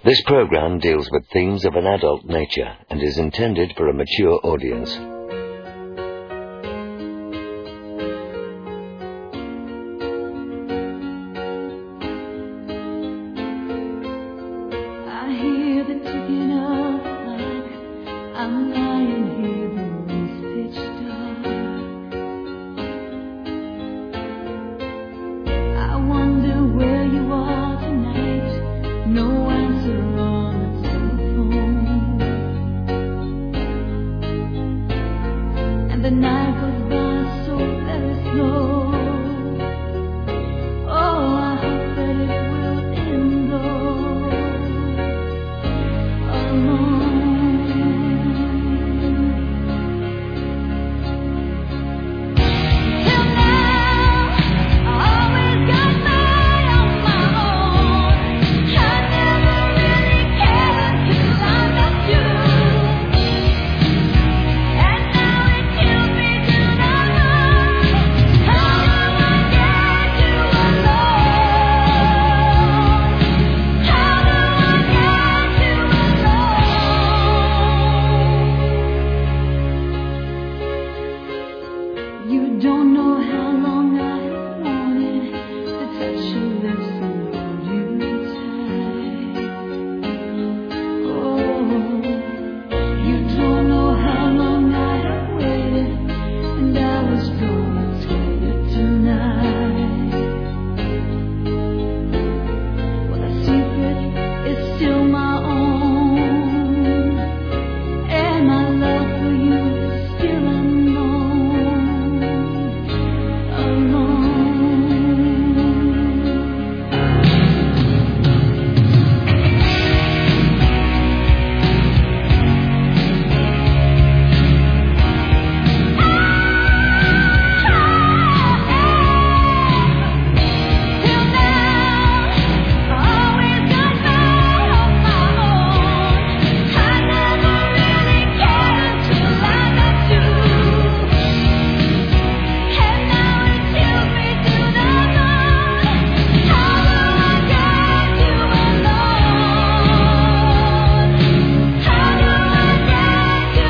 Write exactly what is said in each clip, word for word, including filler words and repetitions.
This program deals with themes of an adult nature and is intended for a mature audience. I hear the ticking of the clock. I'm lying here, the room's pitch dark. I wonder where you are tonight. No answer on the telephone. And the night goes by so very slow. Oh, I hope that it will end though. Alone. Till now, I always got by on my own. I never really cared until I met you. And now it kills me to know how do I get you alone? How do I get you alone? You don't know how long I have wanted to touch your lips and hold you tight. Oh, you don't know how long I have waited, and I was gonna tell you tonight. Well, the secret is still my own, and my love for you is still unknown. Alone. Till now, I always got by on my own. I never really cared until I met you. And now it kills me to know how do I get you alone? How do I get you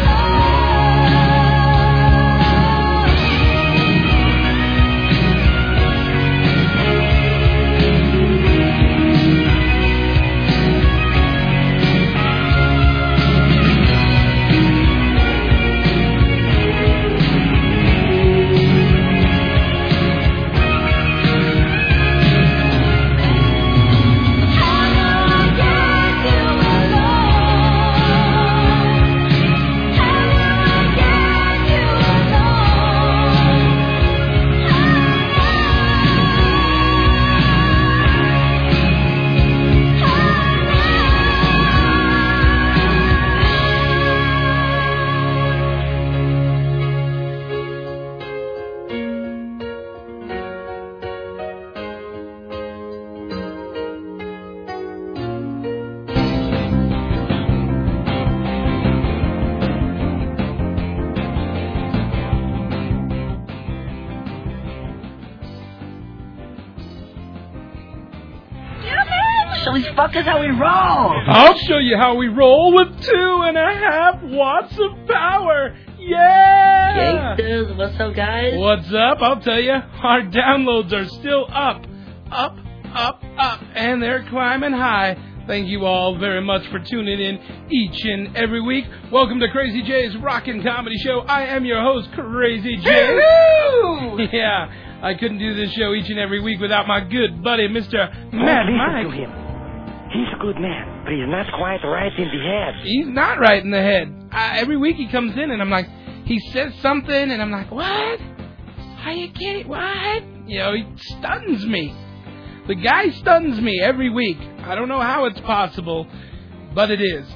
Show these fuckers how we roll. I'll show you how we roll with two and a half watts of power. Yeah! Gangsters, what's up, guys? What's up? I'll tell you, our downloads are still up, up, up, up, and they're climbing high. Thank you all very much for tuning in each and every week. Welcome to Crazy J's Rockin' Comedy Show. I am your host, Crazy J. Woo-hoo! Yeah, I couldn't do this show each and every week without my good buddy, Mister Don't Mad listen Mike. to him. He's a good man, but he's not quite right in the head. He's not right in the head. I, every week he comes in and I'm like, he says something and I'm like, what? How you get it? What? You know, he stuns me. The guy stuns me every week. I don't know how it's possible, but it is.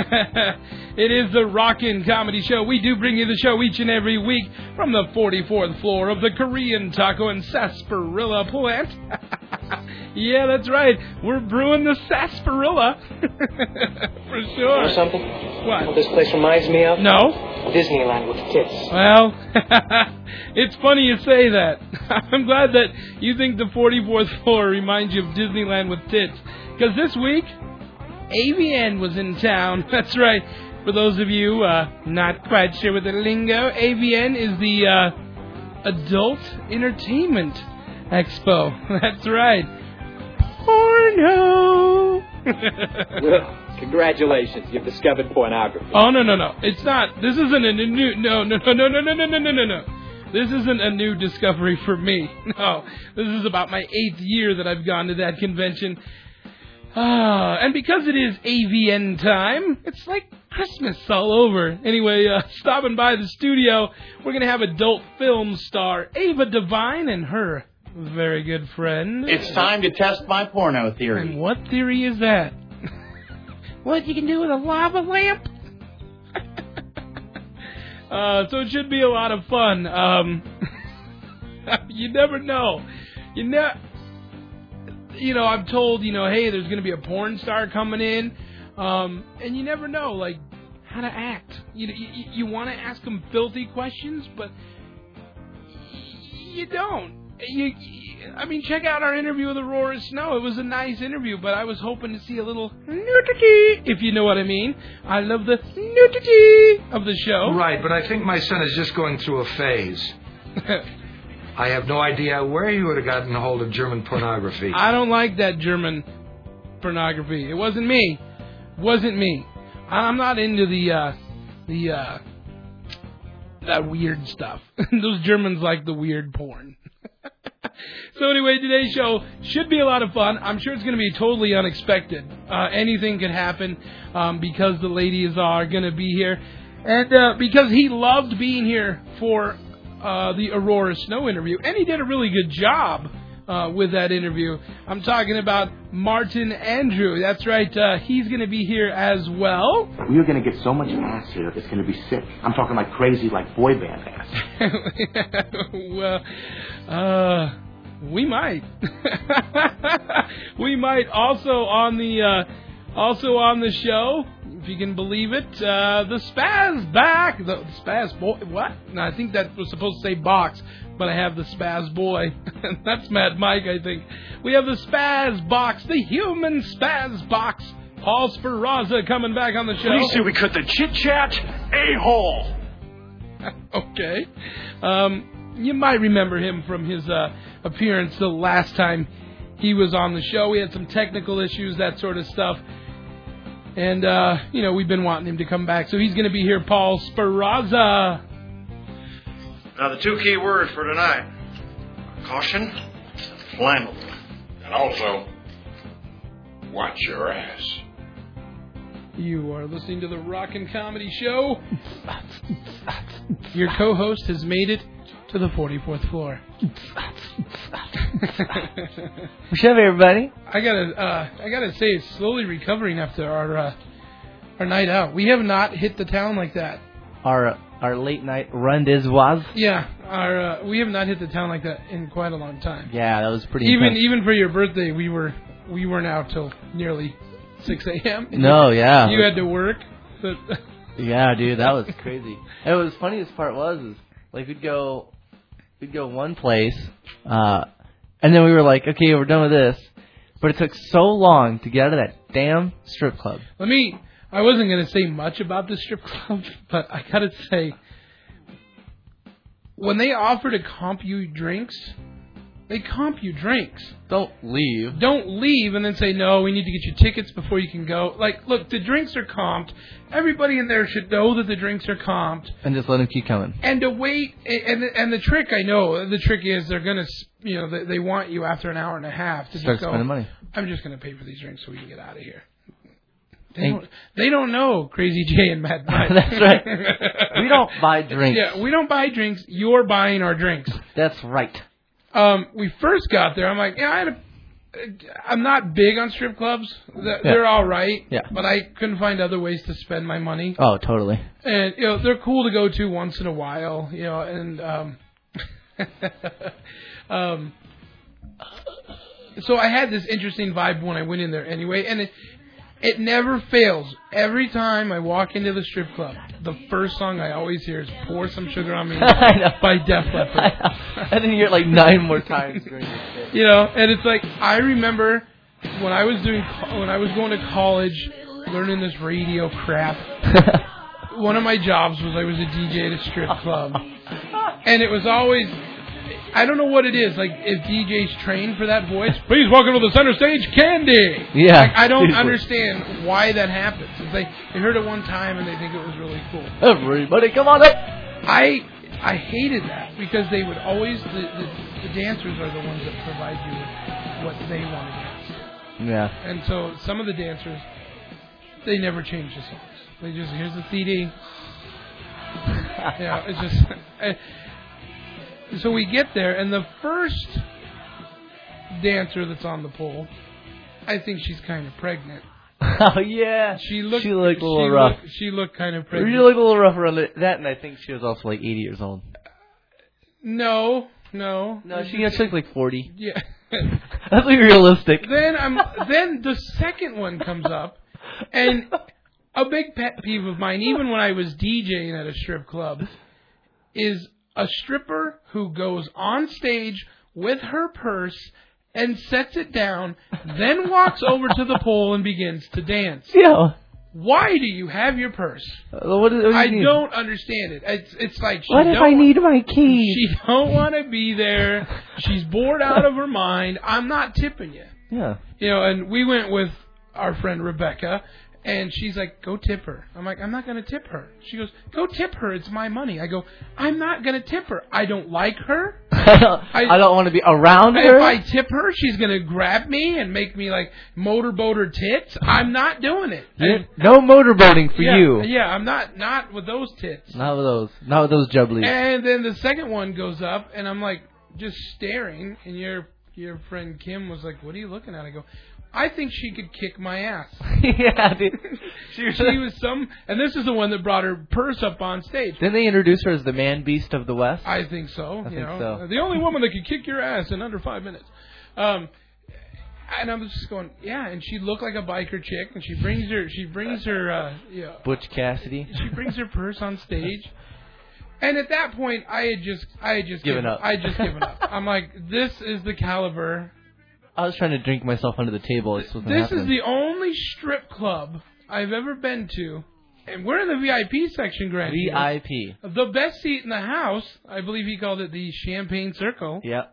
It is the Rockin' Comedy Show. We do bring you the show each and every week from the forty-fourth floor of the Korean Taco and Sarsaparilla plant. Yeah, that's right. We're brewing the sarsaparilla. For sure. Or something? What? What this place reminds me of? No. Disneyland with tits. Well, it's funny you say that. I'm glad that you think the forty-fourth floor reminds you of Disneyland with tits. Because this week, A V N was in town. That's right. For those of you uh, not quite sure with the lingo, A V N is the uh, Adult Entertainment Expo. That's right. Porno. Well, congratulations. You've discovered pornography. Oh, no, no, no. It's not. This isn't a new... No, no, no, no, no, no, no, no, no, no. This isn't a new discovery for me. No. This is about my eighth year that I've gone to that convention. Ah, and because it is A V N time, it's like Christmas all over. Anyway, uh, stopping by the studio, we're going to have adult film star Ava Devine and her very good friend. It's time to test my porno theory. And what theory is that? What you can do with a lava lamp? uh, so it should be a lot of fun. Um, you never know. You never... You know, I'm told, you know, hey, there's going to be a porn star coming in, um, and you never know, like, how to act. You you, you want to ask them filthy questions, but you don't. You, you, I mean, check out our interview with Aurora Snow. It was a nice interview, but I was hoping to see a little nudity, if you know what I mean. I love the nudity of the show. Right, but I think my son is just going through a phase. I have no idea where you would have gotten a hold of German pornography. I don't like that German pornography. It wasn't me. Wasn't me. I'm not into the, uh, the, uh, that weird stuff. Those Germans like the weird porn. So anyway, today's show should be a lot of fun. I'm sure it's going to be totally unexpected. Uh, anything could happen, um, because the ladies are going to be here. And, uh, because he loved being here for Uh, the Aurora Snow interview, and he did a really good job uh, with that interview. I'm talking about Martin Andrew. That's right. Uh, he's going to be here as well. We are going to get so much ass here, it's going to be sick. I'm talking like crazy, like boy band ass. Well, uh, we might. We might also on the uh, also on the show. If you can believe it, uh, the Spaz back. The Spaz boy. What? No, I think that was supposed to say box, but I have the Spaz boy. That's Mad Mike, I think. We have the Spaz box, the human Spaz box. Paul Sparaza coming back on the show. Please say we cut the chit chat a-hole. Okay. Um, you might remember him from his uh, appearance the last time he was on the show. We had some technical issues, that sort of stuff. And, uh, you know, we've been wanting him to come back. So he's going to be here, Paul Sparaza. Now, the two key words for tonight. Caution, flammable. And also, watch your ass. You are listening to the Rockin' Comedy Show. Your co-host has made it to the forty-fourth floor. What's up, everybody? I gotta, uh, I gotta say, it's slowly recovering after our, uh, our night out. We have not hit the town like that. Our uh, our late night rendezvous. Yeah, our uh, we have not hit the town like that in quite a long time. Yeah, that was pretty. Even intense. even for your birthday, we were we weren't out till nearly six a.m. No, yeah. You had to work. So yeah, dude, that was crazy. And it was funniest part was is like we'd go. We'd go one place, uh, and then we were like, okay, we're done with this. But it took so long to get out of that damn strip club. Let me, I wasn't going to say much about the strip club, but I got to say, when they offer to comp you drinks, they comp you drinks. Don't leave. Don't leave and then say, no, we need to get you tickets before you can go. Like, look, the drinks are comped. Everybody in there should know that the drinks are comped. And just let them keep coming. And to wait, and the, and the trick, I know, the trick is they're going to, you know, they, they want you after an hour and a half to Start just go, spending money. I'm just going to pay for these drinks so we can get out of here. They don't, they don't know Crazy J and Mad Mike. That's right. We don't buy drinks. Yeah, we don't buy drinks. You're buying our drinks. That's right. Um, we first got there. I'm like, yeah, I had a, I'm not big on strip clubs. They're yeah. all right. Yeah. But I couldn't find other ways to spend my money. Oh, totally. And you know, they're cool to go to once in a while. You know, and um, um, so I had this interesting vibe when I went in there anyway, and it. It never fails. Every time I walk into the strip club, the first song I always hear is Pour Some Sugar on Me by Def Leppard. And then you hear it like nine more times during the day. You know, and it's like, I remember when I was doing when I was going to college, learning this radio crap. One of my jobs was I was a D J at a strip club, and it was always. I don't know what it is. Like, if D Js train for that voice, please welcome to the center stage, Candy. Yeah. Like, I don't seriously. understand why that happens. It's like they heard it one time and they think it was really cool. Everybody, come on up. I I hated that because they would always the, the the dancers are the ones that provide you with what they want to dance. Yeah. And so some of the dancers, they never change the songs. They just here's the C D. Yeah, it's just. I, So we get there, and the first dancer that's on the pole, I think she's kind of pregnant. Oh yeah, she looked. She looked a little she rough. Looked, she looked kind of pregnant. She looked a little rough around that, and I think she was also like eighty years old. No, no, no. She, she looked like forty. Yeah, that's like realistic. Then I'm. Then the second one comes up, and a big pet peeve of mine, even when I was DJing at a strip club, is a stripper who goes on stage with her purse and sets it down, then walks over to the pole and begins to dance. Yeah. Why do you have your purse? Uh, what, what do I you don't understand it. It's it's like she what if don't, I need my keys? She don't want to be there. She's bored out of her mind. I'm not tipping you. Yeah. You know, and we went with our friend Rebecca. And she's like, go tip her. I'm like, I'm not going to tip her. She goes, go tip her. It's my money. I go, I'm not going to tip her. I don't like her. I, I don't want to be around her. If I tip her, she's going to grab me and make me like motorboat her tits. I'm not doing it. And, no motorboating for yeah, you. Yeah, I'm not not with those tits. Not with those. Not with those jubblies. And then the second one goes up, and I'm like, just staring. And your your friend Kim was like, what are you looking at? I go, I think she could kick my ass. Yeah, dude. she, she was some, and this is the one that brought her purse up on stage. Didn't they introduce her as the man beast of the West? I think so. I you think know, so. The only woman that could kick your ass in under five minutes. Um, and I was just going, yeah. And she looked like a biker chick, and she brings her, she brings her, uh, you know, Butch Cassidy. She brings her purse on stage. And at that point, I had just, I had just given given, up. I had just given up. I'm like, this is the caliber. I was trying to drink myself under the table. This, this is the only strip club I've ever been to, and we're in the V I P section, Grant. V I P. The best seat in the house. I believe he called it the Champagne Circle. Yep.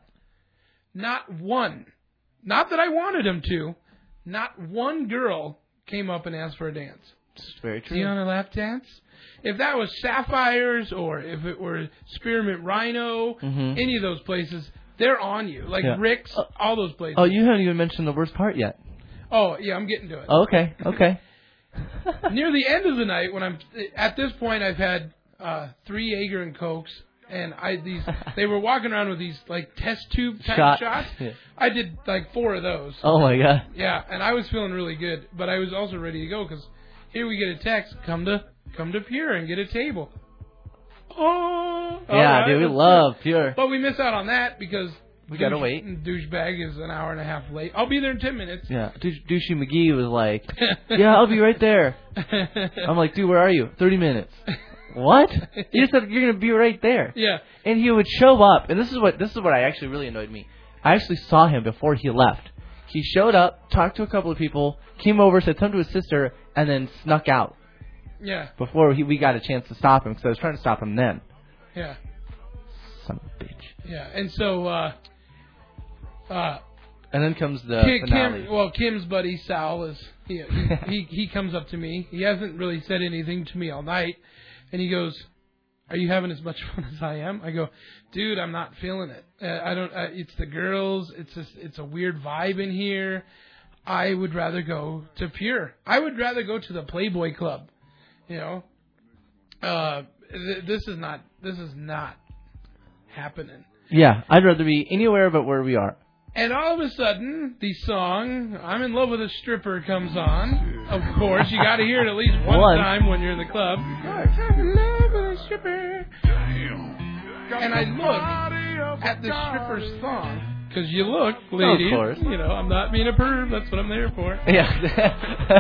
Not one. Not that I wanted him to. Not one girl came up and asked for a dance. It's very true. Do you want a lap dance? If that was Sapphires or if it were Spearmint Rhino, mm-hmm. any of those places, they're on you. Like yeah. Rick's, uh, all those places. Oh, you haven't even mentioned the worst part yet. Oh, yeah, I'm getting to it. Oh, okay, okay. Near the end of the night, when I'm at this point, I've had uh, three Jaeger and Cokes, and I these they were walking around with these like test tube type Shot. shots. Yeah. I did like four of those. Oh my god. Yeah, and I was feeling really good, but I was also ready to go because here we get a text: come to come to Pure and get a table. Oh, yeah, right, dude, we let's love go. Pure. But we miss out on that because we gotta douche, wait. Douchebag is an hour and a half late. I'll be there in ten minutes. Yeah, Douche, Douchey McGee was like, "Yeah, I'll be right there." I'm like, "Dude, where are you?" Thirty minutes. What? You said you're gonna be right there. Yeah. And he would show up, and this is what this is what I actually really annoyed me. I actually saw him before he left. He showed up, talked to a couple of people, came over, said something to his sister, and then snuck out. Yeah. Before he, we got a chance to stop him, because I was trying to stop him then. Yeah. Son of a bitch. Yeah, and so, uh, uh, and then comes the Kim, finale. Kim, well, Kim's buddy Sal is he, he he he comes up to me. He hasn't really said anything to me all night, and he goes, "Are you having as much fun as I am?" I go, "Dude, I'm not feeling it. Uh, I don't. Uh, it's the girls. It's just, it's a weird vibe in here. I would rather go to Pure. I would rather go to the Playboy Club. You know, uh, th- this is not this is not happening." Yeah, I'd rather be anywhere but where we are. And all of a sudden, the song "I'm in Love with a Stripper" comes on. Of course, you got to hear it at least one, one time when you're in the club. I'm in love with a stripper. And I look at the stripper's thong. Because you look, ladies. Of course. You know, I'm not being a perv. That's what I'm there for. Yeah.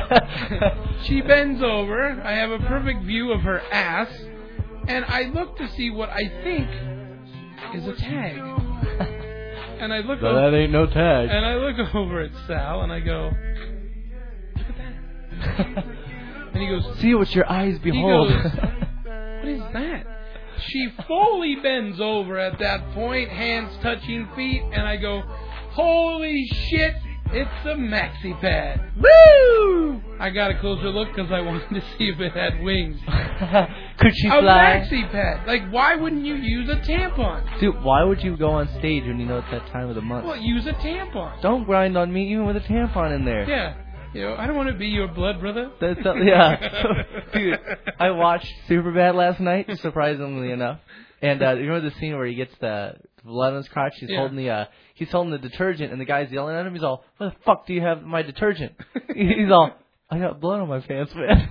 She bends over. I have a perfect view of her ass. And I look to see what I think is a tag. And I look But over, that ain't no tag. and I look over at Sal, and I go, look at that. And he goes, see what your eyes he behold. goes, what is that? She fully bends over at that point, hands touching feet, and I go, holy shit, it's a maxi pad. Woo! I got a closer look because I wanted to see if it had wings. Could she A fly? maxi pad. Like, why wouldn't you use a tampon? Dude, why would you go on stage when you know it's that time of the month? Well, use a tampon. Don't grind on me even with a tampon in there. Yeah. You know, I don't want to be your blood brother. That's uh, yeah. Dude, I watched Superbad last night, surprisingly enough. And uh, you remember the scene where he gets the blood on his crotch? He's Yeah. holding the uh, he's holding the detergent, and the guy's yelling at him. He's all, "Where the fuck do you have my detergent?" He's all, "I got blood on my pants, man."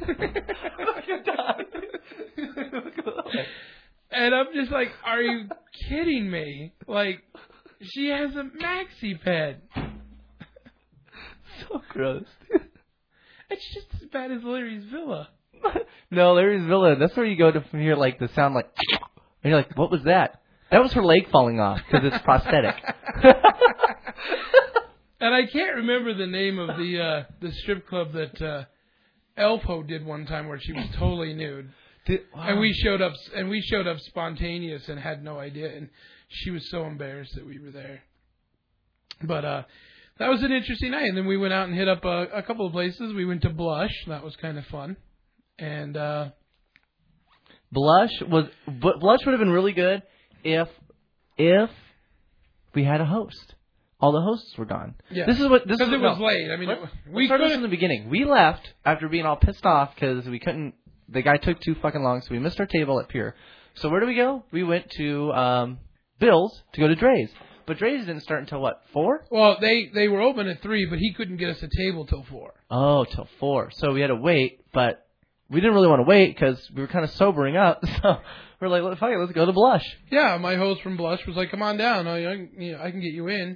And I'm just like, are you kidding me? Like, she has a maxi pad. So gross. It's just as bad as Larry's Villa. No, Larry's Villa. That's where you go to hear like the sound like, and you're like, "What was that?" That was her leg falling off because it's prosthetic. And I can't remember the name of the uh, the strip club that uh, Elpo did one time where she was totally nude. Did, wow. And we showed up, and we showed up spontaneous and had no idea, and she was so embarrassed that we were there. But uh, that was an interesting night, and then we went out and hit up a, a couple of places. We went to Blush, that was kind of fun, and uh, Blush was but Blush would have been really good if if we had a host. All the hosts were gone. yeah, This is what this is. because it no. was late. I mean, Let's, it, we we started this could from the beginning. We left after being all pissed off because we couldn't. The guy took too fucking long, so we missed our table at Pure. So where do we go? We went to um, Bill's to go to Dre's. But Dre's didn't start until what, four? Well, they they were open at three, but he couldn't get us a table till four. Oh, till four. So we had to wait, but we didn't really want to wait because we were kind of sobering up. So we're like, "Fuck it, let's go to Blush." Yeah, my host from Blush was like, "Come on down, I, I, you know, I can get you in."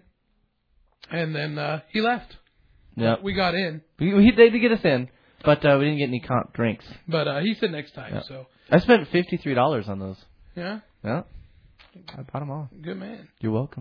And then uh, he left. Yeah, We got in, we, we they did get us in, but uh, we didn't get any comp drinks. but uh, he said next time. Yeah. So I spent fifty three dollars on those. yeah, Yeah, I bought them all. good man. You're welcome.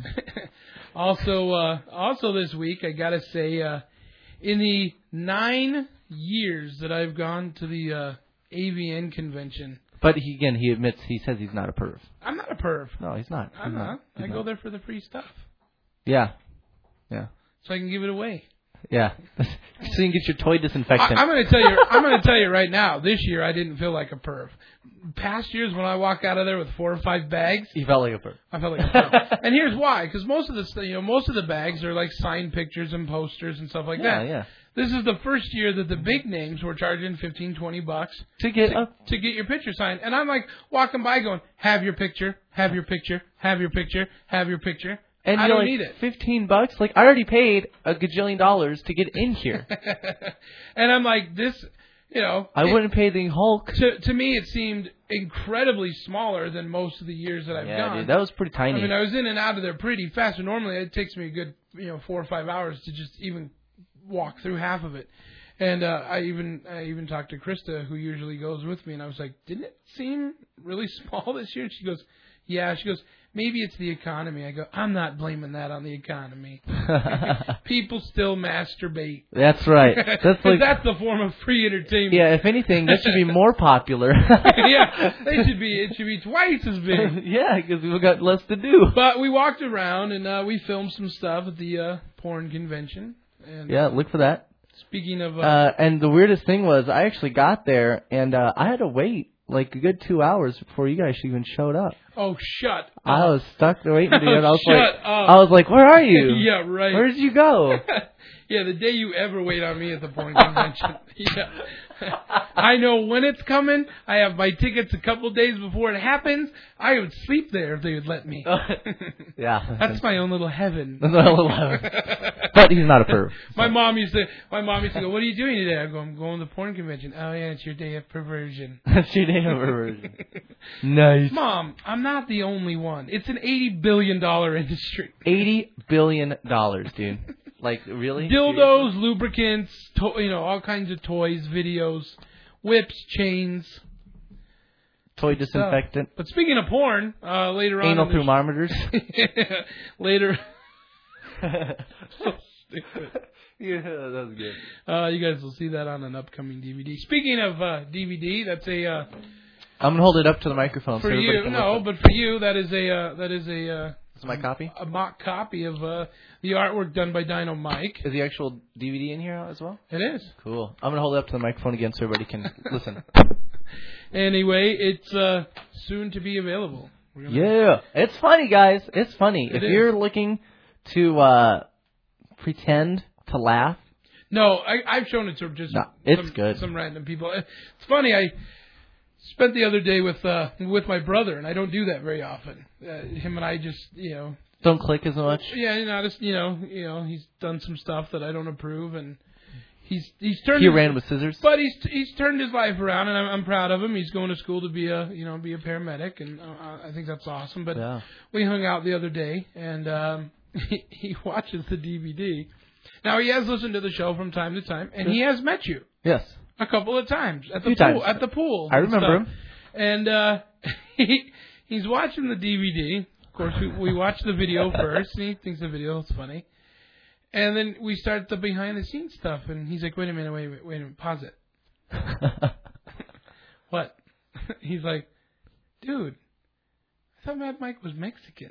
Also, uh, also this week, I gotta say, uh, in the nine years that I've gone to the uh, A V N convention, But he, again, he admits he says he's not a perv. I'm not a perv. No, he's not. I'm He's not. He's I go there for the free stuff, Yeah, yeah, so I can give it away. yeah. So you can get your toy I, disinfectant. I'm gonna tell you. I'm gonna tell you right now. This year, I didn't feel like a perv. Past years, when I walk out of there with four or five bags, He felt like a perv. I felt like a perv. And here's why: because most of the st- you know most of the bags are like signed pictures and posters and stuff like Yeah, that. yeah. This is the first year that the big names were charging fifteen, twenty bucks To get to, a to get your picture signed. And I'm like walking by going, have your picture, have your picture, have your picture, have your picture. And I you're don't like, need it. fifteen bucks? Like, I already paid a gajillion dollars to get in here. And I'm like, this, you know. I it- wouldn't pay the Hulk. To, to me, it seemed incredibly smaller than most of the years that I've Yeah, gone. dude, that was pretty tiny. I mean, I was in and out of there pretty fast. And normally, it takes me a good, you know, four or five hours to just even walk through half of it. And uh, I even I even talked to Krista, who usually goes with me, and I was like, "Didn't it seem really small this year?" And she goes, "Yeah." She goes, "Maybe it's the economy." I go, "I'm not blaming that on the economy. People still masturbate. That's right. That's like that's the form of free entertainment." Yeah, if anything, that should be more popular. Yeah, they should be. It should be twice as big. Yeah, because we've got less to do. But we walked around and uh, we filmed some stuff at the uh, porn convention. And Yeah, look for that. speaking of, uh, Uh, and the weirdest thing was, I actually got there, and uh, I had to wait like a good two hours before you guys even showed up. oh shut up. I was stuck there waiting for you, and I was Shut like, up. I was like, where are you? Yeah, right. Where did you go? Yeah, the day you ever wait on me at the porn convention. Yeah. I know when it's coming. I have my tickets a couple days before it happens. I would sleep there if they would let me. Yeah. That's my own little heaven. That's my little heaven. But he's not a perv. My mom used to. My mom used to go, "What are you doing today?" I go, "I'm going to the porn convention." "Oh yeah, it's your day of perversion." That's your name of perversion. Nice. Mom, I'm not the only one. It's an eighty billion dollar industry. Eighty billion dollars, dude. Like, really? Dildos, lubricants, to- you know, all kinds of toys, videos, whips, chains, Toy disinfectant. But speaking of porn, uh, later on, Anal in the sh- thermometers. later, So stupid. Yeah, that was good. Uh, you guys will see that on an upcoming D V D. Speaking of uh, D V D, that's a uh, I'm gonna hold it up to the microphone for so everybody you. can No, listen. but for you, that is a uh, that is a uh, Is my copy? a mock copy of uh, the artwork done by Dino Mike. Is the actual D V D in here as well? It is. Cool. I'm gonna hold it up to the microphone again so everybody can listen. Anyway, it's uh, soon to be available. We're gonna- Yeah, it's funny, guys. It's funny. It if is. you're looking to uh, pretend to laugh, No, I, I've shown it to just No, it's some, good. some random people. It's funny. I spent the other day with uh, with my brother, and I don't do that very often. Uh, him and I just, you know, don't click as much. yeah, you know, just you know, you know, he's done some stuff that I don't approve, and he's he's turned. He his, ran with scissors. but he's he's turned his life around, and I'm, I'm proud of him. He's going to school to be a you know be a paramedic, and uh, I think that's awesome. But Yeah. we hung out the other day, and um, he, he watches the D V D. Now he has listened to the show from time to time, and he has met you Yes. a couple of times at the Few pool. times. At the pool, I and remember stuff. him. And uh, he he's watching the D V D. Of course, we, we watch the video first, and he thinks the video is funny. And then we start the behind the scenes stuff, and he's like, "Wait a minute, wait, wait, wait a minute, pause it." What? He's like, "Dude, I thought Mad Mike was Mexican."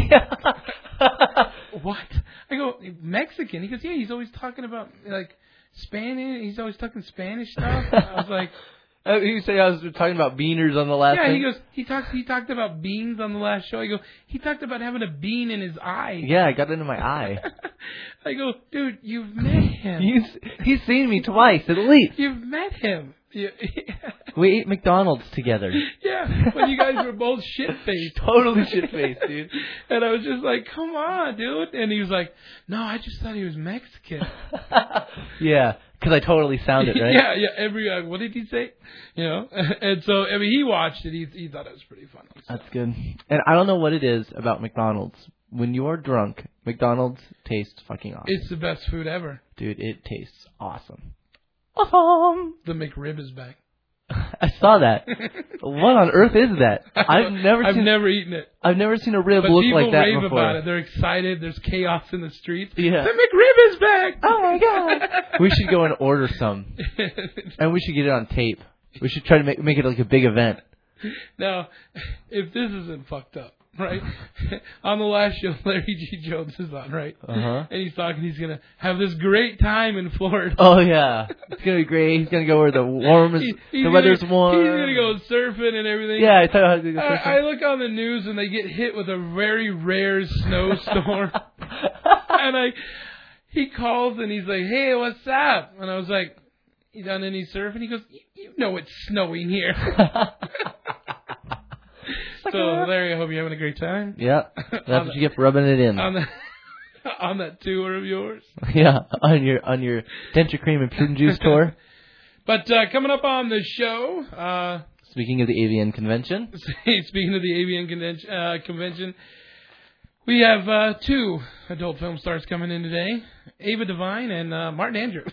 What? I go, Mexican? He goes, yeah, he's always talking about, like, Spanish. He's always talking Spanish stuff. I was like... Uh, you say I was talking about beaners on the last Yeah, thing? he goes, he talked, he talked about beans on the last show. I go, he talked about having a bean in his eye. Yeah, I got it into my eye. I go, dude, you've met him. he's, he's seen me twice, at least. You've met him. You, We ate McDonald's together. yeah, when you guys were both shit-faced. Totally shit-faced, dude. And I was just like, come on, dude. And he was like, no, I just thought he was Mexican. Yeah, because I totally sounded, right? Yeah, yeah. Every uh, what did he say? You know, and so I mean, he watched it. He he thought it was pretty funny. So. That's good. And I don't know what it is about McDonald's. When you're drunk, McDonald's tastes fucking awesome. It's the best food ever. Dude, it tastes awesome. Awesome. The McRib is back. I saw that. What on earth is that? I've never I've seen never eaten it. I've never seen a rib But look people like that rave before. about it. They're excited. There's chaos in the streets. Yeah. The McRib is back. Oh my god. We should go and order some. And we should get it on tape. We should try to make make it like a big event. Now, if this isn't fucked up, right? On the last show, Larry G. Jones is on, right? Uh-huh. And he's talking. He's gonna have this great time in Florida. Oh yeah. It's gonna be great. He's gonna go where the warm is He- he's the weather's gonna, warm. He's gonna go surfing and everything. Yeah, I tell you how to go I, I surfing. look on the news and they get hit with a very rare snowstorm, and I, he calls and he's like, "Hey, what's up?" And I was like, "You done any surfing?" He goes, "You know it's snowing here." So Larry, I hope you're having a great time. Yeah. That's what you get for rubbing it in. on the, on that tour of yours. Yeah, on your on your denture cream and prune juice tour. But uh, coming up on the show, uh, Speaking of the Avian Convention. speaking of the Avian convention, uh, convention we have uh, two adult film stars coming in today: Ava Devine and uh, Martin Andrew.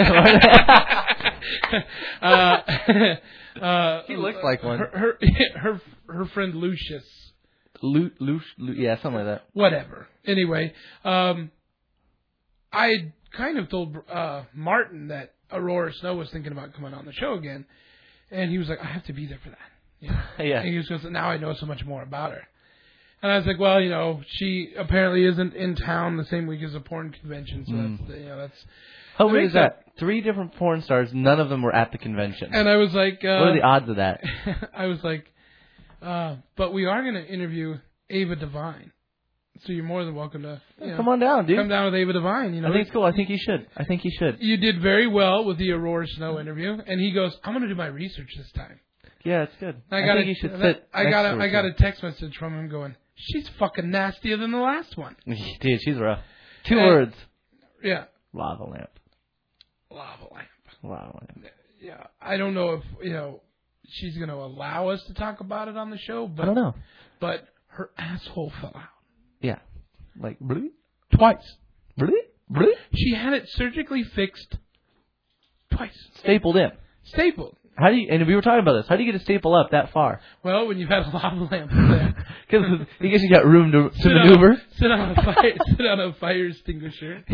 uh, uh, He looks like one. Her her her, her friend Lucius. Lu, Lu, Lu, yeah, something like that. Whatever. Anyway, um, I kind of told uh, Martin that Aurora Snow was thinking about coming on the show again, and he was like, "I have to be there for that." You know? Yeah. And he was just, now I know so much more about her. And I was like, well, you know, she apparently isn't in town the same week as a porn convention, so Mm. that's, you know, that's. How that weird makes is that? Three different porn stars, none of them were at the convention. And I was like, uh, what are the odds of that? I was like, uh, but we are going to interview Ava Devine, so you're more than welcome to you know, Come on down, dude. come down with Ava Devine. You know, I think it's cool. I think you should. I think you should. you did very well with the Aurora Snow interview, and he goes, "I'm going to do my research this time." Yeah, it's good. I, I, got think a, you should sit. I next got to a, her, I got too. a text message from him going, "She's fucking nastier than the last one." Dude, she's rough. Two And- words. Yeah, Lava lamp. lava lamp. Lava lamp. Yeah, I don't know if you know she's going to allow us to talk about it on the show, but I don't know. But her asshole fell out Yeah. Like, bleep, twice. bleep, bleep. She had it surgically fixed twice. Stapled in. Stapled. How do you? And we were talking about this. How do you get a staple up that far? Well, when you've had a lava lamp there. Because I guess you got room to, to sit maneuver. On, sit on a fire. Sit on a fire extinguisher.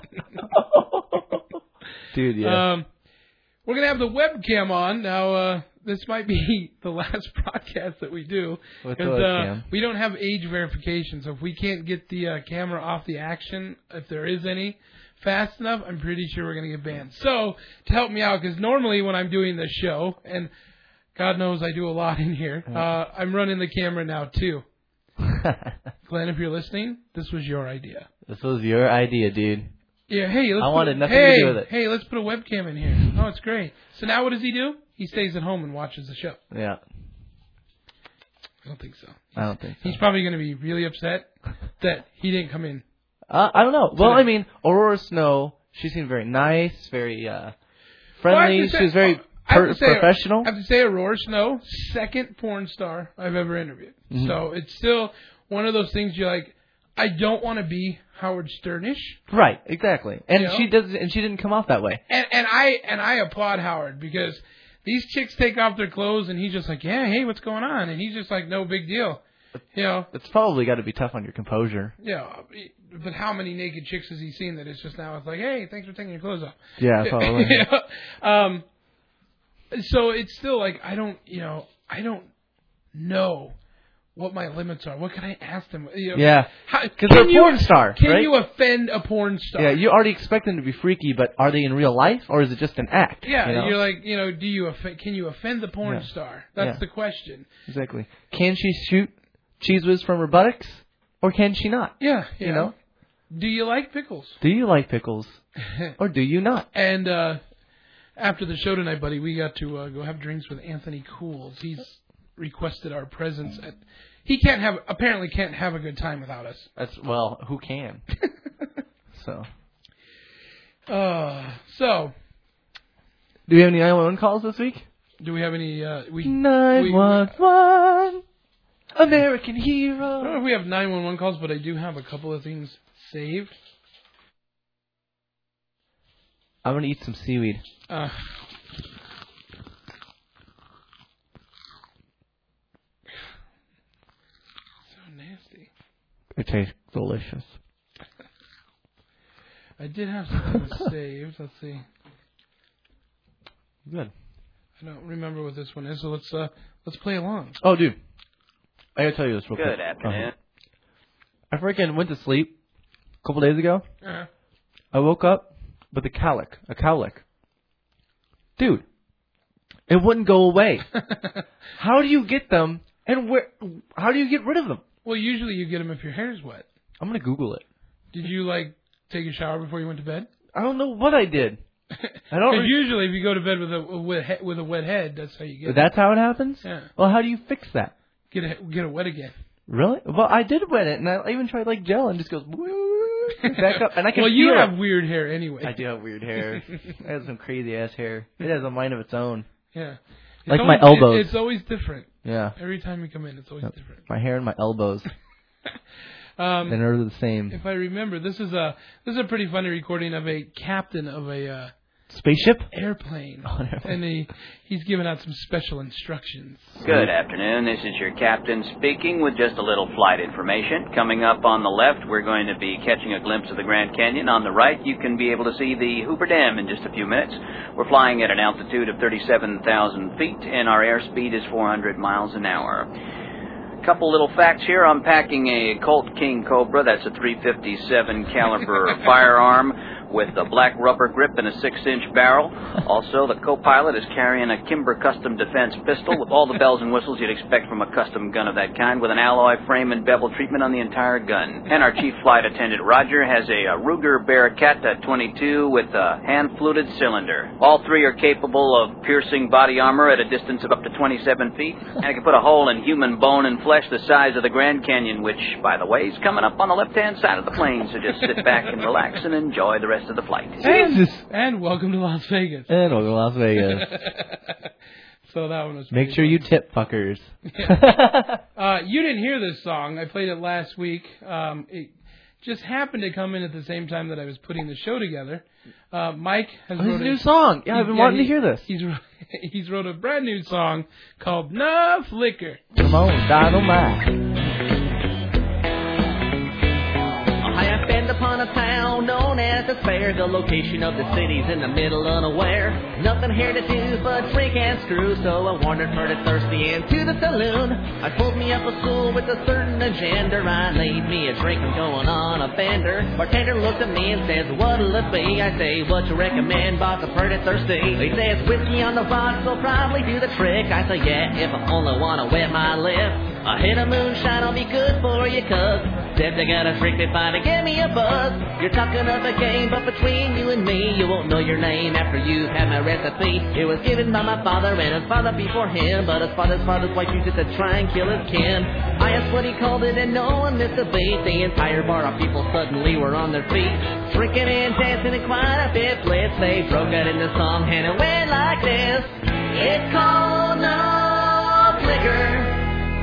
Dude, yeah. Um, we're gonna have the webcam on now. Uh, this might be the last broadcast that we do With the because uh, webcam. we don't have age verification. So if we can't get the uh, camera off the action, if there is any, fast enough, I'm pretty sure we're gonna get banned. So to help me out, because normally when I'm doing this show, and God knows I do a lot in here, uh, I'm running the camera now too. Glenn, if you're listening, this was your idea. This was your idea, dude. Yeah, hey, let's I put, wanted nothing hey, to do with it. Hey, let's put a webcam in here. Oh, it's great. So now what does he do? He stays at home and watches the show. Yeah. I don't think so. I don't think so. He's probably going to be really upset that he didn't come in. Uh, I don't know. Well, Today. I mean, Aurora Snow, she seemed very nice, very uh, Well, I have friendly. to say- she was very I have per- to say- professional. I have to say, Aurora Snow, second porn star I've ever interviewed. Mhm. So it's still one of those things you're like, I don't want to be Howard Sternish. Right, exactly. And You know? she does, and she didn't come off that way. And, and I and I applaud Howard because these chicks take off their clothes and he's just like, yeah, hey, what's going on? And he's just like, no big deal. You know, It's probably got to be tough on your composure. yeah. But how many naked chicks has he seen that it's just now it's like, hey, thanks for taking your clothes off. Yeah, probably. You know? Um. So it's still like I don't, you know, I don't know what my limits are. What can I ask them? You know, Yeah, how- because can they're a you- porn star, Can right? you offend a porn star? Yeah, you already expect them to be freaky, but are they in real life, or is it just an act? Yeah, you know? you're like, you know, do you off- can you offend the porn Yeah. star? That's Yeah. the question. Exactly. Can she shoot cheese whiz from her buttocks, or can she not? Yeah, You you know? know. Do you like pickles? Do you like pickles, or do you not? And uh, after the show tonight, buddy, we got to uh, go have drinks with Anthony Cools. He's requested our presence at. He can't have apparently can't have a good time without us. That's well, who can? So, Uh, so do we have any nine one one calls this week? do we have any? Uh, we nine one one, American I don't know hero. if we have nine one one calls, but I do have a couple of things saved. I'm gonna eat some seaweed. Uh, so nasty. It tastes delicious. I did have something saved. Let's see. Good. I don't remember what this one is, so let's uh let's play along. Oh, dude, I gotta tell you this real quick. Good afternoon. I freaking went to sleep a couple days ago. Uh, I woke up with a cowlick, a cowlick. Dude, it wouldn't go away. How do you get them, and where? How do you get rid of them? well, usually you get them if your hair's wet. I'm gonna Google it. Did you like take a shower before you went to bed? I don't know what I did. I don't. Because Re- usually if you go to bed with a with, he- with a wet head, that's how you get it. That's how it happens. Yeah. Well, how do you fix that? Get it get it wet again. Really? Well, I did wet it, and I even tried like gel, and it just goes woo, back up, and I can well, feel you it. have weird hair anyway. I do have weird hair. I have some crazy ass hair. It has a mind of its own. Yeah. It's Like always, my elbows. It, it's always different. Yeah. Every time you come in, it's always different. My hair and my elbows. Um, and they're the same. If I remember, this is a this is a pretty funny recording of a captain of a uh, spaceship airplane, oh, and he he's giving out some special instructions. Good afternoon. This is your captain speaking with just a little flight information. Coming up on the left, we're going to be catching a glimpse of the Grand Canyon. On the right, you can be able to see the Hoover Dam in just a few minutes. We're flying at an altitude of thirty-seven thousand feet, and our airspeed is four hundred miles an hour. Couple little facts here. I'm packing a Colt King Cobra. That's a three fifty-seven caliber firearm with a black rubber grip and a six-inch barrel. Also, the co-pilot is carrying a Kimber Custom Defense pistol with all the bells and whistles you'd expect from a custom gun of that kind, with an alloy frame and bevel treatment on the entire gun. And our chief flight attendant, Roger, has a, a Ruger Bearcat twenty-two with a hand-fluted cylinder. All three are capable of piercing body armor at a distance of up to twenty-seven feet, and it can put a hole in human bone and flesh the size of the Grand Canyon, which, by the way, is coming up on the left-hand side of the plane, so just sit back and relax and enjoy the rest of the flight. Jesus. And, and welcome to Las Vegas. And welcome to Las Vegas. So that one was. Make sure funny. you tip, fuckers. uh, you didn't hear this song. I played it last week. Um, it just happened to come in at the same time that I was putting the show together. Uh, Mike has Oh, wrote it's a a new song. Yeah, I've been yeah, wanting he, to hear this. He's He's wrote a brand new song called Nuff Liquor. Come on, Dynamite. I have been upon a town known as the Fair. The location of the city's in the middle unaware. Nothing here to do but drink and screw, so I wandered pretty thirsty into the saloon. I pulled me up a stool with a certain agenda. I laid me a drink and going on a bender. Bartender looked at me and says, what'll it be? I say, what you recommend, boss? I'm pretty thirsty. He says, whiskey on the rocks will probably do the trick. I say, yeah, if I only want to wet my lips. A hit of moonshine will be good for you, cuz if they got a drink, they finally give me a buzz. You're talking of a game, but between you and me, you won't know your name after you've had my recipe. It was given by my father and his father before him, but his father's father's wife used it to try and kill his kin. I asked what he called it, and no one missed a beat. The entire bar of people suddenly were on their feet, drinking and dancing in quite a bit blitz. They broke out into song, and it went like this. It's called Nuff Liquor.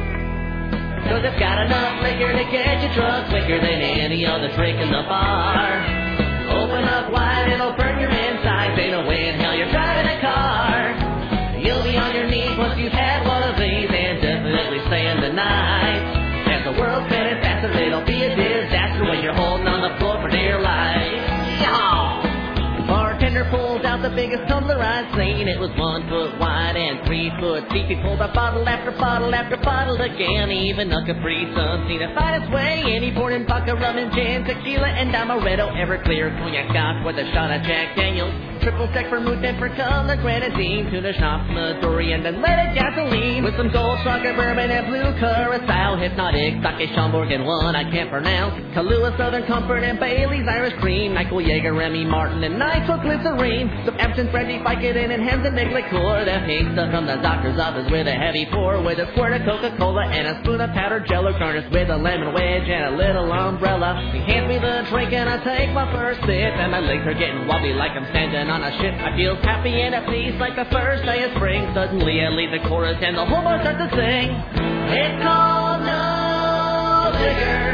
Cause it's got enough liquor to get you drunk quicker than any other drink in the bar. Open up wide, it'll burn your insides. Ain't no way in hell you're driving a car. You'll be on your knees once you've had one of these, and definitely staying the night. As the world's spinning faster, it'll be a disaster when you're holding on the floor for dear life. Yeehaw! Bartender pulls out the biggest tumbler I'd seen. It was one foot wide and three foot deep. He pulled a bottle after bottle after bottle again. Even a Capri Sun seen it find its way in. He poured in vodka, rum, and gin, tequila, and amaretto, Everclear, cognac, scotch with a shot of Jack Daniels. Triple sec vermouth and for color grenadine. Tuna schnapps, Midori, and unleaded gasoline. With some gold striker bourbon and blue curacao. Hypnotic, sake, Schomburg, and one I can't pronounce. Kahlua, Southern Comfort, and Bailey's Irish Cream. Nyquil, Jaeger, Remy Martin, and nitroglycerine. Some absinthe, brandy, Vicodin, and Hemsenic liqueur. The pink stuff from the doctor's office with a heavy pour. With a squirt of Coca-Cola and a spoon of powdered jello. Garnished with a lemon wedge and a little umbrella. He hands me the drink and I take my first sip. And my legs are getting wobbly like I'm standing on a ship. I feel happy and at peace like the first day of spring. Suddenly I leave the chorus and the whole bar starts to sing. It's called Nuff Liquor.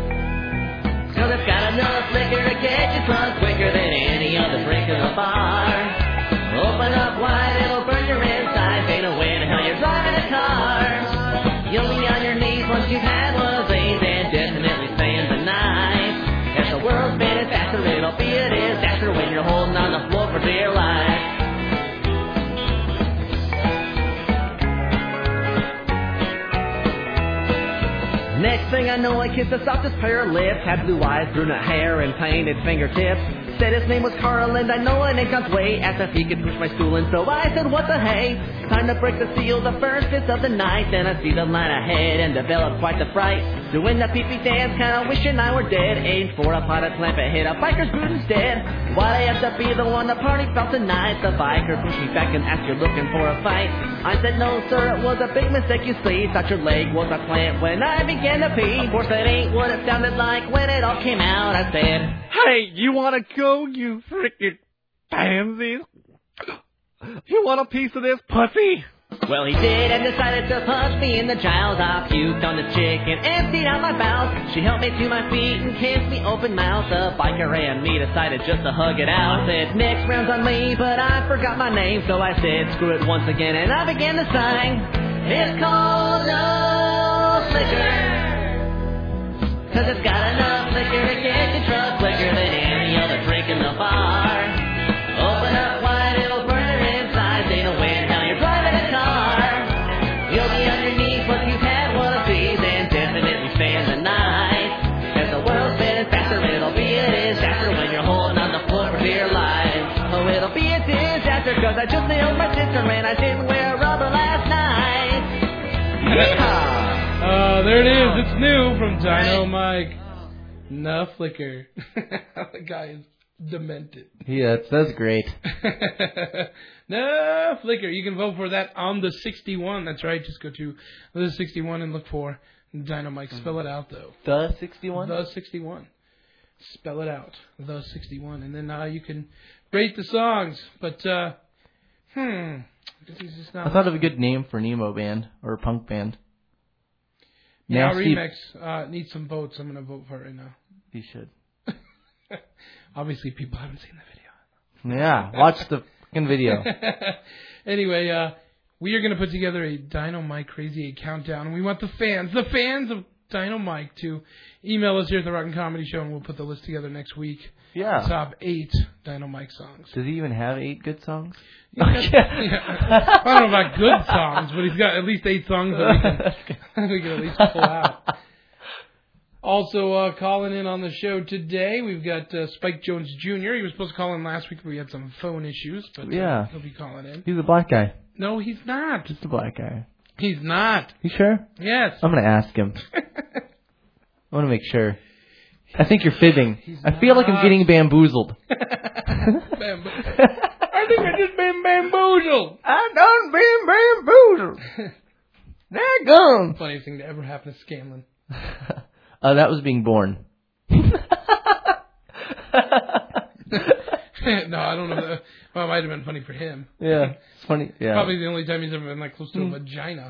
Cause it's got enough liquor to get you drunk quicker than any other drink in the bar. Open up wide, it'll burn your insides. Ain't no way in hell you're driving a car. You'll be on your knees once you've had one of these, and definitely staying the night. As the world's spinning faster, it'll be a disaster when you're holding on the floor for dear life. Next thing I know, I kissed the softest pair of lips. Had blue eyes, brunette hair, and painted fingertips. Said his name was Carl, and I know it ain't God's way. Asked if he could push my stool, and so I said, what the hey? Time to break the seal, the first kiss of the night. Then I see the line ahead and developed quite the fright. Doing the pee-pee dance, kinda wishing I were dead. Aimed for a potted plant, but hit a biker's boot instead. Why'd I have to be the one the party felt tonight? The biker pushed me back and asked, you're looking for a fight? I said, no, sir, it was a big mistake, you see. Thought your leg was a plant when I began to pee. Of course, that ain't what it sounded like when it all came out. I said, hey, you wanna go, you frickin' pansies? You want a piece of this pussy? Well, he did and decided to punch me in the jowls. I puked on the chick and emptied out my bowels. She helped me to my feet and kissed me open mouth. The biker and me decided just to hug it out. I said, next round's on me, but I forgot my name. So I said, screw it once again, and I began to sing. It's called Nuff Liquor. Cause it's got enough liquor to get you drunk quicker than any other drink in the bar. Open up wide, it'll burn your insides. Ain't no way in hell you're driving a car. You'll be on your knees once you've had one of these, and definitely staying the night. As the world's spinning faster, it'll be a disaster when you're holding on the floor for dear life. Oh, it'll be a disaster cause I just nailed my sister and I didn't wear rubber last night. Yeah. Oh, there it is. It's new from Dino Mike. Nuff Liquor. The guy is demented. Yeah, that's, that's great. Nuff Liquor. You can vote for that on the sixty-one. That's right. Just go to the sixty-one and look for Dino Mike. Spell it out, though. The sixty-one? The sixty-one. Spell it out. The sixty-one. And then uh, you can rate the songs. But, uh, hmm. Just not I thought of a good name for an emo band or a punk band. Yeah, Nasty... Remix uh, needs some votes. I'm going to vote for it right now. You should. Obviously, people haven't seen the video. Yeah, watch the fucking video. Anyway, uh, we are going to put together a Dino Mike Crazy Eight countdown. And we want the fans, the fans of Dino Mike, to email us here at the Rock and Comedy Show, and we'll put the list together next week. Yeah. The top eight Dino Mike songs. Does he even have eight good songs? Yeah. Yeah. I don't know about good songs, but he's got at least eight songs that we can, we can at least pull out. Also uh, calling in on the show today, we've got uh, Spike Jones Junior He was supposed to call in last week, but we had some phone issues, but uh, yeah. he'll be calling in. He's a black guy. No, he's not. Just a black guy. He's not. You sure? Yes. I'm going to ask him. I want to make sure. I think you're fibbing. He's I feel not. like I'm getting bamboozled. Bambo- I think I just been bamboozled. I done been bamboozled. They're gone. Funniest thing to ever happen to Scanlon. Uh, that was being born. No, I don't know. That, well, it might have been funny for him. Yeah, it's funny. Yeah, probably the only time he's ever been like close to Mm. a vagina.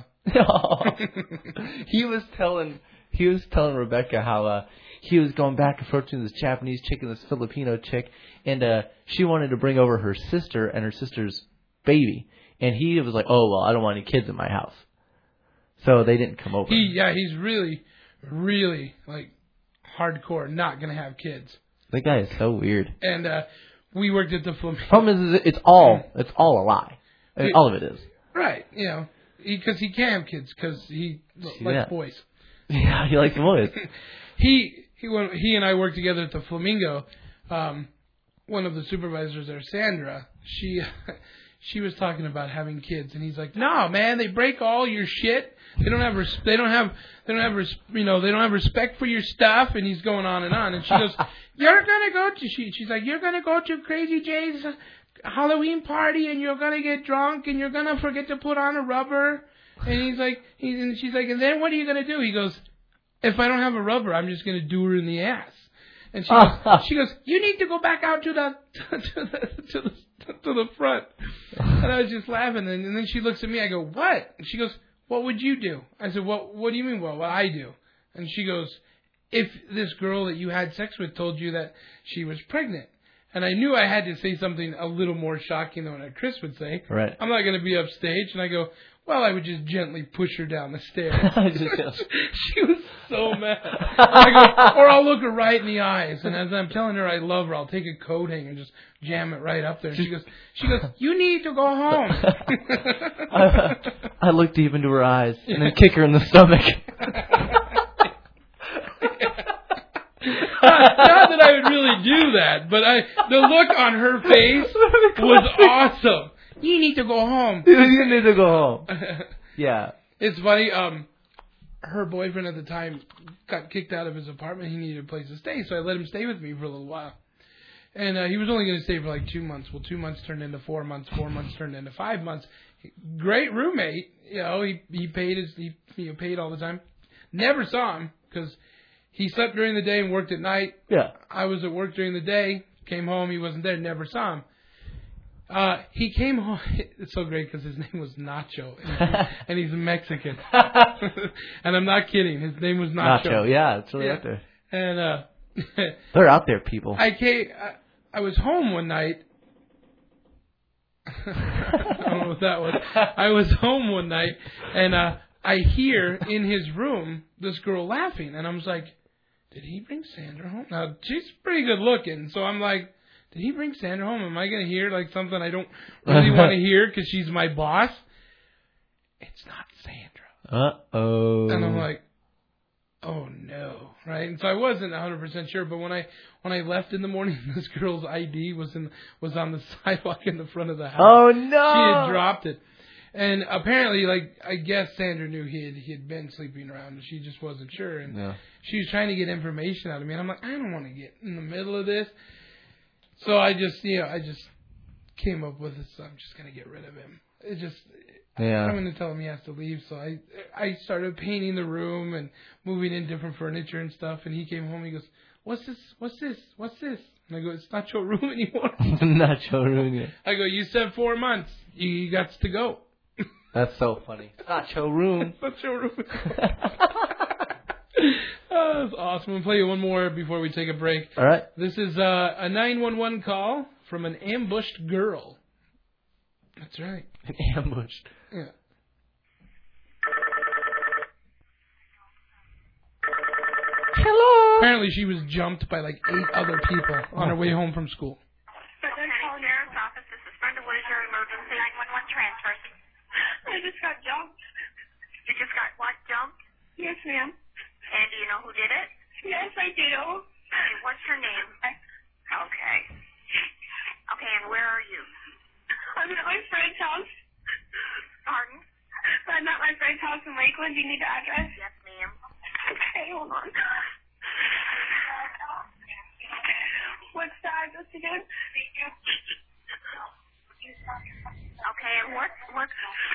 he was telling he was telling Rebecca how uh, he was going back and forth to this Japanese chick and this Filipino chick, and uh, she wanted to bring over her sister and her sister's baby, and he was like, "Oh well, I don't want any kids in my house," so they didn't come over. He yeah, he's really, really like hardcore, not gonna have kids. That guy is so weird. And uh, we worked at the Flamingo. Problem is, it's all it's all a lie. I mean, all of it is. Right, you know, because he, he can't have kids because he likes Yeah. boys. Yeah, he likes boys. he he when he and I worked together at the Flamingo. Um, one of the supervisors there, Sandra, she she was talking about having kids, and he's like, "No, man, they break all your shit. They don't have res- they don't have they don't have res- you know they don't have respect for your stuff." And he's going on and on, and she goes, "You're gonna go to she she's like you're gonna go to Crazy Jay's Halloween party, and you're gonna get drunk, and you're gonna forget to put on a rubber." And he's like, he's, and she's like, "And then what are you gonna do?" He goes, "If I don't have a rubber, I'm just gonna do her in the ass." And she goes, she goes, "You need to go back out to the to the to the, to the front." And I was just laughing, and, and then she looks at me. I go, "What?" And she goes, "What would you do?" I said, "What What do you mean? What? What I do?" And she goes, "If this girl that you had sex with told you that she was pregnant." And I knew I had to say something a little more shocking than what Chris would say. Right. I'm not going to be upstage. And I go, "Well, I would just gently push her down the stairs." She was so mad. I go, or I'll look her right in the eyes, and as I'm telling her I love her, I'll take a coat hanger and just jam it right up there. And she goes, she goes, "You need to go home." I, I look deep into her eyes and then kick her in the stomach. Not, not that I would really do that, but I the look on her face was awesome. You need to go home. You need to go home. Yeah. It's funny. Um, her boyfriend at the time got kicked out of his apartment. He needed a place to stay, so I let him stay with me for a little while. And uh, he was only going to stay for like two months. Well, two months turned into four months. Four months turned into five months. Great roommate. You know, he he paid his he, he paid all the time. Never saw him because he slept during the day and worked at night. Yeah. I was at work during the day. Came home. He wasn't there. Never saw him. Uh, he came home. It's so great because his name was Nacho, and, he, and he's Mexican. And I'm not kidding. His name was Nacho. Nacho, yeah, it's really Yeah. out there. And uh, They're out there, people. I came. I, I was home one night. I don't know what that was. I was home one night, and uh, I hear in his room this girl laughing, and I was like, "Did he bring Sandra home?" Now she's pretty good looking, so I'm like, "Did he bring Sandra home? Am I going to hear like something I don't really want to hear because she's my boss?" It's not Sandra. Uh oh. And I'm like, "Oh no!" Right? And so I wasn't one hundred percent sure, but when I when I left in the morning, this girl's I D was in was on the sidewalk in the front of the house. Oh no! She had dropped it, and apparently, like I guess Sandra knew he had he had been sleeping around, and she just wasn't sure, and Yeah. she was trying to get information out of me, and I'm like, I don't want to get in the middle of this, so I just you know I just came up with this. I'm just gonna get rid of him. It just. Yeah. I'm going to tell him he has to leave. So I I started painting the room and moving in different furniture and stuff. And he came home. He goes, "What's this? What's this? What's this?" And I go, "It's not your room anymore." Not your room yet. I go, "You said four months. You, you got to go." That's so funny. Not your room. Not your room. Oh, that's awesome. We'll play you one more before we take a break. All right. This is uh, a nine one one call from an ambushed girl. That's right. Ambushed. Yeah. Hello. Apparently, she was jumped by like eight other people on her way home from school. Sheriff's office, this is Brenda. What is your emergency? nine one one transfer. I just got jumped. You just got what, jumped? Yes, ma'am. And do you know who did it? Yes, I do. Okay, what's your name? Okay. Okay, and where are you? I'm at my friend's house. Pardon? I'm at my friend's house in Lakeland. Do you need the address? Yes, ma'am. Okay, hold on. What's the address again? Okay, and what, what?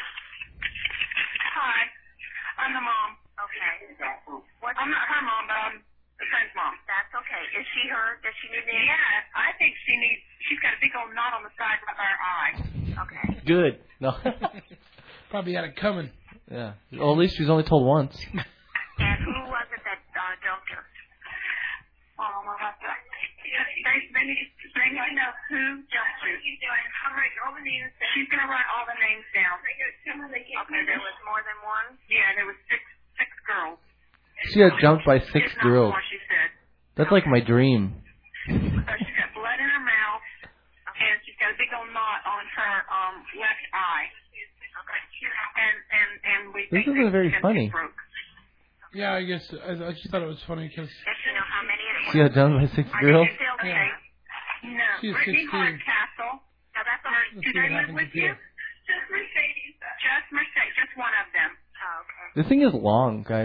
Hi, I'm the mom. Okay. What? I'm not her mom, but I'm the friend's mom. That's okay. Is she her? Does she need any? Yeah, I think she needs, she's got a big old knot on the side of her eye. Okay. Good. No. Probably had it coming. Yeah. Well, at least she was only told once. And who was it that uh, jumped her? Oh, well, that's right. They, they, need, they need to know who jumped you. I'm writing all the names down. She's going to write all the names down. Okay, there was more than one? Yeah, there was six six girls. She got jumped by six It's not girls. more, she said. That's like my dream. So she's got blood in her mouth, and she's got a big old knot on her um, left eye. And, and, and we This think isn't very that funny. she broke. Yeah, I guess I, I just thought it was funny because If you know how many it was. She got jumped by six Are girls. you still Yeah. No. She's Brittany sixteen. Hardcastle. Now that's our, Let's do see they what live happens with with you? you. Just Mercedes. Just Mercedes. Just one of them. Oh, okay. This thing is long, guys.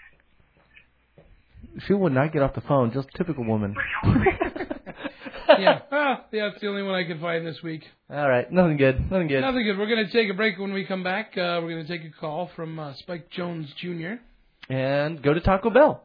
She would not get off the phone. Just typical woman. yeah, well, yeah, it's the only one I could find this week. All right, nothing good. Nothing good. Nothing good. We're going to take a break. When we come back, uh, we're going to take a call from uh, Spike Jones Junior And go to Taco Bell.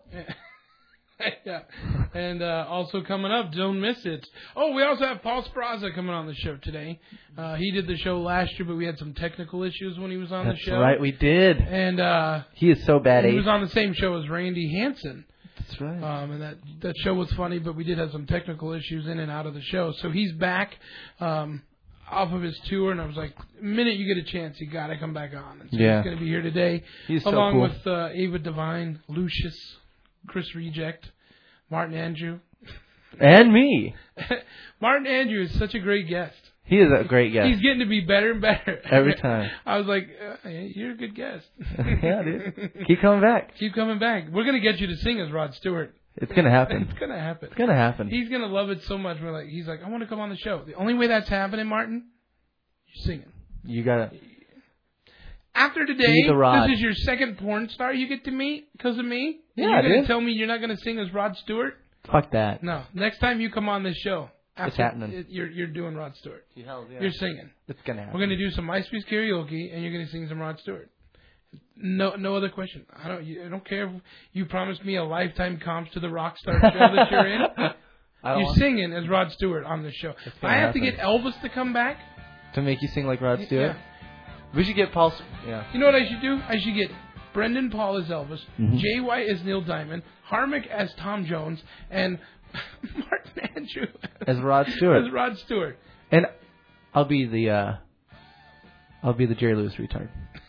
yeah. And uh, also coming up, don't miss it. Oh, we also have Paul Spraza coming on the show today. Uh, he did the show last year, but we had some technical issues when he was on That's the show. right, we did. And uh, he is so bad. he Ace. was on the same show as Randy Hansen. That's right. Um, and that that show was funny, but we did have some technical issues in and out of the show. So he's back um, off of his tour, and I was like, the minute you get a chance, you got to come back on. And so Yeah. he's going to be here today, He's so along cool. with uh, Ava Devine, Lucius, Chris Reject, Martin Andrew. And me. Martin Andrew is such a great guest. He is a great guest. He's getting to be better and better. Every time. I was like, uh, you're a good guest. Yeah, dude. Keep coming back. Keep coming back. We're going to get you to sing as Rod Stewart. It's going to happen. It's going to happen. It's going to happen. He's going to love it so much. We're like, he's like, I want to come on the show. The only way that's happening, Martin, you're singing. You got to. After today, Be the Rod. this is your second porn star you get to meet because of me? And Yeah, you're going dude. to tell me you're not going to sing as Rod Stewart? Fuck that. No. Next time you come on this show, after It's happening. it- you're, you're doing Rod Stewart. Hell, yeah. You're singing. It's going to happen. We're going to do some MySpace karaoke, and you're going to sing some Rod Stewart. No, no other question. I don't. You, I don't care if you promised me a lifetime comps to the Rockstar show that you're in. I don't You're want- singing as Rod Stewart on the show. If gonna I have to happen. get Elvis to come back, To make you sing like Rod y- Stewart? yeah. We should get Paul. Yeah. You know what I should do? I should get Brendan Paul as Elvis, Mhm. J Y as Neil Diamond, Harmonic as Tom Jones, and Martin Andrew As Rod Stewart. as Rod Stewart. And I'll be the. uh I'll be the Jerry Lewis retard.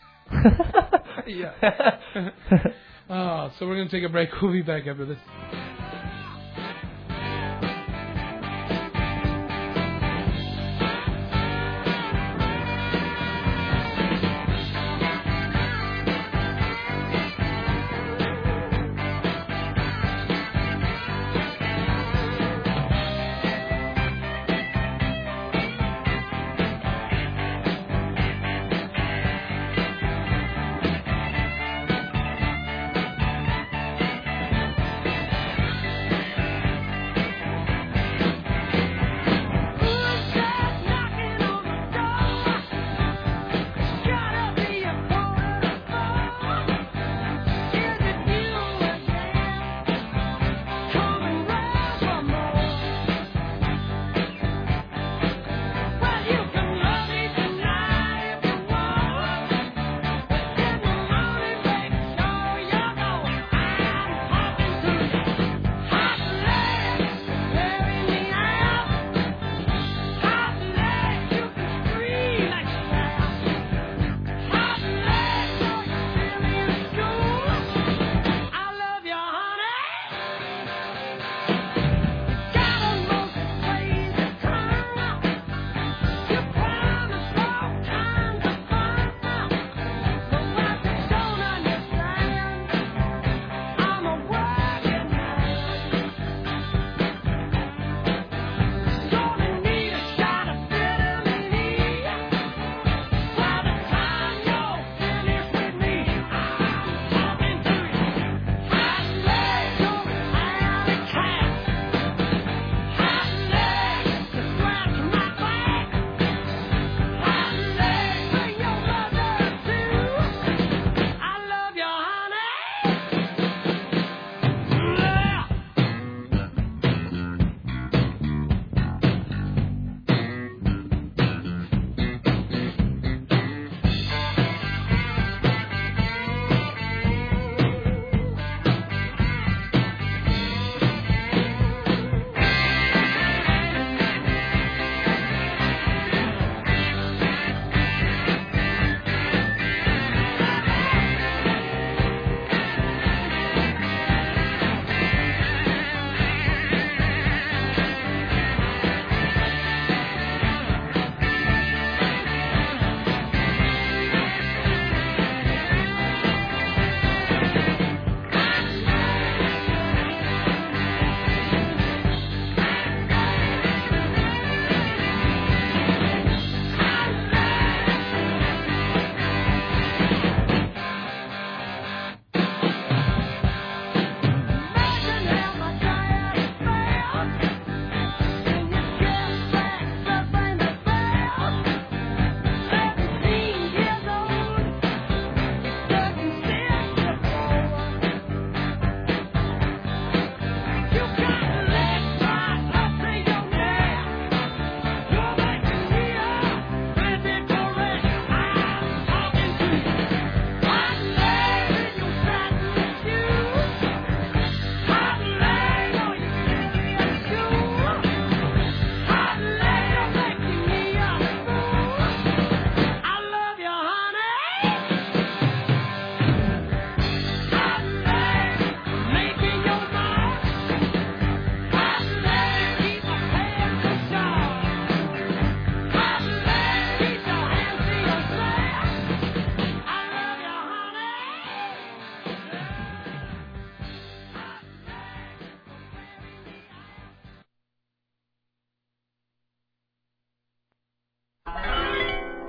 Yeah. Oh, so we're going to take a break. We'll be back after this.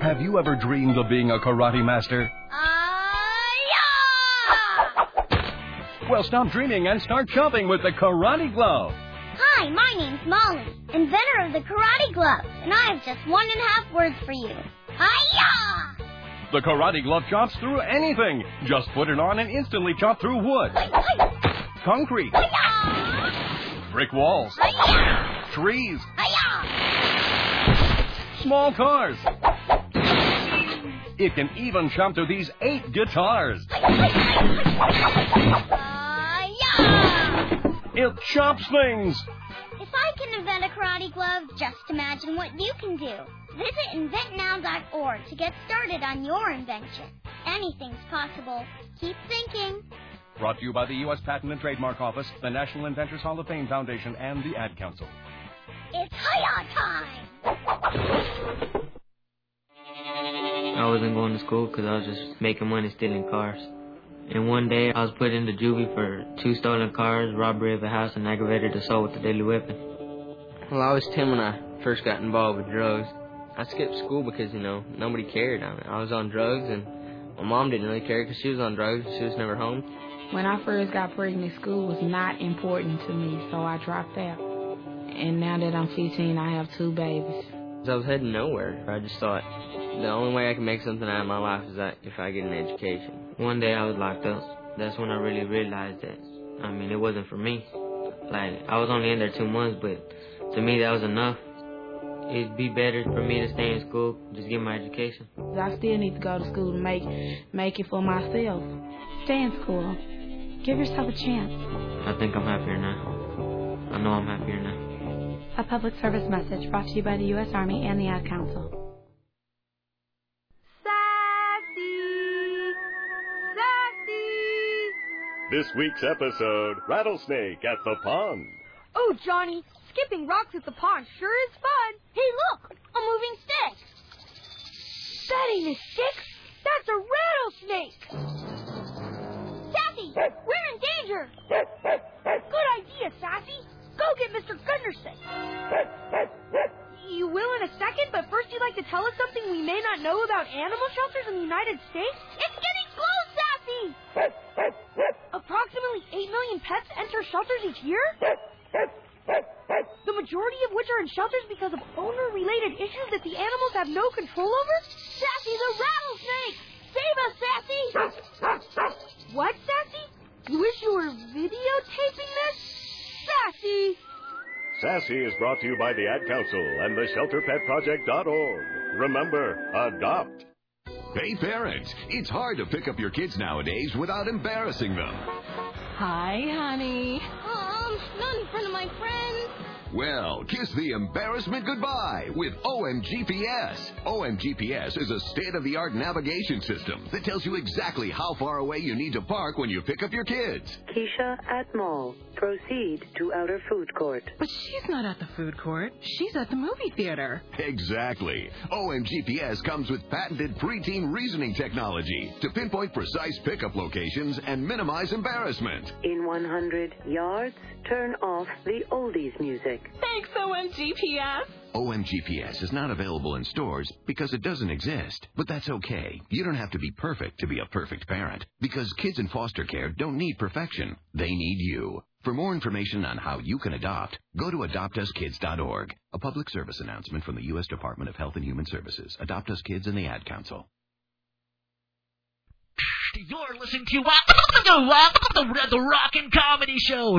Have you ever dreamed of being a karate master? Well, stop dreaming and start chomping with the Karate Glove. Hi, my name's Molly, inventor of the Karate Glove, and I have just one and a half words for you. Hi-ya! The Karate Glove chomps through anything. Just put it on and instantly chop through wood, concrete, Hi-ya! brick walls, Hi-ya! trees, Hi-ya! small cars. It can even chomp through these eight guitars. It chops things. If I can invent a karate glove, just imagine what you can do. Visit invent now dot org to get started on your invention. Anything's possible. Keep thinking. Brought to you by the U S Patent and Trademark Office, the National Inventors Hall of Fame Foundation, and the Ad Council. It's hi-ya time! I wasn't going to school because I was just making money stealing cars. And one day, I was put into juvie for two stolen cars, robbery of a house, and aggravated assault with a deadly weapon. Well, I was ten when I first got involved with drugs. I skipped school because, you know, nobody cared. I, mean, I was on drugs, and my mom didn't really care because she was on drugs. She was never home. When I first got pregnant, school was not important to me, so I dropped out. And now that I'm fifteen, I have two babies. I was heading nowhere. I just thought the only way I can make something out of my life is that if I get an education. One day I was locked up. That's when I really realized that, I mean, it wasn't for me. Like, I was only in there two months, but to me that was enough. It'd be better for me to stay in school, just get my education. I still need to go to school to make make it for myself. Stay in school. Give yourself a chance. I think I'm happier now. I know I'm happier now. A public service message brought to you by the U S Army and the Ad Council. This week's episode, Rattlesnake at the Pond. Oh, Johnny, skipping rocks at the pond sure is fun. Hey, look, a moving stick. That ain't a stick. That's a rattlesnake. Sassy, we're in danger. Good idea, Sassy. Go get Mister Gunderson. You will in a second, but first you'd like to tell us something we may not know about animal shelters in the United States? It's getting close, Sassy. Approximately eight million pets enter shelters each year? The majority of which are in shelters because of owner-related issues that the animals have no control over? Sassy the rattlesnake! Save us, Sassy! What, Sassy? You wish you were videotaping this? Sassy! Sassy is brought to you by the Ad Council and the shelter pet project dot org. Remember, adopt. Hey, parents, it's hard to pick up your kids nowadays without embarrassing them. Hi, honey. Um, not in front of my friends. Well, kiss the embarrassment goodbye with O M G P S. O M G P S is a state-of-the-art navigation system that tells you exactly how far away you need to park when you pick up your kids. Keisha at mall. Proceed to outer food court. But she's not at the food court. She's at the movie theater. Exactly. O M G P S comes with patented preteen reasoning technology to pinpoint precise pickup locations and minimize embarrassment. In one hundred yards, turn off the oldies music. Thanks, O M G P S. O M G P S is not available in stores because it doesn't exist. But that's okay. You don't have to be perfect to be a perfect parent. Because kids in foster care don't need perfection. They need you. For more information on how you can adopt, go to adopt us kids dot org. A public service announcement from the U S Department of Health and Human Services, Adopt Us Kids, and the Ad Council. You're listening to uh, the, the Rockin' Comedy Show.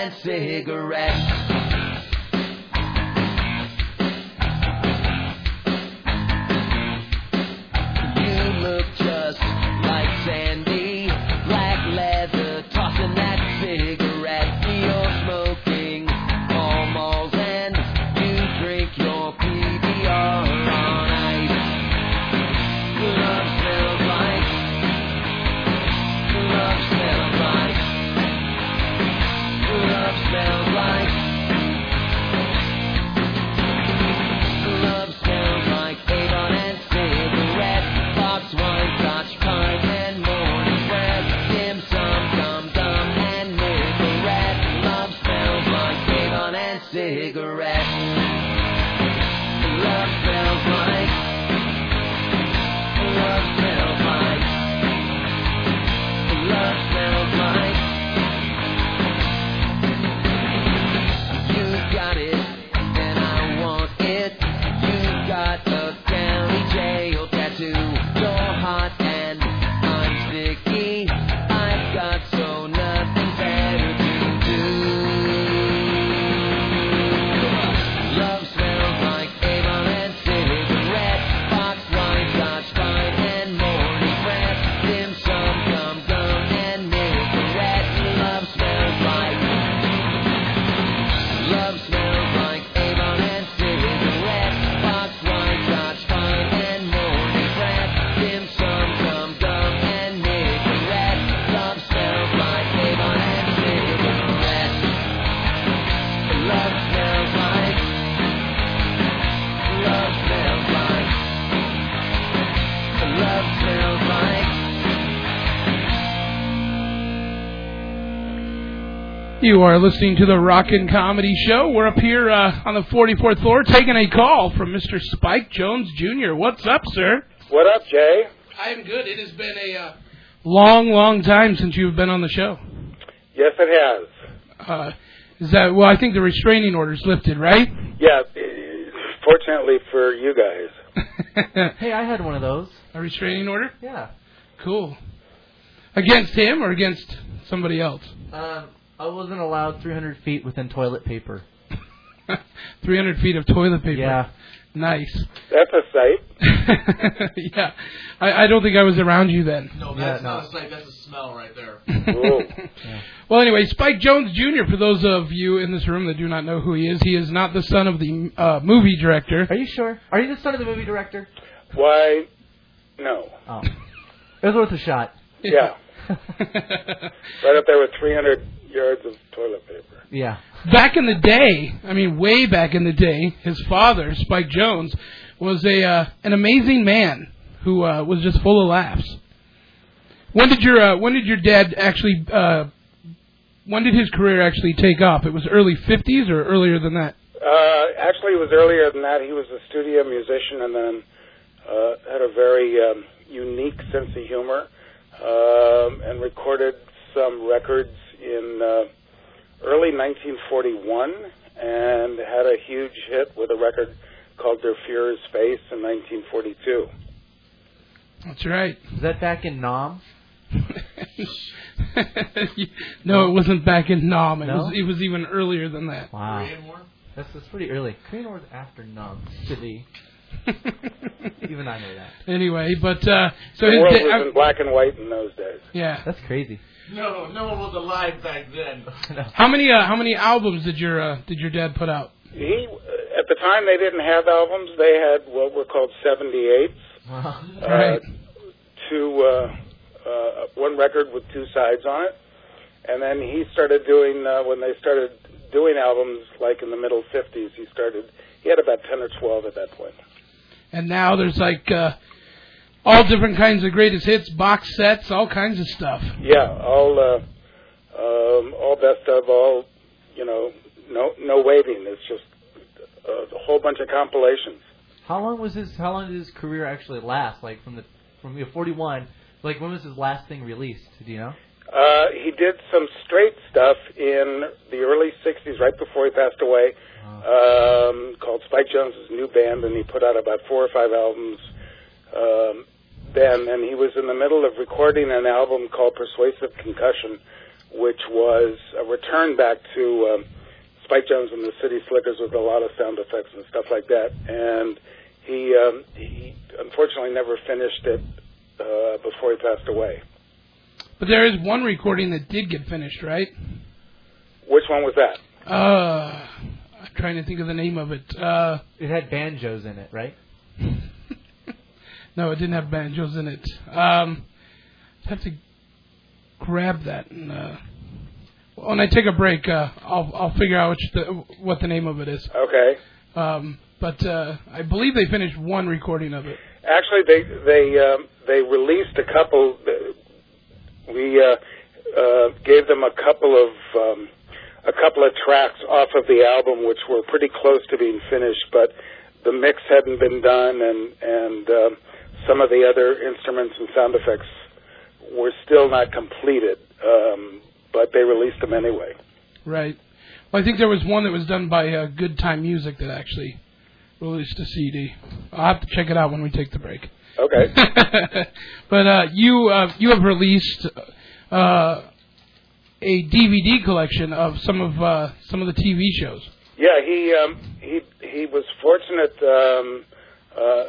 and cigarettes. Just like Sandy, black leather, tossing that cigarette. You're smoking Pall Malls and you drink your P B R on ice. Love smells like, love smells like, love smells like, love smells like Avon and cigarettes. Box wine, Scotch pine, and morning bread. Dim sum, dum dum, and Nicorette. Love smells like Avon and cigarettes. Love smells like. Love smells like. Love smells like. You got it, and I want it. You got a county jail tattoo. You're hot and I'm sticky. I've got so nothing better to do. Love smells like Avon and cigarettes. Box wine, Scotch pine, and morning breath. Dim sum, gum gum, and Nicorette. Love smells like. Love smells like Avon and cigarettes. Box wine, Scotch pine, and morning breath. Dim sum, gum gum, and Nicorette. Love smells like Avon and cigarettes. Love smells like. Love smells like. Love smells like. You are listening to the Rockin' Comedy Show. We're up here uh, on the forty-fourth floor taking a call from Mister Spike Jones Junior What's up, sir? What up, Jay? I am good. It has been a uh, long, long time since you've been on the show. Yes, it has. Uh, is that well? I think the restraining order's lifted, right? Yeah, fortunately for you guys. Hey, I had one of those. A restraining order? Yeah. Cool. Against him or against somebody else? Um, I wasn't allowed three hundred feet within toilet paper. three hundred feet of toilet paper. Yeah. Nice. That's a sight. Yeah. I, I don't think I was around you then. No, that's yeah, not no. a sight. That's a smell right there. Yeah. Well, anyway, Spike Jones Junior, for those of you in this room that do not know who he is, he is not the son of the uh, movie director. Are you sure? Are you the son of the movie director? Why, no. Oh. It was worth a shot. Yeah. Right up there with three hundred yards of toilet paper. Yeah. Back in the day, I mean, way back in the day, his father, Spike Jones, was a uh, an amazing man who uh, was just full of laughs. When did your uh, when did your dad actually? Uh, when did his career actually take off? It was early fifties or earlier than that? Uh, actually, it was earlier than that. He was a studio musician and then uh, had a very um, unique sense of humor um, and recorded some records in uh, early nineteen forty-one and had a huge hit with a record called Der Fuhrer's Face in nineteen forty-two. That's right. Was that back in Nam? No, it wasn't back in Nam. It No? was it was even earlier than that. Wow. Korean War? That's, that's pretty early. Korean War is after Nam City. Even I know that. Anyway, but uh, so the his world da- was in black and white in those days. Yeah, that's crazy. No, no one was alive back then. How many uh, how many albums did your uh, did your dad put out? He at the time they didn't have albums. They had what were called seventy-eights. Wow. Uh, Right. Two uh, uh, one record with two sides on it, and then he started doing uh, when they started doing albums like in the middle fifties. He started. He had about ten or twelve at that point. And now there's like uh, all different kinds of greatest hits, box sets, all kinds of stuff. Yeah, all uh, um, all best of, all, you know, no no waiting. It's just a, a whole bunch of compilations. How long was his? How long did his career actually last? Like from the from you know, forty-one. Like when was his last thing released? Do you know? Uh, he did some straight stuff in the early sixties, right before he passed away, um, called Spike Jones's New Band, and he put out about four or five albums um, then. And he was in the middle of recording an album called Persuasive Concussion, which was a return back to um, Spike Jones and the City Slickers with a lot of sound effects and stuff like that. And he, um, he unfortunately never finished it uh, before he passed away. But there is one recording that did get finished, right? Which one was that? Uh, I'm trying to think of the name of it. Uh, it had banjos in it, right? No, it didn't have banjos in it. Um, I have to grab that. And, uh, when I take a break, uh, I'll I'll figure out which the, what the name of it is. Okay. Um, but uh, I believe they finished one recording of it. Actually, they they um, they released a couple. We uh, uh, gave them a couple of um, a couple of tracks off of the album, which were pretty close to being finished, but the mix hadn't been done, and and um, some of the other instruments and sound effects were still not completed, um, but they released them anyway. Right. Well, I think there was one that was done by uh, Good Time Music that actually released a C D. I'll have to check it out when we take the break. Okay. But uh, you uh, you have released uh, a D V D collection of some of uh, some of the T V shows. Yeah, he um, he he was fortunate. Um, uh,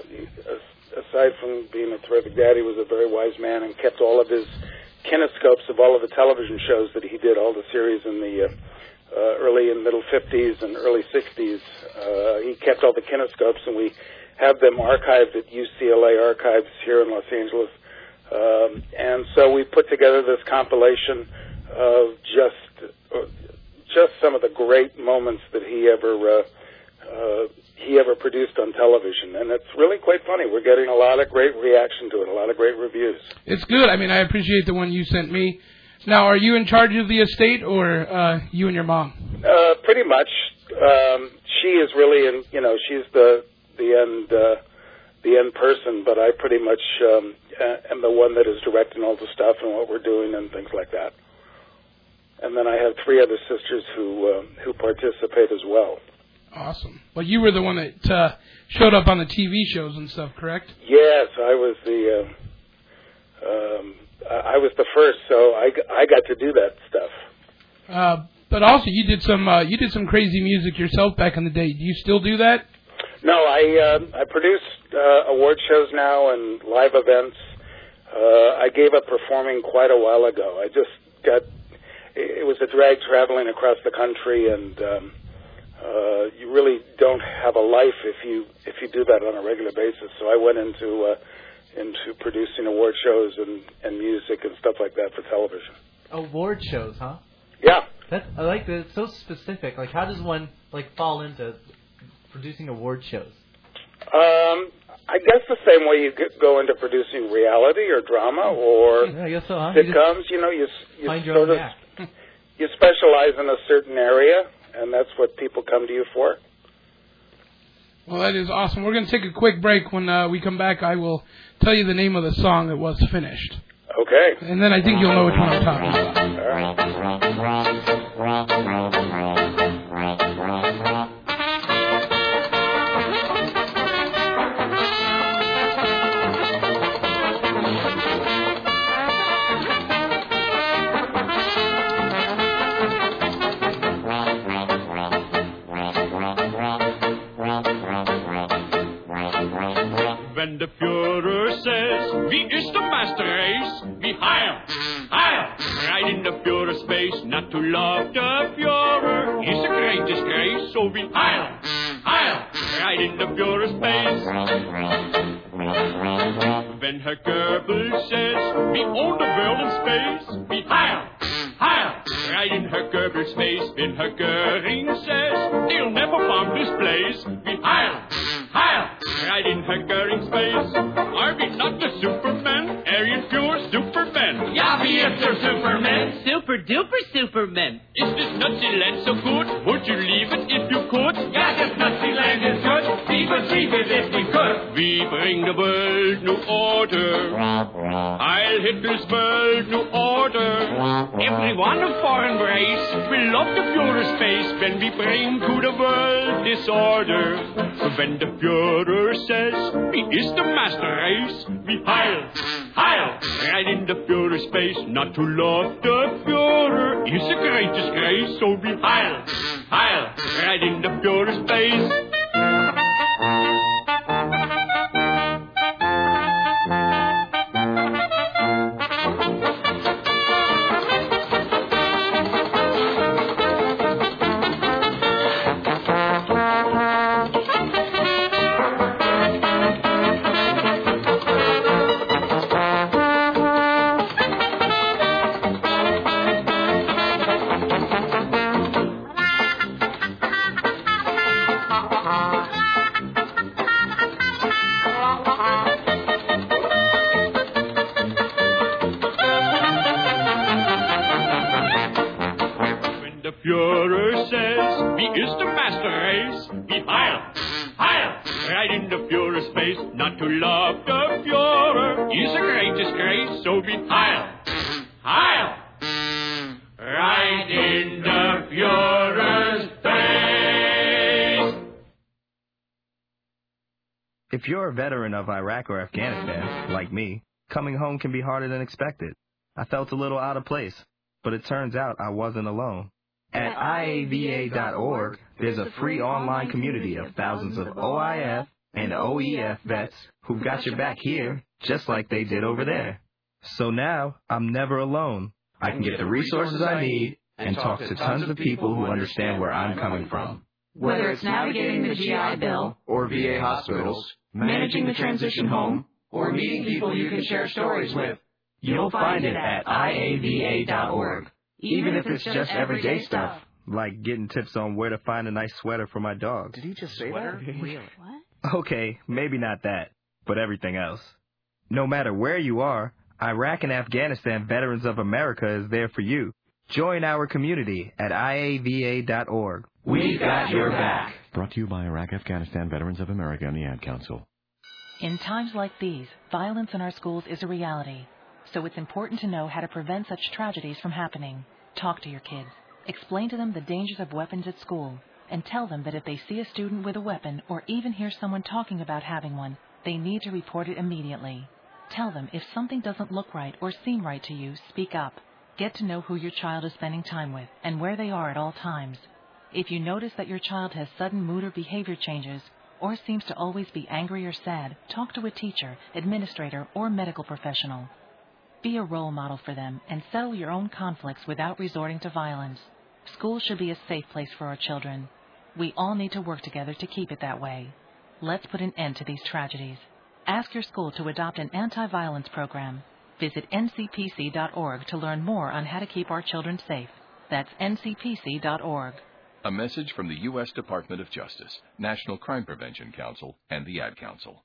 aside from being a terrific dad, he was a very wise man and kept all of his kinescopes of all of the television shows that he did, all the series in the uh, uh, early and middle fifties and early sixties. Uh, he kept all the kinescopes, and we have them archived at U C L A Archives here in Los Angeles. Um, and so we put together this compilation of just uh, just some of the great moments that he ever uh, uh, he ever produced on television, and it's really quite funny. We're getting a lot of great reaction to it, a lot of great reviews. It's good. I mean, I appreciate the one you sent me. Now, are you in charge of the estate, or uh, you and your mom? Uh, pretty much. Um, she is really, in, you know, she's the the end uh, the end person, but I pretty much um, am the one that is directing all the stuff and what we're doing and things like that. And then I have three other sisters who uh, who participate as well. Awesome. Well, you were the one that uh, showed up on the T V shows and stuff, correct? Yes, I was the uh, um, I was the first, so I, I got to do that stuff. Uh, but also, you did some uh, you did some crazy music yourself back in the day. Do you still do that? No, I uh, I produce uh, award shows now and live events. Uh, I gave up performing quite a while ago. I just got it was a drag traveling across the country, and um, uh, you really don't have a life if you if you do that on a regular basis. So I went into uh, into producing award shows and, and music and stuff like that for television. Award shows, huh? Yeah. That's, I like that. It's so specific. Like, how does one like fall into producing award shows? Um, I guess the same way you go into producing reality or drama or yeah, I guess so, huh? sitcoms. You, you know, you, you find your sort own of act. you specialize in a certain area, and that's what people come to you for. Well, that is awesome. We're going to take a quick break. When uh, we come back, I will tell you the name of the song that was finished. Okay. And then I think you'll know which one I'm talking about. All right. When the Führer says, wie ist der Master Race? Wie heil, heil, right in the Führer's face. Not to love the Führer is a great disgrace. So wie heil, heil, right in the Führer's face. When Herr Goebbels says, we own the world in space. Wie heil, heil, right in Herr Goebbels' face. When Herr Göring says, they'll never bomb this place. Wie heil, heil, right in Herr Göring's face. Are we not the Superman? Aryan Führer Superman. Ja, wie ist der Superman? Super duper Superman. Is this Nazi land so good? Would you leave it if you could? Ja, this Nazi land is good. We would leave it if we could. We bring the world new order. I'll hit this world new order. Everyone of foreign race will love the Führer space when we bring to the world disorder. When the Führer says he is the master race, we heil, heil, right in the Führer space. Not to love the Führer is a great disgrace, so we heil, heil, right in the Führer space. If you're a veteran of Iraq or Afghanistan, like me, coming home can be harder than expected. I felt a little out of place, but it turns out I wasn't alone. At I A V A dot org, there's a free online community of thousands of O I F and O E F vets who've got your back here, just like they did over there. So now, I'm never alone. I can get the resources I need and talk to tons of people who understand where I'm coming from. Whether it's navigating the G I Bill, or V A hospitals, managing the transition home, or meeting people you can share stories with, you'll find it at I A V A dot org. Even if it's just everyday stuff, like getting tips on where to find a nice sweater for my dog. Did he just say that? Really? What? Okay, maybe not that, but everything else. No matter where you are, Iraq and Afghanistan Veterans of America is there for you. Join our community at I A V A dot org. We got your back. Brought to you by Iraq Afghanistan Veterans of America and the Ad Council. In times like these, violence in our schools is a reality. So it's important to know how to prevent such tragedies from happening. Talk to your kids. Explain to them the dangers of weapons at school. And tell them that if they see a student with a weapon or even hear someone talking about having one, they need to report it immediately. Tell them if something doesn't look right or seem right to you, speak up. Get to know who your child is spending time with and where they are at all times. If you notice that your child has sudden mood or behavior changes or seems to always be angry or sad, talk to a teacher, administrator, or medical professional. Be a role model for them and settle your own conflicts without resorting to violence. School should be a safe place for our children. We all need to work together to keep it that way. Let's put an end to these tragedies. Ask your school to adopt an anti-violence program. Visit N C P C dot org to learn more on how to keep our children safe. That's N C P C dot org. A message from the U S Department of Justice, National Crime Prevention Council, and the Ad Council.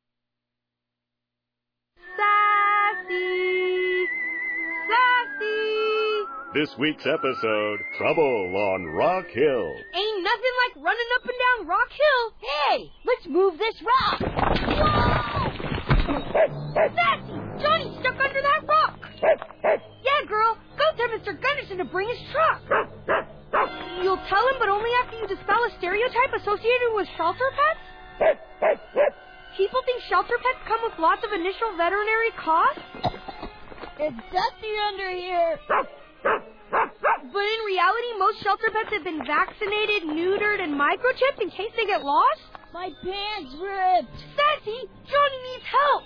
Sassy! Sassy! This week's episode, Trouble on Rock Hill. Ain't nothing like running up and down Rock Hill. Hey, let's move this rock. Whoa! Sassy! Johnny's stuck under that rock. Yeah, girl, go tell Mister Gunderson to bring his truck. You'll tell him, but only after you dispel a stereotype associated with shelter pets? People think shelter pets come with lots of initial veterinary costs? It's dusty under here. But in reality, most shelter pets have been vaccinated, neutered, and microchipped in case they get lost? My pants ripped. Sassy, Johnny needs help.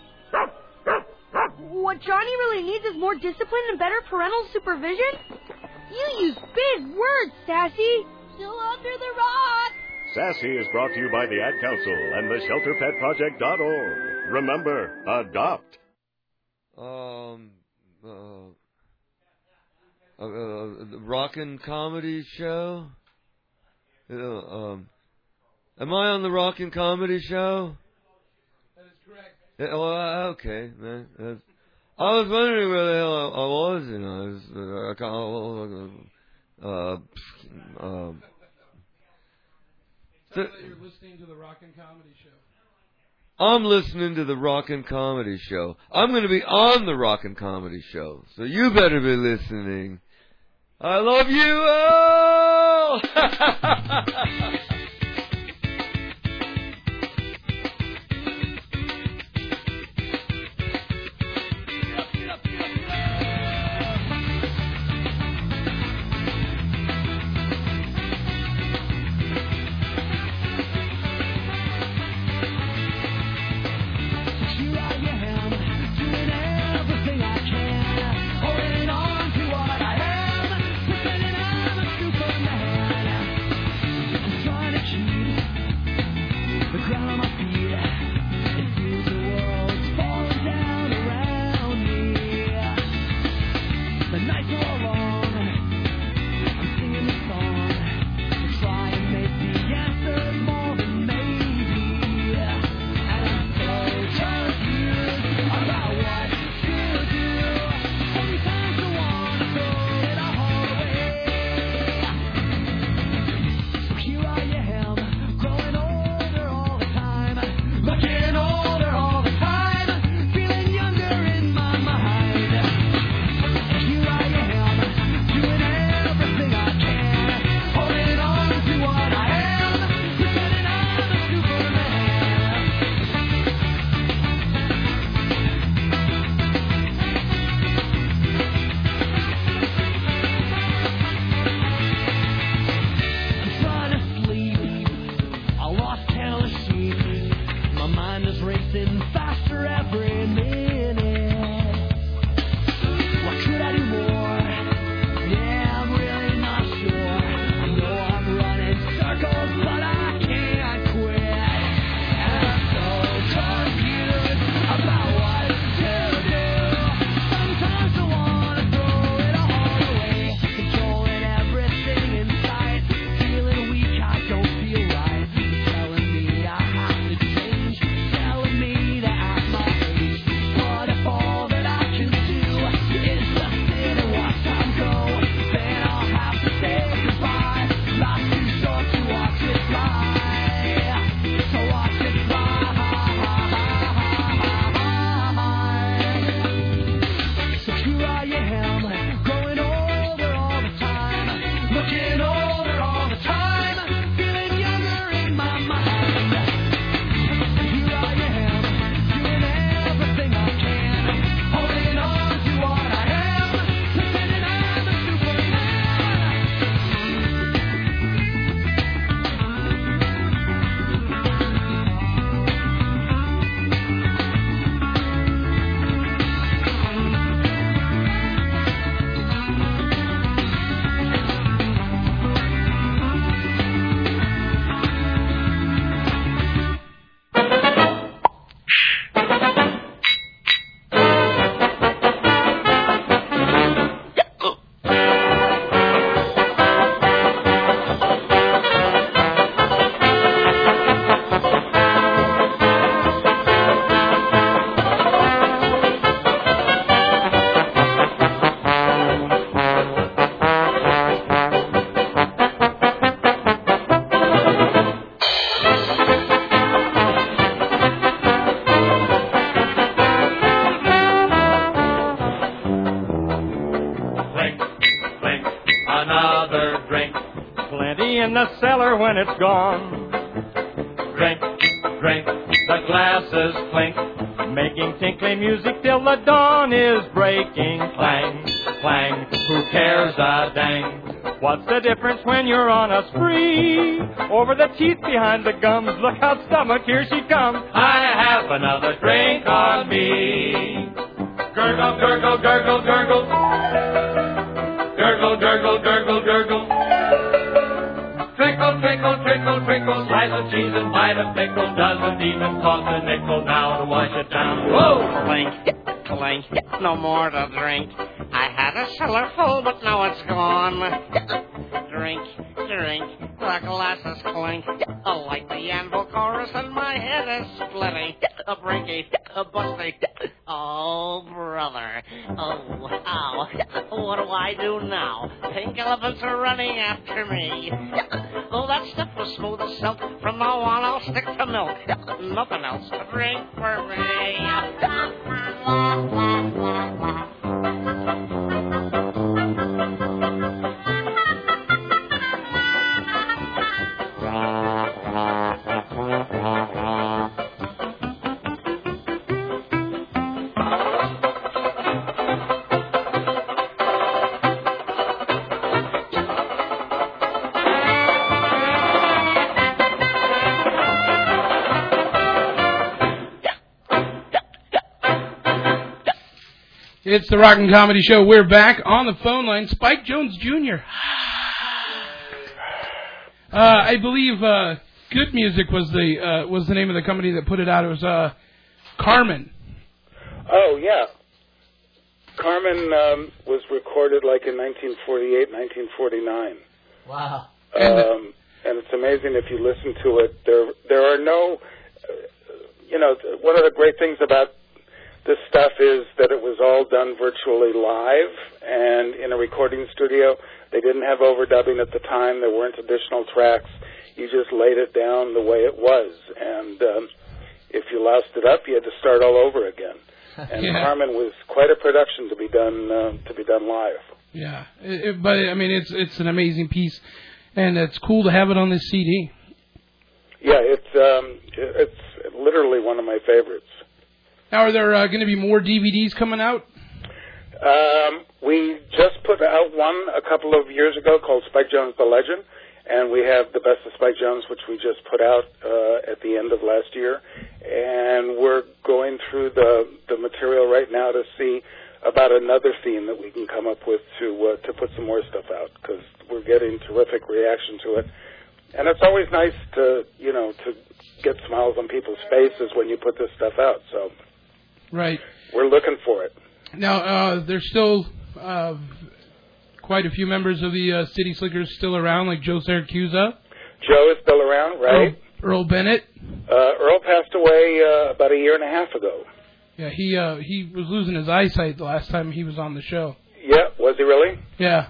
What Johnny really needs is more discipline and better parental supervision? You use big words, Sassy. Still under the rock. Sassy is brought to you by the Ad Council and the Shelter Pet Project dot org. Remember, adopt. Um, uh, uh, uh the Rockin' Comedy Show? Uh, um, am I on the Rockin' Comedy Show? That is correct. Yeah, well, okay, man. That's, I was wondering where the hell I, I was, you know. I was, uh, I can't, uh, um, Sounds like you're listening to the Rockin' Comedy Show. I'm listening to the Rockin' Comedy Show. I'm going to be on the Rockin' Comedy Show, so you better be listening. I love you all! In the cellar when it's gone. Drink, drink, the glasses clink, making tinkling music till the dawn is breaking. Clang, clang, who cares a dang? What's the difference when you're on a spree? Over the teeth, behind the gums, look out stomach, here she comes. I have another drink on me. Gurgle, gurgle, gurgle, gurgle. Gurgle, gurgle, gurgle, gurgle. Trickle, trickle, trickle, trickle, slice of cheese and bite of pickle, doesn't even cost a nickel now to wash it down. Whoa! Clink, clink, no more to drink. I had a cellar full, but now it's gone. Drink, drink, the glasses clink. Like the anvil chorus and my head is splitting. A brinky, a busty, Oh, brother. Oh, ow. What do I do now? Pink elephants are running after me. Though that stuff was smooth as silk, from now on I'll stick to milk. Nothing else to drink for me. It's the Rock and Comedy Show. We're back on the phone line. Spike Jones Junior Uh, I believe uh, Good Music was the uh, was the name of the company that put it out. It was uh, Carmen. Oh, yeah. Carmen um, was recorded like in nineteen forty-eight, nineteen forty-nine. Wow. Um, and it's amazing if you listen to it. There, there are no, uh, you know, one of the great things about this stuff is that it was all done virtually live and in a recording studio. They didn't have overdubbing at the time. There weren't additional tracks. You just laid it down the way it was. And um, if you loused it up, you had to start all over again. And Yeah. Carmen was quite a production to be done uh, to be done live. Yeah, it, it, but I mean, it's it's an amazing piece, and it's cool to have it on this C D. Yeah, it's um, it's literally one of my favorites. Now, are there uh, going to be more D V Ds coming out? Um, we just put out one a couple of years ago called Spike Jones the Legend, and we have the Best of Spike Jones, which we just put out uh, at the end of last year. And we're going through the the material right now to see about another theme that we can come up with to uh, to put some more stuff out, because we're getting terrific reaction to it. And it's always nice to, you know, to get smiles on people's faces when you put this stuff out. So Right. we're looking for it. Now, uh, there's still uh, quite a few members of the uh, City Slickers still around, like Joe Siracusa. Joe is still around, right? Earl, Earl Bennett. Uh, Earl passed away uh, about a year and a half ago. Yeah, he uh, he was losing his eyesight the last time he was on the show. Yeah, was he really? Yeah.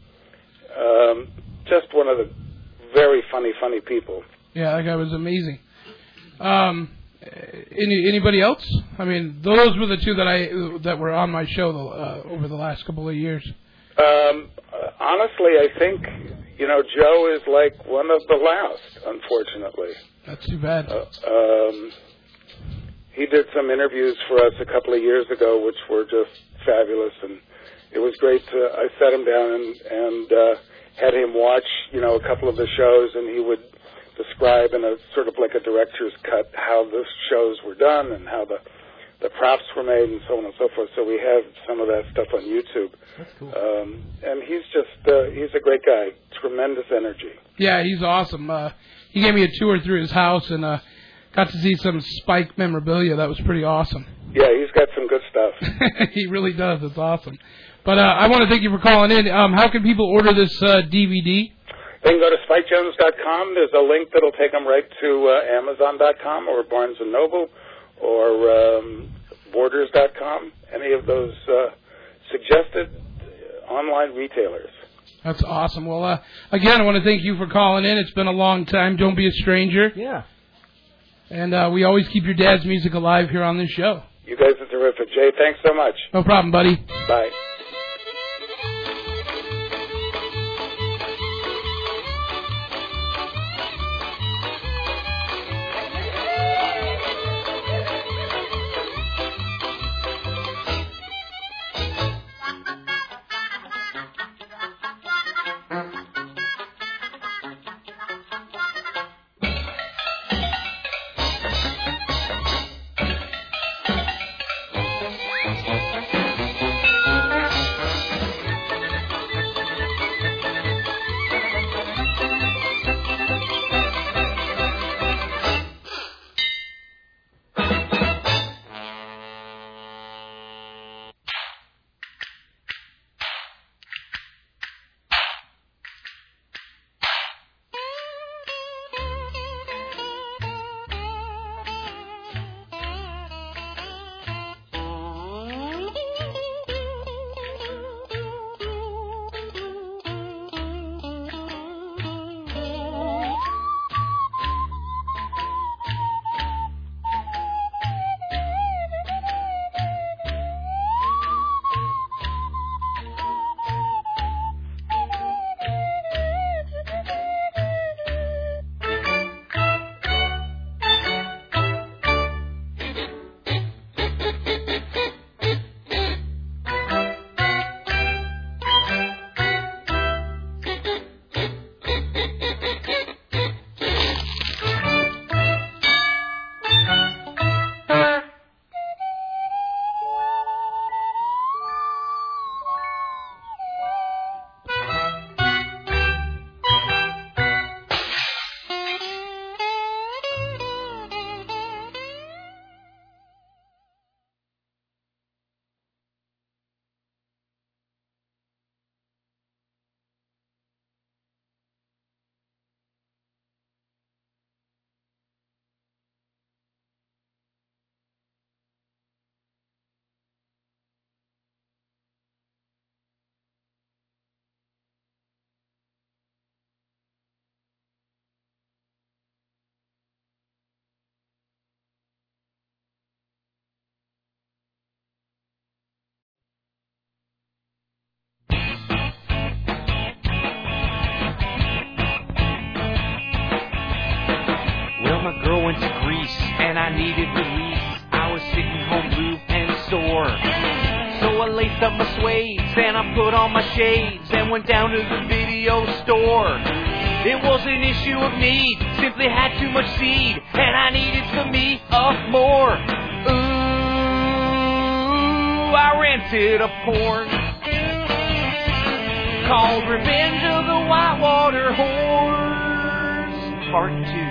Um, just one of the very funny, funny people. Yeah, that guy was amazing. Um, any anybody else? I mean, those were the two that I that were on my show uh, over the last couple of years. Um, uh, honestly, I think, you know, Joe is like one of the last, unfortunately. That's too bad. Uh, um, he did some interviews for us a couple of years ago, which were just fabulous, and it was great to, I sat him down and, and uh, had him watch, you know, a couple of the shows, and he would describe in a sort of like a director's cut how the shows were done and how the the props were made and so on and so forth. So we have some of that stuff on YouTube. That's cool. Um, and he's just, uh, he's a great guy. Tremendous energy. Yeah, he's awesome. Uh, he gave me a tour through his house and uh, got to see some Spike memorabilia. That was pretty awesome. Yeah, he's got some good stuff. He really does. It's awesome. But uh, I want to thank you for calling in. Um, how can people order this uh, D V D? They can go to spike jones dot com. There's a link that'll take them right to uh, amazon dot com or Barnes and Noble or um, borders dot com, any of those uh, suggested online retailers. That's awesome. Well, uh, again, I want to thank you for calling in. It's been a long time. Don't be a stranger. Yeah. And uh, we always keep your dad's music alive here on this show. You guys are terrific. Jay, thanks so much. No problem, buddy. Bye. my girl went to Greece, and I needed release. I was sitting home blue and sore. So I laced up my suedes, and I put on my shades, and went down to the video store. It was an issue of need, simply had too much seed, and I needed some meat of more. Ooh, I rented a porn called Revenge of the Whitewater Whores, Part two.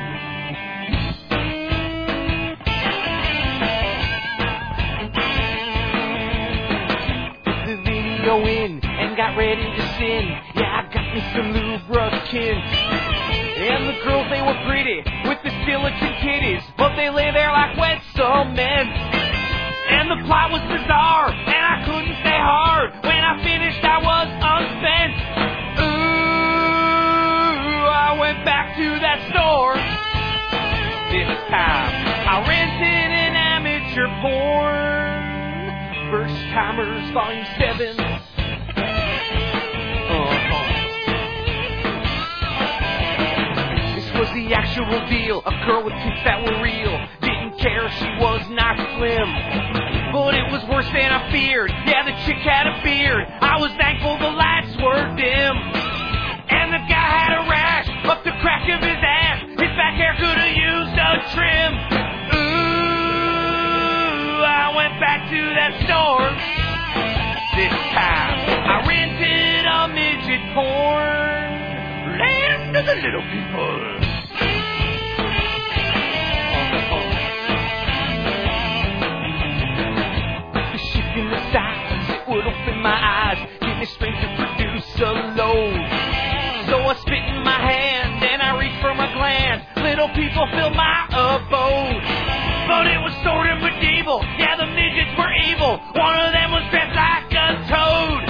The video in and got ready to sin. Yeah, I got me some lubricant. And the girls, they were pretty with the silicone titties, but they lay there like wet cement. And the plot was bizarre, and I couldn't stay hard. When I finished, I was unspent. Ooh, I went back to that store. This time, I rented an amateur porn. First Timers, Volume seven. Uh-huh. This was the actual deal. A girl with tits that were real. Didn't care, she was not slim. But it was worse than I feared. Yeah, the chick had a beard. I was thankful the lights were dim. And the guy had a rash up the crack of his ass. His back hair could have used a trim. Ooh, I went back to that store. This time, I rented a midget porn. Land of the little people. In the size, it would open my eyes, give me strength to produce a load. So I spit in my hand, and I reach for my gland. Little people fill my abode. But it was sort of medieval, yeah, the midgets were evil. One of them was dressed like a toad.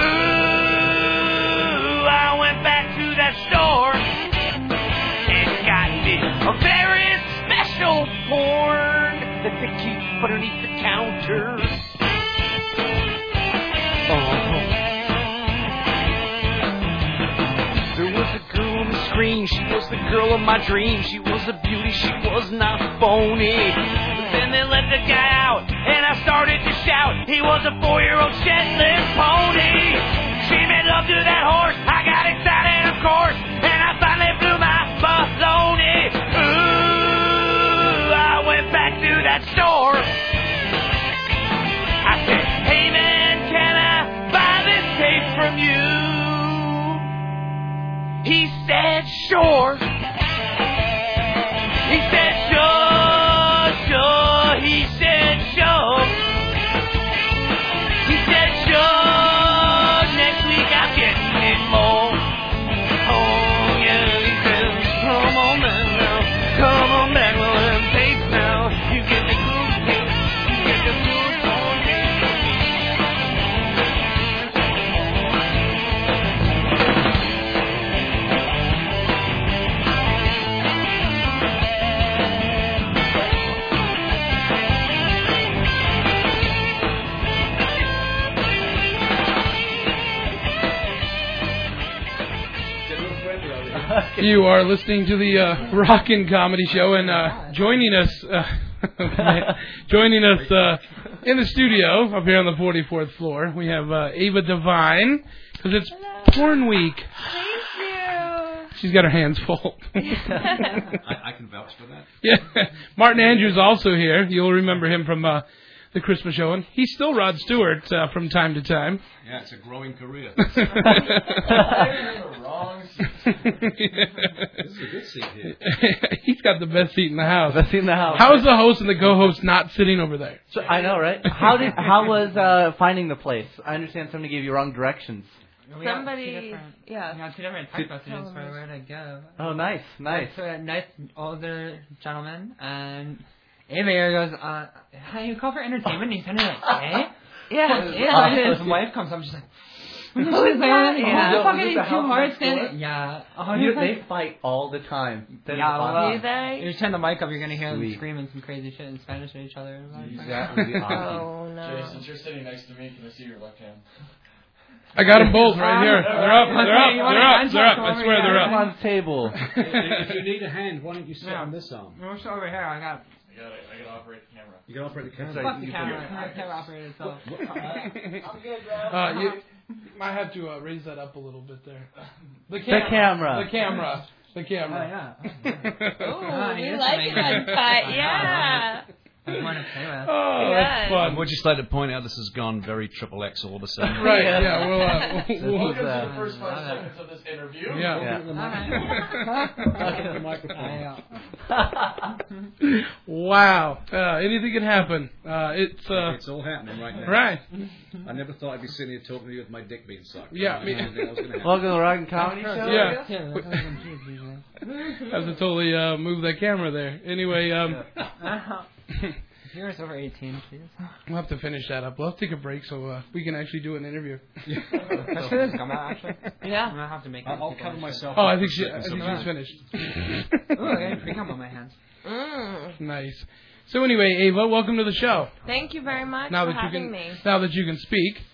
Ooh, I went back to that store and got me a very special porn that they keep underneath the counter. There was a girl on the screen, she was the girl of my dreams. She was a beauty, she was not phony. But then they let the guy out, and I started to shout. He was a four-year-old Shetland pony. She made love to that horse, I got excited, of course, and I finally blew my baloney. Ooh, I went back to that store. I said, hey man, can I buy this tape from you? He said, sure. He said, sure, sure. He said, sure. He said, sure. Next week I'm getting it more. Oh, yeah. He said, come on back now. Come on back, well, them tapes now. You get the good tape. You get the good on tape. You are listening to the uh, Rockin' Comedy Show, and uh, joining us, uh, joining us uh, in the studio up here on the forty-fourth floor, we have uh, Ava Devine, because it's Porn Week. Thank you. She's got her hands full. I, I can vouch for that. Yeah, Martin Andrews also here. You'll remember him from uh, the Christmas show, and he's still Rod Stewart uh, from time to time. Yeah, it's a growing career. Wrong. This is a good seat here. He's got the best seat in the house. Best seat in the house. How is the host and the co-host not sitting over there? So, I know, right? How did how was uh, finding the place? I understand somebody gave you wrong directions. We Somebody, got yeah. We got two different text messages for where to go. Oh, nice, nice. It's a nice older gentleman, and Ava here goes, uh, "Hey, you call for entertainment?" And he's kind of like, "Eh?" Yeah, yeah. And his wife comes up, she's like, "Who is that? Yeah. Oh, fucking too hard standing." Yeah. Oh, you, they fight all the time. That yeah, well, do they? You turn the mic up, you're gonna hear Sweet. them screaming some crazy shit in Spanish at each other. That would be awesome. Oh no. Jay, since you're sitting next to me, can I see your left hand? I got them both right here. They're up. They're up. They're up. They're up. I swear they're I'm up. on the table. If you need a hand, why don't you sit Yeah. on this arm? No, it's over here. I got. I gotta, I gotta operate the camera. You can operate the camera. Fuck the You camera. can- I can't operate itself. I'm good, bro. Uh, you might have to uh, raise that up a little bit there. The The camera. The camera. The camera. Oh, yeah. Ooh, we yes, like amazing. it uncut. Yeah. That's fun to play with. Oh, that's Yes. I fun. would just like to point out this has gone very triple X all of a sudden. Right, yeah, well, uh, This we'll, is, Welcome uh, to the first five seconds of this interview. yeah. Yeah. The microphone. Wow. Uh, anything can happen. Uh, it's, uh, It's all happening right now. right. I never thought I'd be sitting here talking to you with my dick being sucked. Yeah, I me- didn't think that was gonna happen. Welcome to the Rock and Comedy Show. Yeah. Yeah, that's what I'm doing. Have to totally uh, move that camera there. Anyway, um, Yours over eighteen, please. we'll have to finish that up. We'll have to take a break so uh, we can actually do an interview. That's for this come out, actually. Yeah. I'm gonna have to make. I'll, I'll people cover understand. myself. Oh, I up think for she, sitting I think somewhere. she's finished. Ooh, I got pre cum on my hands. Mm. Nice. So anyway, Ava, welcome to the show. Thank you very much Now for that you having can, me. now that you can speak.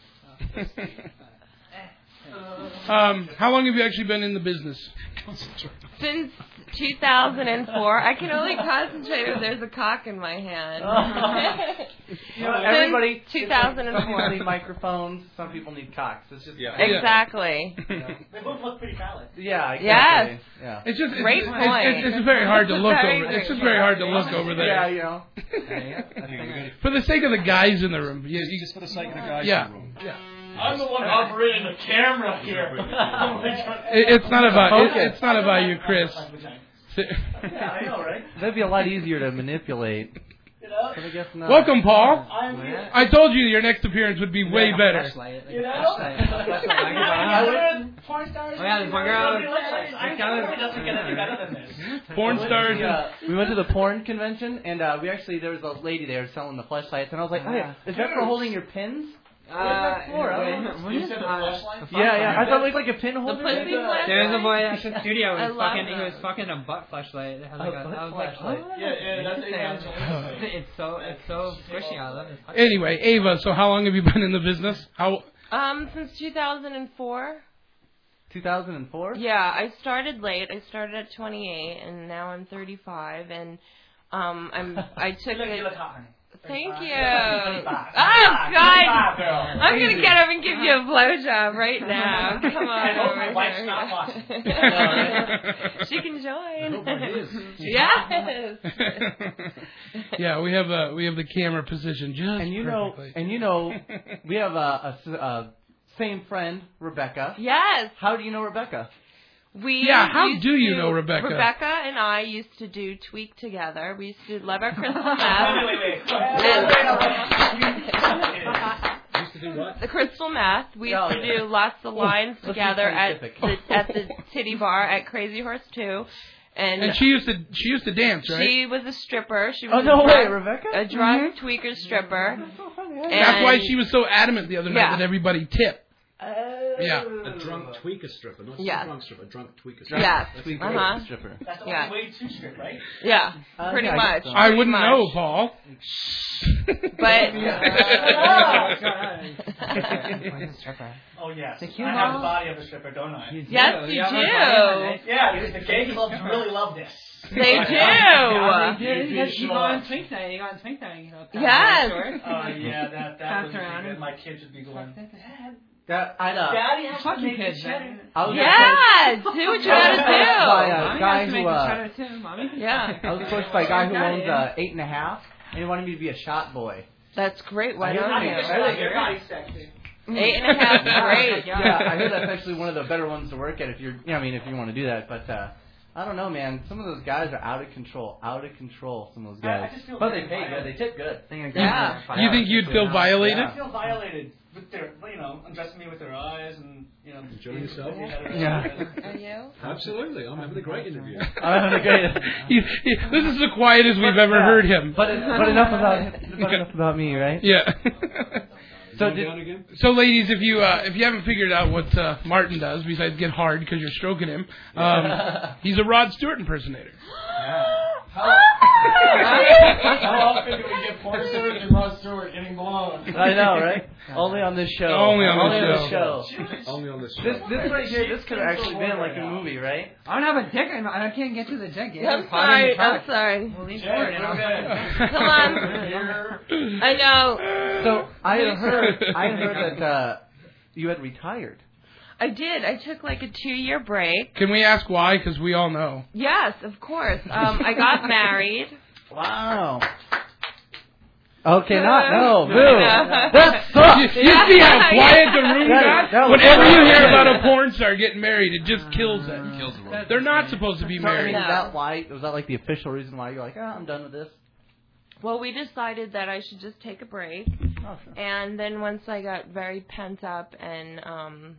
um, how long have you actually been in the business? Since two thousand four, I can only concentrate if there's a cock in my hand. You know, everybody. Since two thousand Some people four. need microphones. Some people need cocks. It's just Yeah. Exactly. They both look pretty valid. yeah. Exactly. Yes. Yeah. It's just it's, Great it's, point. It's, it's very hard to look Very over. great It's just very hard to look over there. Yeah, you know. For the sake of the guys in the room. Yeah, you, Just for the sake of the guys yeah. in the room. yeah. I'm the one operating the camera here. It, it's not about it, Okay. it's not about you, Chris. Yeah, I know, right? That'd be a lot easier to manipulate. You know? But I guess not. Welcome, Paul. I'm here. I told you your next appearance would be way better. Flashlight, like You a know? flashlight. Porn stars. Oh, yeah, the porn girl. Nobody looks like- I know it doesn't get any better than this. Porn stars. We, uh, we went to the porn convention, and uh, we actually there was a lady there selling the flashlights, and I was like, "Hey, is that for holding your pins?" Uh, floor? I wait, don't know. what You is said the uh, flashlight? the Yeah, yeah. I thought it flashlight? looked like a pin holder. pussy flashlight? There's a boy at the studio. He I was love fucking. He that. was fucking a butt flashlight. It had A like a. butt I was like, flashlight? oh, Yeah, yeah, that's interesting. Angela. It's so. It's so squishy. I love it. Anyway, Ava, so how long have you been in the business? How? Um, since two thousand four. two thousand four. Yeah, I started late. I started at twenty-eight, and now I'm thirty-five, and um, I'm I took You look, you it. look hot, honey. Thank you. twenty-five. Oh twenty-five, God! girl. I'm gonna get up and give you a blowjob right now. Come on. I hope my over wife's here. not watching. She can join. hope mine is. Yes. Yeah, we have uh, we have the camera position just And you know, perfectly. and you know, we have a, a, a same friend, Rebecca. Yes. How do you know Rebecca? We Yeah, how used do you to- know Rebecca? Rebecca and I used to do Tweak together. We used to love our crystal meth. Wait, wait, wait. Used to do what? The crystal meth. We used Oh, to yeah. do lots of lines let's be together at scientific. the, at the titty bar at Crazy Horse two. And, And she used to she used to dance, right? she was a stripper. She was Oh, no a way, drunk, Rebecca? a drunk Mhm. tweaker stripper. That's why And- she was so adamant the other night Yeah. that everybody tip. Yeah. A drunk tweaker stripper, not just Yes. a drunk stripper, a drunk tweaker stripper. Yes. Tweaker Uh-huh. stripper. That's the Yeah. only way to strip, right? Yeah, Uh, pretty yeah, I much. guess so. I pretty wouldn't much. know, Paul. But Oh, yes. Thank you, I have Mom. the body of a stripper, don't I? yes, you Yeah, do. Yeah, the gay clubs really love this. They Oh, do. Yeah, you, You'd be you, you sure. go on Twink Night. You go on Twink Night. You know, Yes. Oh, yeah, that, that Pass would be around good. and- My kids would be going, Dad, That, I'd, uh, Daddy has Fuck to you make kids, the cheddar. man. I was Yeah, do what you I was gotta approached by do. a Mommy guy has to make who, the uh, cheddar too, mommy. Yeah, I was approached by a guy who Daddy. owns uh, eight and a half, and he wanted me to be a shot boy. that's great. Why I hear don't I that. think you? it's like your body's sexy. Eight and a half is great. Yeah, I hear that's actually one of the better ones to work at if you're, you know, I mean, if you want to do that. But uh, I don't know, man. Some of those guys are out of control, out of control. Some of those I- I guys. just feel But they very pay good. violated. They tip good. Yeah. You think you'd feel violated? I feel violated with their, you know, undressing me with their eyes and, you know, Enjoying yourself? Yeah. Are you? Absolutely. I'm having a great interview. I'm having a great. He, he, this is the quietest we've ever Yeah. heard him. But but enough about but enough about me, right? Yeah. So So, down did, again? so ladies, if you uh, if you haven't figured out what uh, Martin does besides get hard because you're stroking him, um, he's a Rod Stewart impersonator. How, How often do we get porn stars and Rod Stewart getting blown? I know, right? Only on this show. Only on Only this on show. this show. Only on this show. This, this right here, this could have actually been like a movie, right? I don't have a dick. and I can't get to the dick. I'm sorry. I'm sorry. We'll leave for it and I'll- Come on. I know. So I had heard, I had heard that uh, you had retired. I did. I took like a two-year break. Can we ask why? Because we all know. Yes, of course. Um, I got married. Wow. Okay, not no. Boo. Yeah. That sucks. You, you see how quiet the room That- got? that was Whenever you horrible. hear about a porn star getting married, it just kills it. Kills the room. They're not supposed to be So, I mean, married. is that why? Was that like the official reason why you're like, oh, I'm done with this? Well, we decided that I should just take a break. Oh, sure. And then once I got very pent up and um,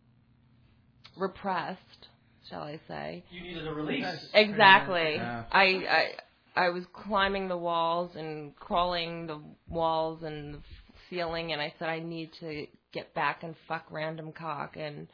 repressed, shall I say. You needed a release. Exactly. Yeah. I, I I was climbing the walls and crawling the walls and the ceiling, and I said I need to get back and fuck random cock, and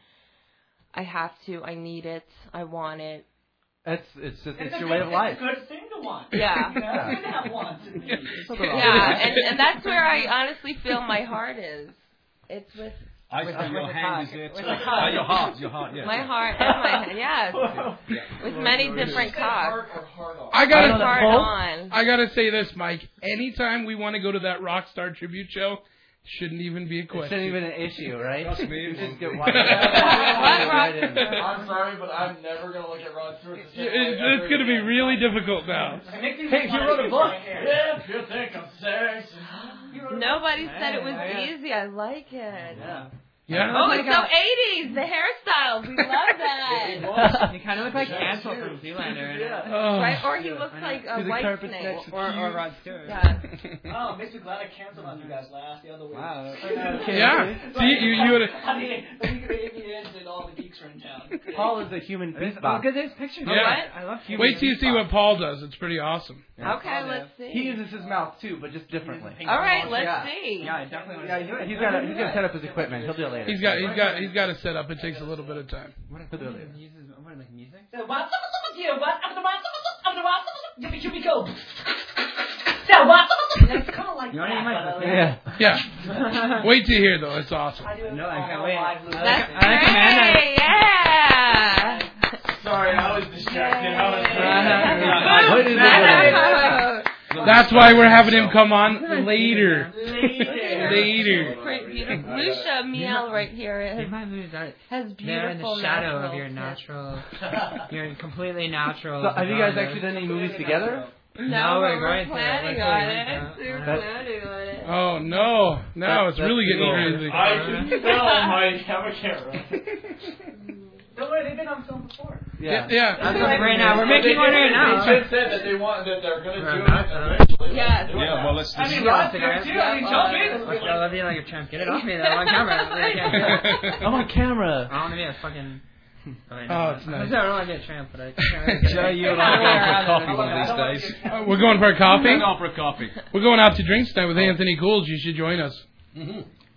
I have to. I need it. I want it. It's it's just it's, It's, your a way good, of life. it's a good thing to want. Yeah. You know, it's good to have wants and needs. Yeah, and, and that's where I honestly feel my heart is. It's with I with, see with your the hand cock. is there too. With the Uh, cock. your heart, your heart, yes. My heart and my hand, yes. With many different cocks. I gotta, Hard on. I gotta say this, Mike. Anytime we want to go to that rock star tribute show, shouldn't even be a It question. shouldn't even an issue, right? Trust me, You just it get won't. wiped right in. I'm sorry, but I'm never going to look at Rod Stewart the same way It's, ever it's gonna be again. really difficult now. Hey, Hey, you wrote a book. Yeah, if you think I'm sexy. Nobody said it was easy. I like it. Yeah. Yeah. Oh, it's so eighties. The hairstyles. We love that. You kind of look like Ansel from Zoolander. Yeah. Oh. Right? Or he looks like a He's a white carpet snake. next to Or, you. or Rod Stewart. Yeah. Oh, makes me glad I canceled on you guys last the other week. Wow. Okay. Yeah. See, you you would. I mean, the week of the Indians and all the geeks are in town. Paul is a human Oh, beatbox. look at this picture. Yeah. I love human Wait till you see what Paul does. It's pretty awesome. Okay, let's see. He uses his mouth too, but just differently. All right, let's Yeah. see. Yeah, I definitely want Yeah, to do it. he's got he's got to set up his equipment. He'll do it later. He's got he's got he's got to set up. It takes a little bit of time. What if He'll do it later. he uses what, like music? So, what? Yeah, what? I'm the what? I'm the what? Here we- here we go. Yeah, what? It's kind of like You know what I that, mean? but, uh, Yeah. Yeah. Wait till you hear though. It's awesome. I do it No, I all can't my wait. life. I like, That's I like Amanda. great. Yeah. Sorry, I was distracted. I was Uh-huh. What is it? That's why we're having him come on later. Later. Later. Pretty beautiful. Lucia Miel right here They has, might lose that. has They're in beautiful the shadow natural of your tits. natural, your completely natural. So have you guys design. actually done any movies together? No, No, but we're we're going to. planning We're on going it. to. We're That's- planning on it. Oh no! Now it's really getting crazy. I can tell Mike have a camera. Don't worry, they've been on film before. Yeah. Yeah. That's what right now. We're making one right now. They just said that they want that they're going to do it Right. eventually. Yes. Yeah, well, let's I just. mean, Yeah, Rod Instagram. Stewart too. I mean, jump in. I love you like a tramp. Get it off me. They're on camera. I'm on camera. I want to be a fucking. Oh, it's nice. I don't want to be a tramp, but I can't really get Jay, it. you and I are going for coffee one of these days. Uh, we're going for a coffee. We're going for a coffee. We're going out to drinks tonight with Anthony Coles. You should join us. Mm-hmm.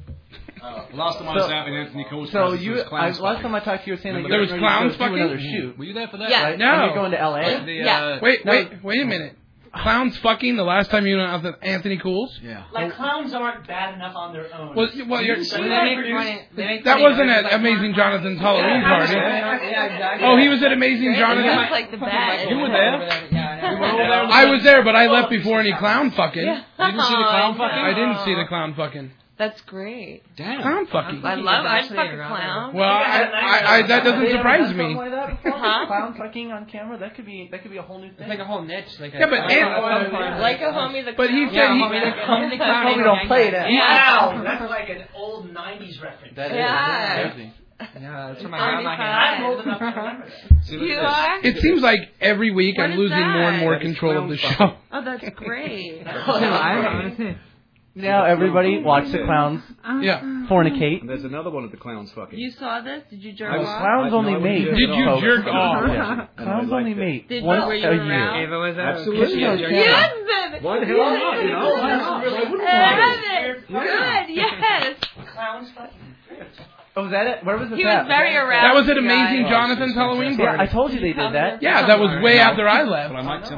Last time I was So- out with Anthony Coles. So was you, I, clowns last fucking. time I talked to you, you were saying that Remember you there were was ready to clowns go do another fucking? shoot. Were you there for that? Yeah. Right? No. And you're going to L A? The, Yeah. uh, Wait, No. wait, wait a minute. Clowns fucking the last time you went out with Anthony Coles? Yeah. Like, clowns aren't bad enough on their own. Well, well, you're, So they make funny- they make that funny wasn't noises at like Amazing Jonathan's Halloween Yeah, party. Yeah, exactly. Oh, he was at Amazing He Jonathan? looks like the bed. You were there? Yeah, You were over there? I was there, but I left before any clown fucking. Yeah. You didn't see the clown Oh, fucking? I didn't see the clown fucking. That's great. Damn. Clown fucking. I love. I'd fuck a clown. Well, I, I, I, that doesn't surprise me. Something like that before? Huh? Clown fucking on camera? That could be that could be a whole new thing. It's like a whole niche. Like a, Yeah, but like, Ant- a- Like a homie the But he clown. said Yeah, he- homie the, homie the clown. Homie don't play that. Wow, that's like an old nineties reference. That is Yeah. that's crazy. Yeah, that's from my Homie grandma. clown. I'm old enough to remember that. You are? It seems like every week What I'm is losing more and that? more That is control of the clown show. Oh, that's great. I want to see. Now everybody watch the clowns Yeah. fornicate. And there's another one of the clowns fucking. You saw this? Did you jerk I was- off? Clowns I- only no, I mate. wouldn't Did you folks. jerk off? Yeah. Clowns only mate. Did you? Once Were you a year. around? Ava was there. Absolutely. She was jerking Yeah. off. Yes, Why the hell not? You know? Why not? I wouldn't want it. Evan, good, yes. Clowns fucking. Oh, was that it? Where was the He was very around. That was at you Amazing guys. Jonathan's Halloween Yeah, party. I told you they did that. Yeah, that was way after I left. But I might tonight.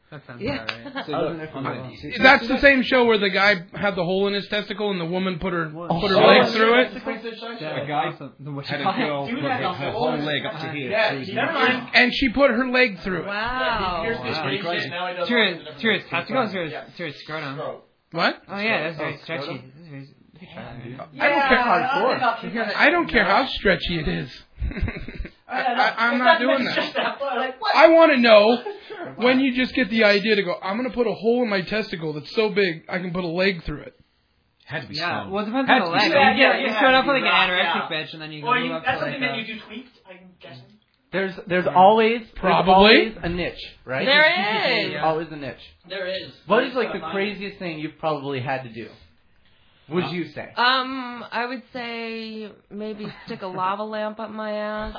That sounds Yeah. about right. So look, I'm gonna- see- That's the same show where the guy had the hole in his testicle and the woman put her put her Oh, leg yeah, through it. that's the Yeah, A guy awesome. The- what had you a call it? girl Dude put had her, a her hole whole in- leg up to here. Yeah, through his never nose. mind. And she put her leg through it. Wow. It's pretty crazy. Through his, through his testicles or his, through his scrotum? What? Oh yeah, that's very Oh, stretchy. scrotum? That's very- I don't care. I don't care how stretchy it is. I, I, I'm not doing that. I want to know when you just get the idea to go, I'm going to put a hole in my testicle that's so big I can put a leg through it. Had to be Yeah, strong. well, it depends Had on to the be leg. strong. You, get, you yeah, start yeah, off with like an yeah. anorexic bitch, and then you go Or move you, up that's to like something that a- you do tweaked, I'm guessing. There's there's always there's Probably. always a niche, right? There is. There's always a niche. There is. What is like the craziest thing you've probably had to do? Would you say? Um, I would say maybe stick a lava lamp up my ass.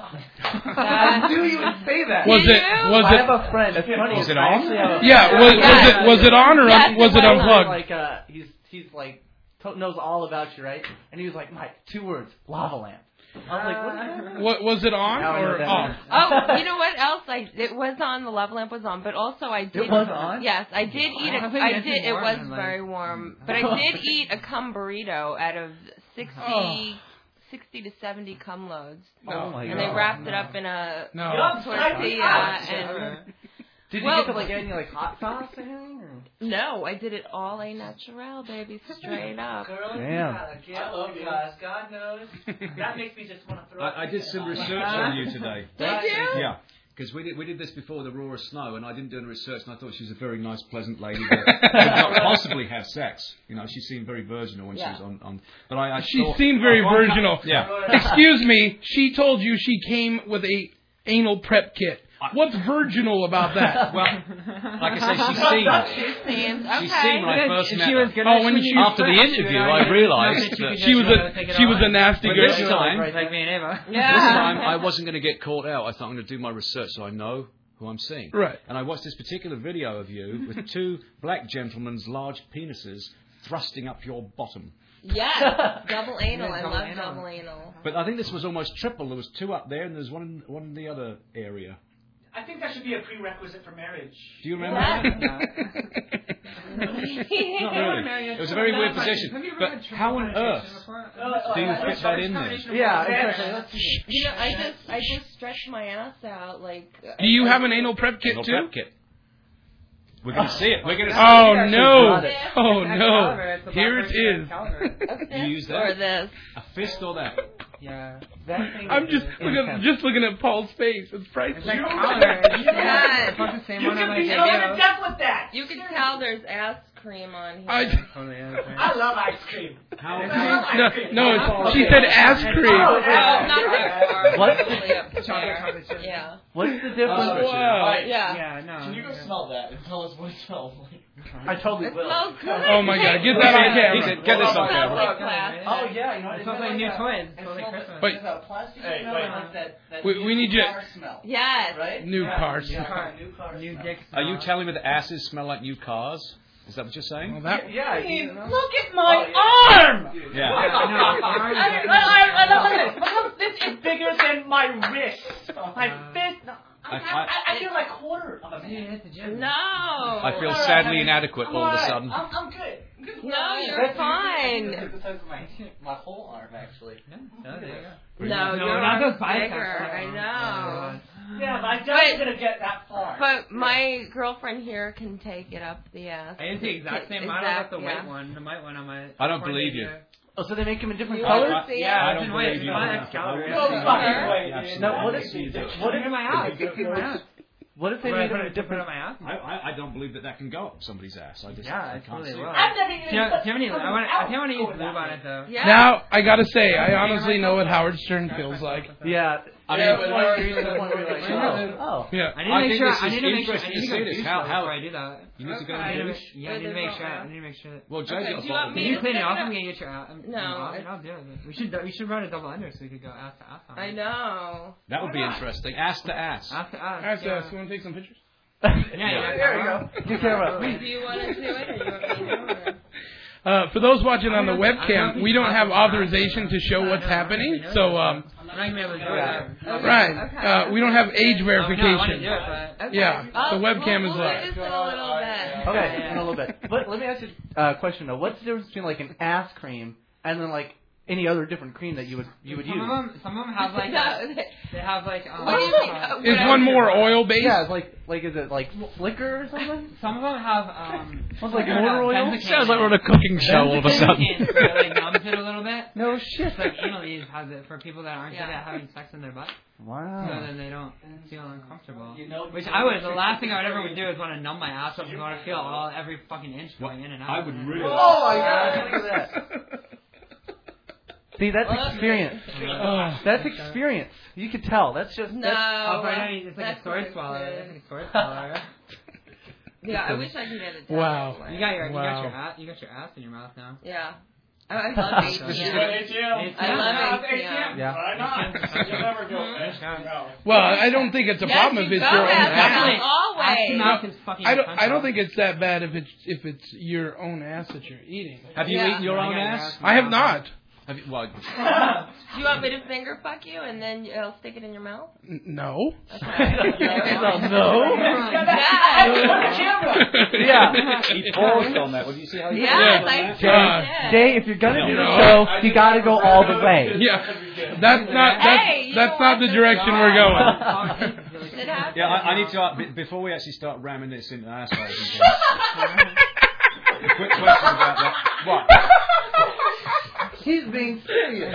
I knew you would say that. Was Did it? you? Was I it? have a friend. It's funny. Was it I on? actually have a- Yeah. Was, was Yeah. it? Was it on or Yes, was it it was. unplugged? Like uh, he's he's like to- knows all about you, right? And he was like, Mike, two words, lava lamp. I was like, what is that? What was it on Now I know or what that off? means. Oh, you know what else? I it was on. The lava lamp was on, but also I did. It was on? Yes, I did eat I a. think I it's did. It warm was and, like- very warm, but I did eat a cum burrito out of sixty, Oh. sixty to seventy cum loads, Oh my and god. they wrapped it up in a No. tortilla and. Did you Well- get to like any like hot sauce or anything? Or? No, I did it all a natural, baby, straight up. Damn. I love you guys. God knows. That makes me just want to throw up. I, I did some research on you today. Did you? Yeah. Because we did we did this before the Roar of Snow, and I didn't do any research, and I thought she was a very nice, pleasant lady that could not possibly have sex. You know, she seemed very virginal when Yeah. she was on. on but I, I She thought, seemed very I- virginal. Yeah. Excuse me. She told you she came with a anal prep kit. What's virginal about that? Well, like I say, she seemed. She seemed okay. She seemed when I first met She her. was good. Oh, when she- After the interview, I realised She that She was a she was a nasty But girl. this time, like me and Ava. Yeah. this time I wasn't going to get caught out. I thought I'm going to do my research so I know who I'm seeing. Right. And I watched this particular video of you with two black gentlemen's large penises thrusting up your bottom. Yes, double anal. I Double love anal. double anal. But I think this was almost triple. There was two up there, and there's one in, one in the other area. I think that should be a prerequisite for marriage. Do you remember Yeah. that? Not really. It was a very weird position. But how on earth do you fit that in there? Yeah, exactly. Let's You know, I just I just stretched my ass out like. Do you have an anal prep kit Anal too? prep kit. We're going to see it. We're going to see Oh it. no! it. Oh It's no! Caliber, it's a Here it Blackberry is. Caliber. Do you use that? Or this. A fist or that? Yeah. That thing I'm is just looking intense. just looking at Paul's face. It's It's priceless. like Caliber. Yeah. It's not the same You one on can my be video. so in depth with that. You can tell there's ass cream on here. I, Totally is, right? I love ice cream. How, I love how, no, ice cream. no, it's, she said ass cream. Oh, not that far. What? Probably up Chocolate, there. chocolate chip. Yeah. What's the difference? Oh, wow. Yeah. Yeah, no. Can you go yeah. smell that and tell us what it smells like? I totally It will. smells good. Oh my God, get that on he camera. said, get this on Smells camera. like plastic. Oh yeah, you know It it smells like new toys. It smells like Christmas. But- It's a plastic Hey, smell wait. and like that, that We- new we need you- car smell. Yes. Right? New yeah. cars. Yeah, New car. new car New smell. dick Are you smell. telling me that asses smell like new cars? Is that what you're saying? Well, that, Yeah, Hey, you know? look at my Oh, arm! Dude, Yeah. I, I, I, I, look at this. Look, this is bigger than my wrist. My fist. No, I- I, I- I, I feel like quarter of a Yeah, man. it's a gym. No. I feel All right, sadly honey. inadequate I'm all of a alright. sudden. I'm, I'm good. I'm good. No, you're That's fine. It's the size of my, my whole arm, actually. No, no, there you go. No, No, you're not arm's those biceps. bigger. I Oh, know. Yeah, but I doubt But- you're going to get that far. But my girlfriend here can take it up the ass. I used the exact same model Exact- with the yeah. white one, the white one on my. I don't believe you. Oh, so they make them in different You colors? wanna see Yeah, I it's don't in white. believe It's you. fine. I It's Caliber. No Yeah. fucking way, Yeah, dude. No, what I if see that. what Put it if in my ass. Put it in my ass. what if they Put it- made put them it- different? put it on my ass. I, I, I don't believe that that can go up somebody's ass. I just Yeah, I it's can't totally see will. it. I've never even Do you, do put you have any? I something want. I out think I want to use going lube that on way. it though. Yeah. now I gotta say, I honestly know what Howard Stern feels like. Yeah. I yeah, mean- but one you're the one where you're like, oh, oh. Yeah. I need to I make think sure. this I is need to make sure. I interesting need to to go see this. douche How- though how- before I do that. You need to go I need and to douche. make- Yeah, I need to make sure. I need to make sure. Well, Josie, Okay, will do you want follow me Can you. you clean it off No. and get your ass? No, I'll, it's- I'll do it. We should. We should run a double under so we could go ass to ass on it. I know. That would be interesting. Ass to ass. Ass to ass. Ask yeah. us. You want to take some pictures? Yeah, Yeah, yeah, there you go. You care about Do you want to do it or you want me to? Or? Uh, for those watching on the webcam, we don't have authorization to show what's happening, so um, I'm not gonna be able to do it. Okay. right. Uh, we don't have age verification. Oh, no, I want to do it, but... Yeah, Oh, the webcam we'll, is we'll live. just in a little bit. Okay, in a little bit. But let me ask you a question though. What's the difference between like an ass cream and then like any other different cream that you would you would some use? Of them, some of them have like No, a, they have like um, What do you think? uh, Is one more oil based? Yeah, it's like like is it like Flicker or something? Some of them have um. Sounds like motor oil. Sounds like we're on a cooking show all of a sudden. It like numbs it a little bit. No shit. It's like anal ease has it for people that aren't good at having sex in their butt. Wow. So then they don't feel uncomfortable. Which I would, the last thing I would ever would do is want to numb my ass up and want to feel all every fucking inch going in and out. I would really. Oh my god! Look at that. See, that's experience. That's experience. You can tell. That's just. No, That's, Oh, right now it's like that's a sword not swallow. good. It's like a sword swallow. Yeah, I wish I could get it done. Wow. that way. You got your, you Wow. got your ass, you got your ass in your mouth now. Yeah. I, I love A T M. I love A T M. Yeah. Why not? You'll never go fish. No. Well, I don't think it's a Yes, problem you if it's go your own ass. ass. Always. Mouth is fucking I don't. I don't uncomfortable. think it's that bad if it's if it's your own ass that you're eating. Have you Yeah. eaten your own Yeah, ass? yeah. I have not. Have you, well, Do you want me to finger fuck you and then you'll stick it in your mouth? N- No. Okay. no. Yeah. he paused on that. Well, do you see how he Yes, paused on I that? sure Uh, did. Jay, if you're gonna do the No. show, you gotta go all the way. Yeah. That's not. That's, Hey, you that's know not what? the direction we're going. It happens. Yeah, I, I need to, uh, b- before we actually start ramming this into assholes and things, a quick question about that. What? He's being serious.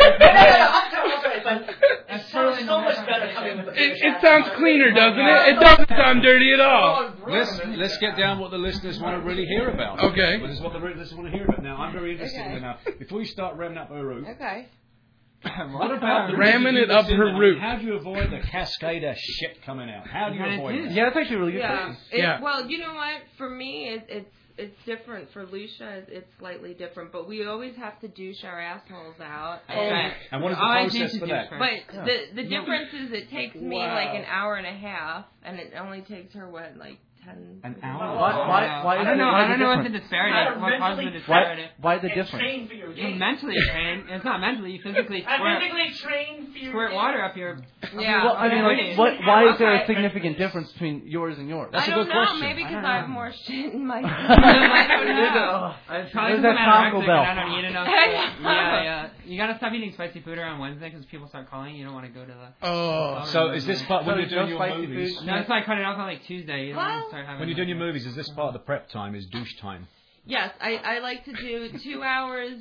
It sounds so much better coming with the It, it sounds cleaner, doesn't it? It doesn't sound dirty at all. Let's let's get down what the listeners want to really hear about. Okay. Well, this is what the listeners want to hear about now. I'm very interested Okay. in it now. Before you start ramming up her root, Okay. what about the Ramming it up her I mean, root. How do you avoid the cascade of shit coming out? How do you avoid it? Yeah, that's actually a really good Yeah. question. It, Yeah. Well, you know what? For me, it, it's it's different. For Lucia, it's, it's slightly different. But we always have to douche our assholes out. And, And what is the Oh, I process need for to that? do but the the difference is it takes me Wow. like an hour and a half, and it only takes her what, like ten. An hour? Why? Why? Why? I don't know. Why I is don't it know what the different? disparity How is. to What causes the mentally disparity? Why? Why the And difference? train for your You're game. mentally trained. It's not mentally. You physically I squirt, physically train for your squirt game. water up your. Yeah. Well, I mean, like, what? Why is there a significant difference between yours and yours? I a don't good know. question. Maybe I because don't I have know. more shit in my. I don't know. It's probably Where's because that I'm Taco anorexic Bell? and I don't eat enough. Yeah, yeah. You gotta stop eating spicy food around Wednesday because people start calling. You don't want to go to the. Oh. So is this part when So you're doing no your spicy movies? food? No, that's why I cut it off on like Tuesday. You don't want Well, to start having. When you're doing your movies, is this part of the prep time? Is douche time? Yes, I, I like to do two hours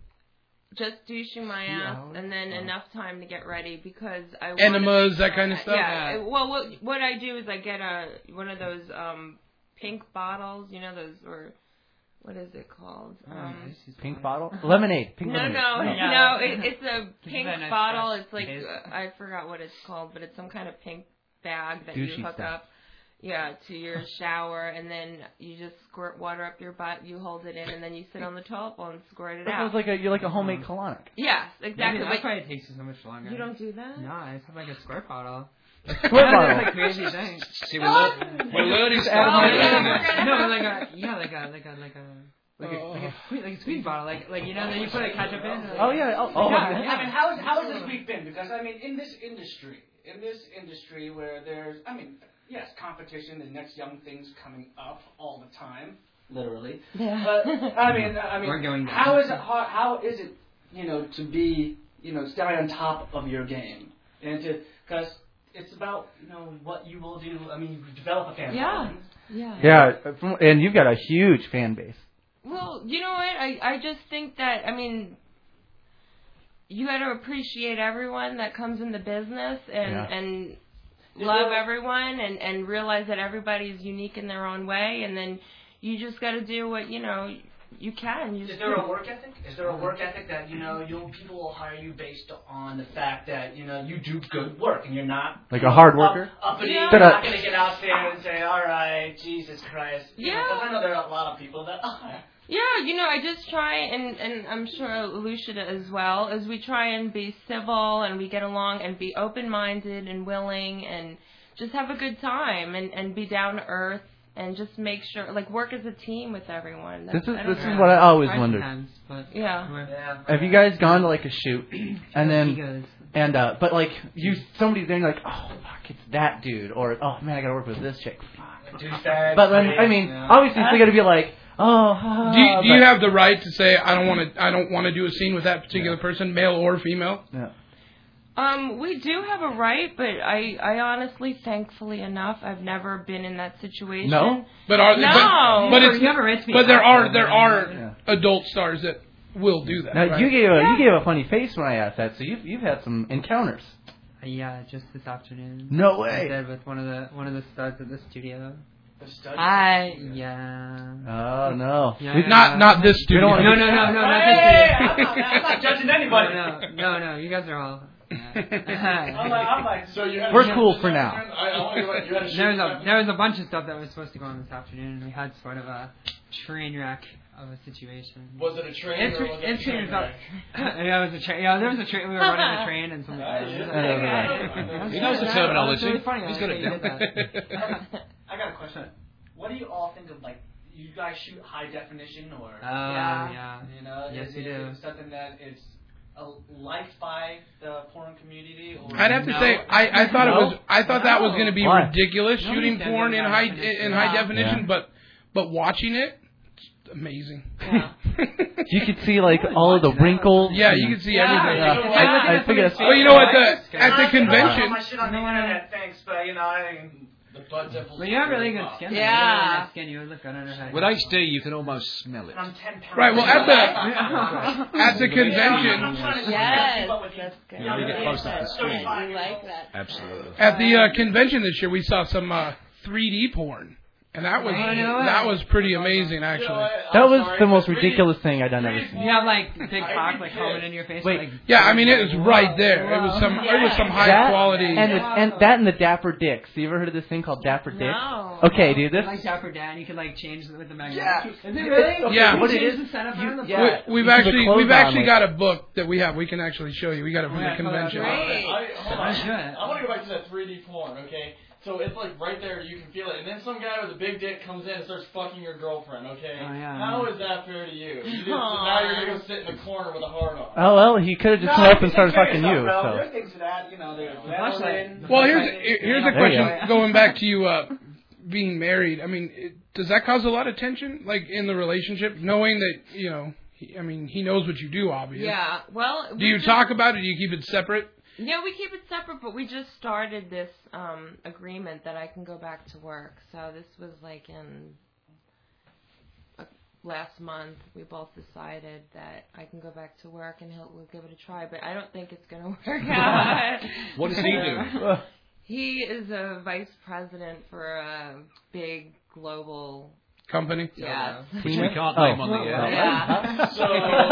just douching my ass hours? and then enough time to get ready because I want Enemas, that kind of stuff. Yeah. Well, what what I do is I get a one of those um pink bottles, you know those or what is it called? Um, Pink bottle? Lemonade. Pink no, lemonade. no, Yeah. no. It, it's a Isn't pink that nice bottle. fresh It's like taste? uh, I forgot what it's called, but it's some kind of pink bag that Douchey you hook stuff. up. Yeah, to your shower, and then you just squirt water up your butt. You hold it in, and then you sit on the toilet bowl and squirt it That out. sounds like a you're like a homemade colonic. Yes, exactly. Maybe that's but why it takes you so much longer. you don't do that. No, I just have like a squirt bottle. Squirt bottle. That's a crazy thing. See, we're, lear- we're learning Just stuff. add my- Oh, yeah. No, but like a yeah, like a like a like a like a Oh. like a squeeze like a squeeze bottle, like like you know, then you put a ketchup in. Like, Oh yeah. Oh, oh Yeah, yeah. yeah. I mean, how is how has this week been? Because I mean, in this industry, in this industry where there's, I mean, yes, competition and next young things coming up all the time, literally. Yeah. But I mean, I We're mean, going down. how is it? How, how is it? You know, to be, you know, stay on top of your game and to because it's about, you know, what you will do. I mean, you develop a fan. Yeah. following. Yeah. Yeah, from- and you've got a huge fan base. Well, you know what? I I just think that I mean, you got to appreciate everyone that comes in the business and Yeah. and love everyone and and realize that everybody's unique in their own way, and then you just got to do what you know you can. You Is just there a work ethic? Is there a work ethic that you know you people will hire you based on the fact that you know you do good work and you're not Like a hard worker? Up, uppity, Yeah. you're not going to get out there and say, "All right, Jesus Christ." You Yeah. Because I know there are a lot of people that. Yeah, you know, I just try, and, and I'm sure Lucia as well, is we try and be civil and we get along and be open-minded and willing and just have a good time and, and be down to earth and just make sure, like, work as a team with everyone. This That's, is I don't this know. is what I always Hard wondered. sometimes, but Yeah. Have you guys gone to like a shoot and then Egos. and uh but like you somebody's there and you're like, oh fuck, it's that dude, or oh man, I gotta work with this chick. Fuck. Douchebag. But then I mean, Yeah. obviously it's gonna be like, oh. ha, Do you, do but- you have the right to say I don't want to I don't want to do a scene with that particular person, male or female? Yeah. Um, we do have a right, but I, I honestly, thankfully enough, I've never been in that situation. No? But are no, but, but it's You have a right to be but there active, are there man. are Yeah. adult stars that will do that. Now right? you gave a you gave a funny face when I asked that, so you've you've had some encounters. Uh, yeah, just this afternoon. No way. I did with one of the one of the studs at the studio. The stud? I yeah. Oh no. Yeah, We- yeah, not yeah. not this We studio. don't wanna No, be- no, no, no, not Hey, this hey, studio. I'm not, I'm not judging anybody. No, no, no, you guys are all. I'm like, I'm like, So you had We're a- cool for now. I, I want to go back. You had a shoot There was a after- there was a bunch of stuff that was supposed to go on this afternoon, and we had sort of a train wreck of a situation. Was it a train It's, or was it a it's train about, wreck? yeah, it was a train. Yeah, there was a train. We were running a train, and something. He knows the terminology. Really funny. He's got it down. I got a question. What do you all think of, like, you guys shoot high definition or? Oh, yeah. You know, Yes, is we it, do. is it something that is uh, liked by the porn community? Or I'd have to no? say I, I thought No? it was I thought that was going to be Why? ridiculous Nobody shooting says porn it in in high high definition. in high Yeah. definition, Yeah. but but watching it, it's amazing. Yeah. You could see like all of the wrinkles. Yeah, you and- can see Yeah. everything. Yeah. I, I figured. Well, you know what the at the I don't convention. put my shit on the internet, thanks, but you know, I. The butt dimples. But you have really good skin. though. Yeah. You have really nice skin. You would look good under her. With H D, you can almost smell it. And I'm ten pounds. Right. Well, at the at the convention Yes, that's good. Yeah, you get close to the screen. You like that. Absolutely. at the uh, convention this year, we saw some uh, three D porn, and that was Oh, no way. that was pretty amazing actually. That was the most ridiculous thing I'd ever seen. You have like big cock like coming in your face. Wait. Like, Yeah, I mean it was right there. It was some it was some high That quality. and the, and that and the Dapper Dicks. You ever heard of this thing called Dapper Dicks? No. Okay, dude. This like Dapper Dan, you can like change it with the magnet. Yeah. Is it really? Okay, Yeah. You what it change is? the setup you- on the yeah. front? We, we've You put the actually clothes we've on, actually like- got a book that we have. We can actually show you. We got it from Yeah, the pull it up. convention. Great. I, hold on. Let's do it. I want to go back to that three D porn, okay? So it's like right there, you can feel it, and then some guy with a big dick comes in and starts fucking your girlfriend, okay? Oh, yeah. How is that fair to you? you just, now you're gonna go sit in the corner with a hard on. Oh well, he could have just come up and started fucking you. Bro. So. There's things to that, you know, there's flashlight. Madeline. Well, here's here's a There you question going back to you uh, being married. I mean, it, does that cause a lot of tension, like in the relationship, knowing that you know? He, I mean, he knows what you do, obviously. Yeah. Well. Do we you just- talk about it? Do you keep it separate? Yeah, we keep it separate, but we just started this um, agreement that I can go back to work. So this was like in uh, last month. We both decided that I can go back to work and he'll we'll give it a try. But I don't think it's going to work out. What does he do? He is a vice president for a big global Company? Yes. Which we can't name on the air. Yeah. So,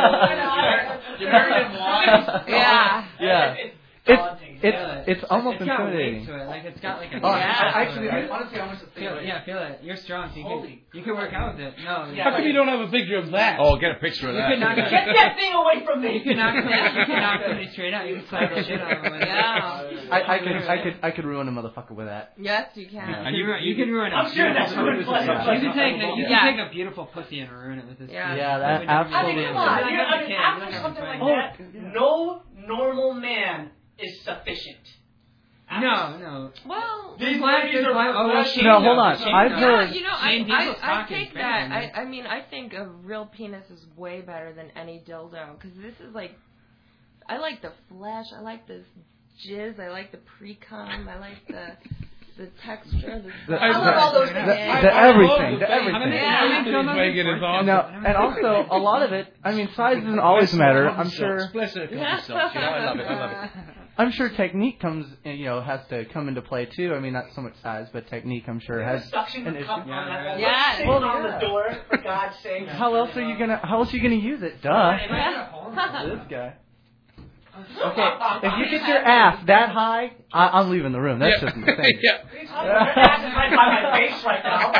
you're married in wine? Yeah. Yeah. It's It's it's it's almost It's got intimidating. weight to it. Like it's got like a. Oh, I- Yeah. I, actually, I, honestly, I want to Feel it, yeah, feel it. You're strong, so you Holy can you can work out with it. No, How come you don't have a picture of that? Oh, get a picture of You that. could knock Get that thing away from me! You can knock somebody, you can knock somebody straight out. You can slap the shit out of them. with it. Yeah. I, I could I could I could ruin a motherfucker with that. Yes, you can. And you, you can ruin it. I'm sure that's ruined plenty of You can take a, you Yeah. can take a beautiful pussy and ruin it with this. Yeah. Yeah, that I absolutely. mean, come on. You're You not I gonna mean, care. after You're not something gonna like find that, no normal man is sufficient. No, no. Well, These Black ladies is are black. Oh, well, flashing Shane No, knows. hold on. Shane I've knows. heard- Yeah, you know, I, Shane Diesel's I, I talking take fair, that. man. I, I mean, I think a real penis is way better than any dildo because this is like, I like the flesh. I like the jizz. I like the pre-cum. I like the the texture. The, The- I love all those the- things. the Yeah. everything, the I everything. Yeah. Megan is awesome. No, and also a lot of it. I mean, size doesn't always matter. I'm sure. Bless her, couple of socks. You know, I love it. I love it. I'm sure technique comes, you know, has to come into play too. I mean, not so much size, but technique. I'm sure has Suction an the issue. cup on that. Yeah. Sitting Well, on yeah. the door, for God's sake. How else are you gonna? How else are you gonna use it? Duh. This guy. Okay, if you get your ass that high, I, I'm leaving the room. That's Yeah. just insane. Yeah. What are you talking about? Your ass is right by my face right now.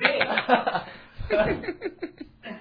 Like this big.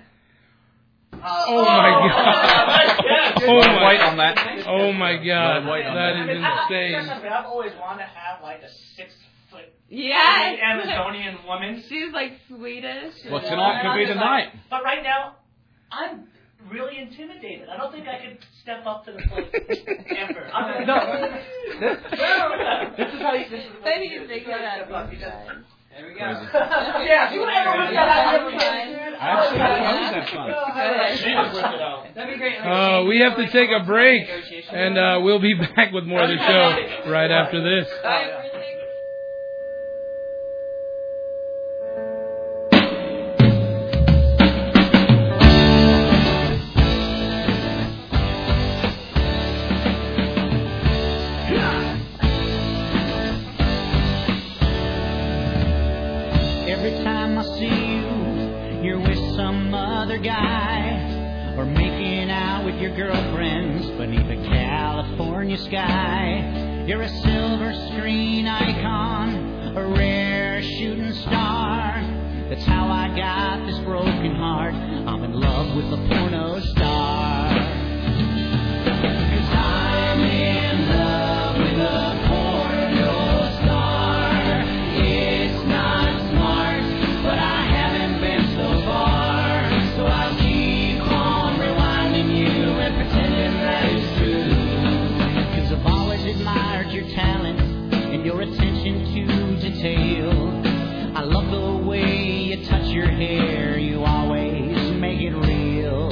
Oh my god. Yes. Oh my Wait on that. Oh my god. Wait on That that. is I mean, I, insane. I mean, I've always wanted to have like a six foot Yes. Amazonian woman. She's like Swedish. Well, tonight could be the night. But right now, I'm really intimidated. I don't think I could step up to the plate ever. I'm No. This is how you. This is Then you think of that. There we go. Yeah, you ever whip that out every time? Absolutely. How was that fun? That'd be great. Uh, we have to take a break, and uh, we'll be back with more of the show right after this. Every time I see you, you're with some other guy, or making out with your girlfriends beneath a California sky. You're a silver screen icon, a rare shooting star. That's how I got this broken heart. I'm in love with a porno star. 'Cause I'm in love with a porno star. It's not smart, but I haven't been so far. So I'll keep on rewinding you and pretending that it's true. 'Cause I've always admired your talent and your attention to detail. I love the way you touch your hair, you always make it real.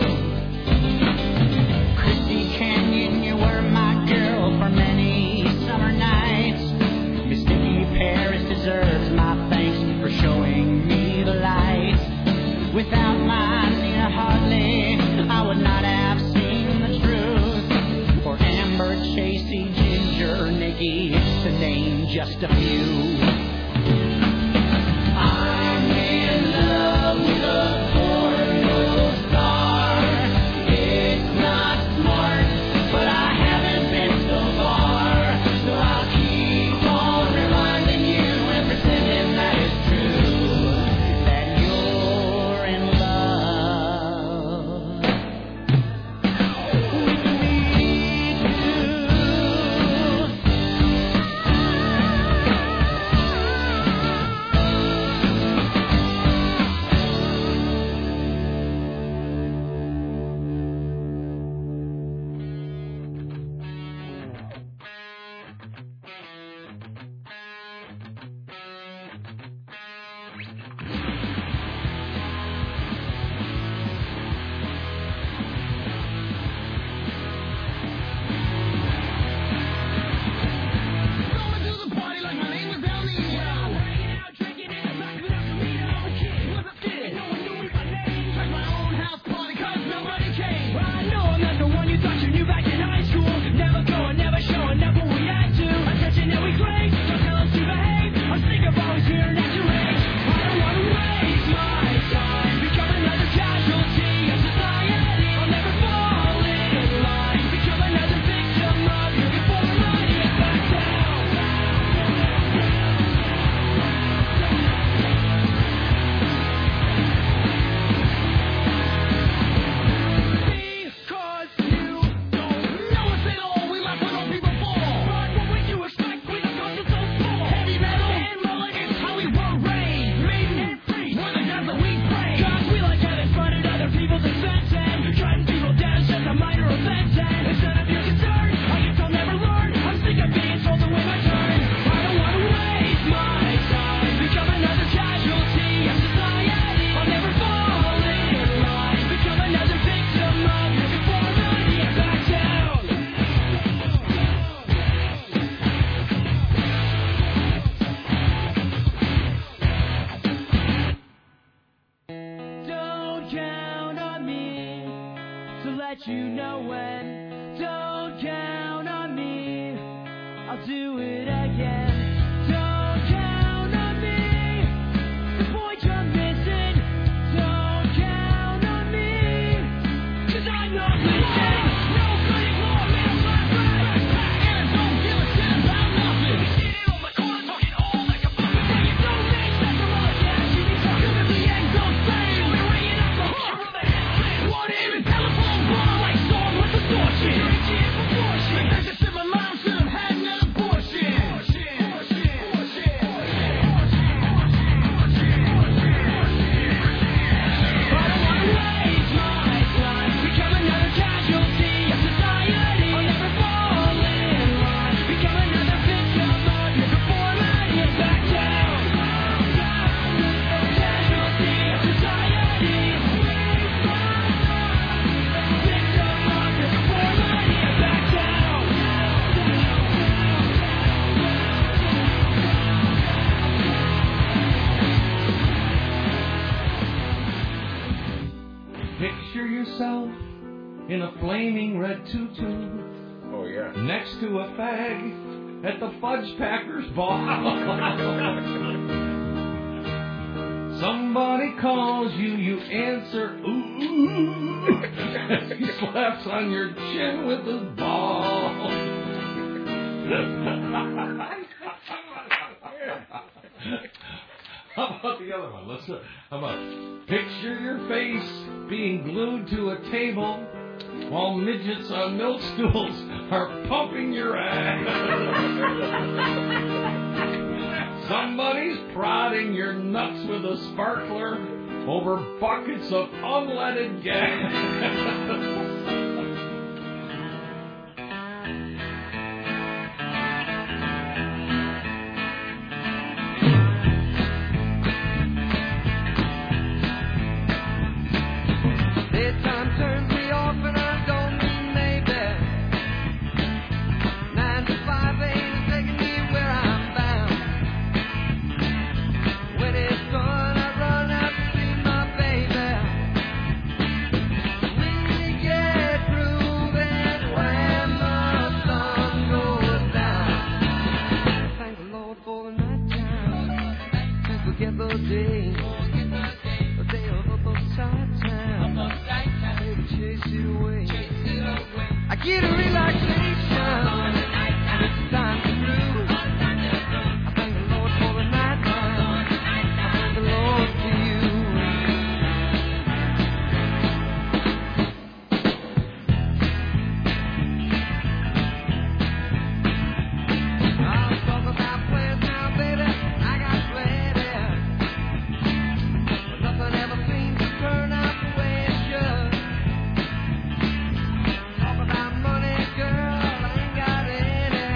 Christy Canyon, you were my girl for many summer nights. Miss Nikki Paris deserves my thanks for showing me the light. Without my Nina Hartley, I would not have seen the truth. Or Amber, Chasey, Ginger, Nikki, to name just a few. I'm in love with a porno star. It's not smart, but I haven't been so far. So I'll keep on reminding you and pretending that it's true, that you're in love with me too. let you know when. Don't count on me, I'll do it again. Don't count on me, the point you're missing. Don't count on me, cause I'm not listening. Nobody more man, black, black, black, and don't give a shit about nothing. We see it on the corner, talking all like a fucking thing. You don't make sense of all the cash you be talking to the end, don't say. You'll be ringing up the horror of the headset. What even telephone bar like storm with the bullshit. There's a simple line, should have had an abortion. Picture yourself in a flaming red tutu. Oh, yeah. Next to a fag at the Fudge Packers ball. Somebody calls you, you answer, ooh. He slaps on your chin with his ball. How about the other one? Let's. How about picture your face being glued to a table while midgets on milk stools are pumping your ass. Somebody's prodding your nuts with a sparkler over buckets of unleaded gas. Daytime turns me off and I don't mean maybe. Nine to five ain't taking me where I'm bound. When it's done, I run out to see my baby. We get through then when the sun goes down. Thank the Lord for the night time. To forget those days. The day of upside down. Baby, chase it away. I get a relaxation. And it's time to through. I thank the Lord for the night time. I thank the Lord for you. I'll talk about plans now, baby. I got plenty. But nothing ever seems to turn out the way it should. Talk about money, girl, I ain't got any.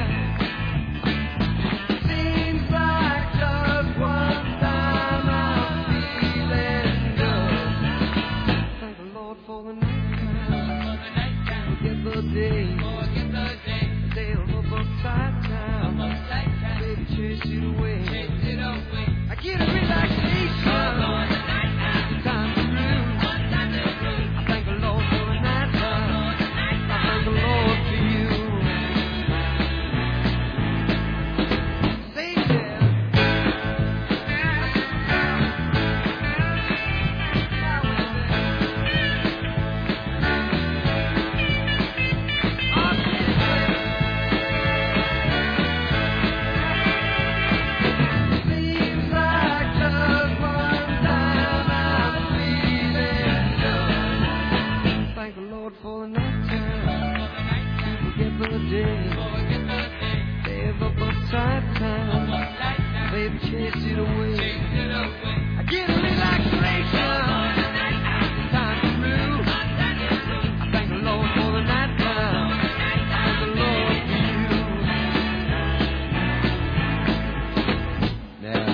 Seems like just one time I'm feeling good. Thank the Lord for the night time. Forget the day. The day of upside down. Baby, chase it away. I get a relaxation. It's time to through. I thank the Lord for the night time. I thank the Lord for you. Say yeah. Seems like just one time I'm feeling good. Thank the Lord for the night time. To forget the day. Day of upside down. Baby, chase it away. I get a relaxation. It's time to through. I thank the Lord for the night time. I thank the Lord for you. Now.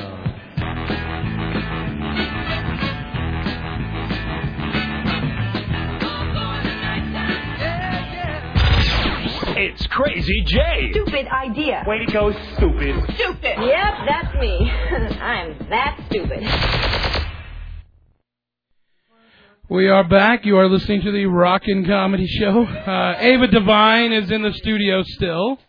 It's Crazy J. Stupid idea. Way to go, stupid. Stupid. Yep, that's me. I'm that stupid. We are back. You are listening to the Rockin' Comedy Show. Uh, Ava Devine is in the studio still.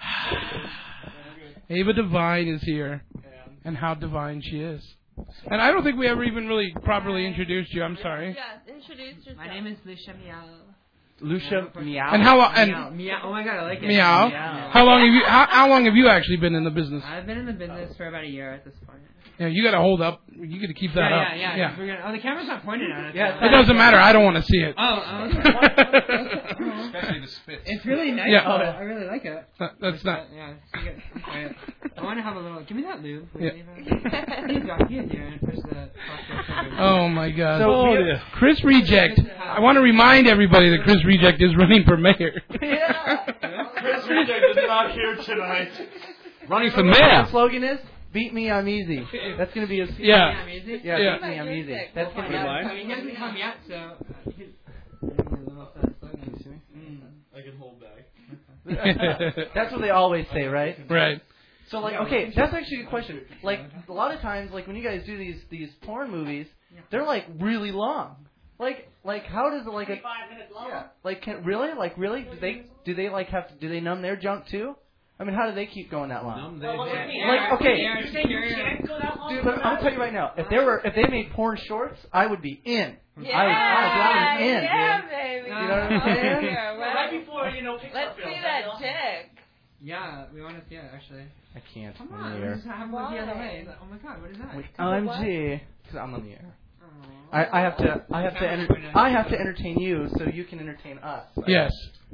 Ava Devine is here. And how divine she is. And I don't think we ever even really properly introduced you. I'm sorry. Yes, introduce yourself. My name is Lucia Meow. Lucia Meow. And how lo- and Meow. Meow. Oh my god, I like it. Meow. How long have you how, how long have you actually been in the business? I've been in the business for about a year at this point. Yeah, you got to hold up. You got to keep that yeah, up. yeah, yeah, We're gonna, oh, the camera's not pointed at it. Yeah, It doesn't matter. I don't want to see it. Oh, oh okay. Especially the spit. It's really nice. Yeah. Oh, I really like it. That, that's not. Yeah. it's good. Right. I want to have a little. Give me that lube. Yeah. Please, God, get here and push the. Oh my God. So oh, we- dear. Chris Reject. I want to remind everybody that Chris Reject is running for mayor. Chris Reject is not here tonight. Running for What mayor. the slogan is? Beat me, I'm easy. That's gonna be his. Yeah. I'm easy. Yeah, Yeah. beat me, I'm easy. That's gonna be Yeah, mine. I mean, he hasn't come yet, so. uh, he's- I can hold back. That's what they always say, right? Right. So like, okay, that's actually a good question. Like a lot of times, like when you guys do these these porn movies, they're like really long. Like, like, how does it like a Five minutes long. yeah, like can really like really do they do they like have to do they numb their junk too? I mean, how do they keep going that long? Numb Well, their- look, Like, okay. You say you can't go that long? Dude, but I'll tell you right now, if they were if they made porn shorts, I would be in. Yeah, I would, I would be in, yeah, dude. baby. You know what I'm saying? Yeah, Well, well, right before, you know, Pixar let's films, see that'd that be awesome. dick. Yeah, we want to see it actually. I can't. Come I'm on, the we air. just have one the other way. Oh my god, what is that? O M G, because I'm on the air. I, I have to I have to enter, I have to entertain you so you can entertain us. Yes.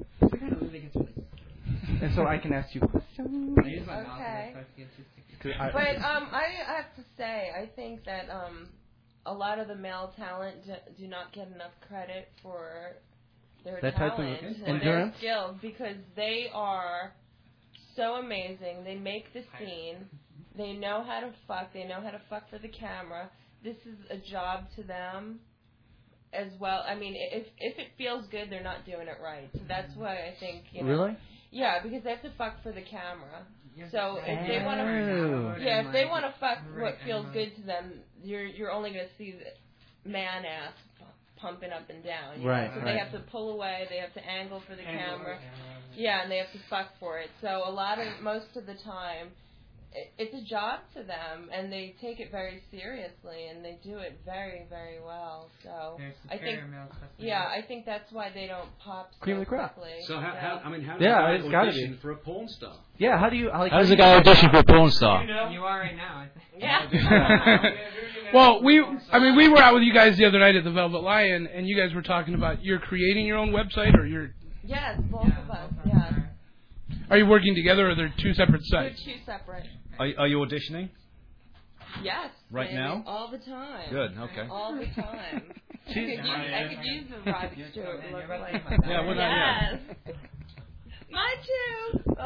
And so I can ask you questions. Okay. I- But um, I have to say, I think that um, a lot of the male talent do, do not get enough credit for their That type of talent and endurance? their skills because they are so amazing. They make the scene. They know how to fuck. They know how to fuck for the camera. This is a job to them as well. I mean, if if it feels good, they're not doing it right. So that's why I think, you know. Really? Yeah, because they have to fuck for the camera. So if Oh. they want to, yeah, if they want to fuck what feels good to them, you're you're only going to see the man ass p- pumping up and down. You Right, know? So right. they have to pull away. They have to angle for the camera. Yeah, and they have to fuck for it. So a lot of most of the time, it, it's a job to them, and they take it very seriously, and they do it very very well. So They're I think, superior male customers. yeah, I think that's why they don't pop so Cream of the crop. quickly. So how, how I mean how does Yeah, a it's guy gotta audition be. for a porn star? Yeah, how do you like How does a guy audition for a porn star? You are right now, I think. Yeah. Well, we, I mean, we were out with you guys the other night at the Velvet Lion, and you guys were talking about you're creating your own website, or you're, Yes, both of us. Yeah, are you working together, or they're two separate we're sites? two separate. Are, are you auditioning? Yes. Right baby, now? All the time. Good, okay. All the time. I could use, I could use the Rod Stewart look like. Yeah, well, yeah. Yes. Mine too.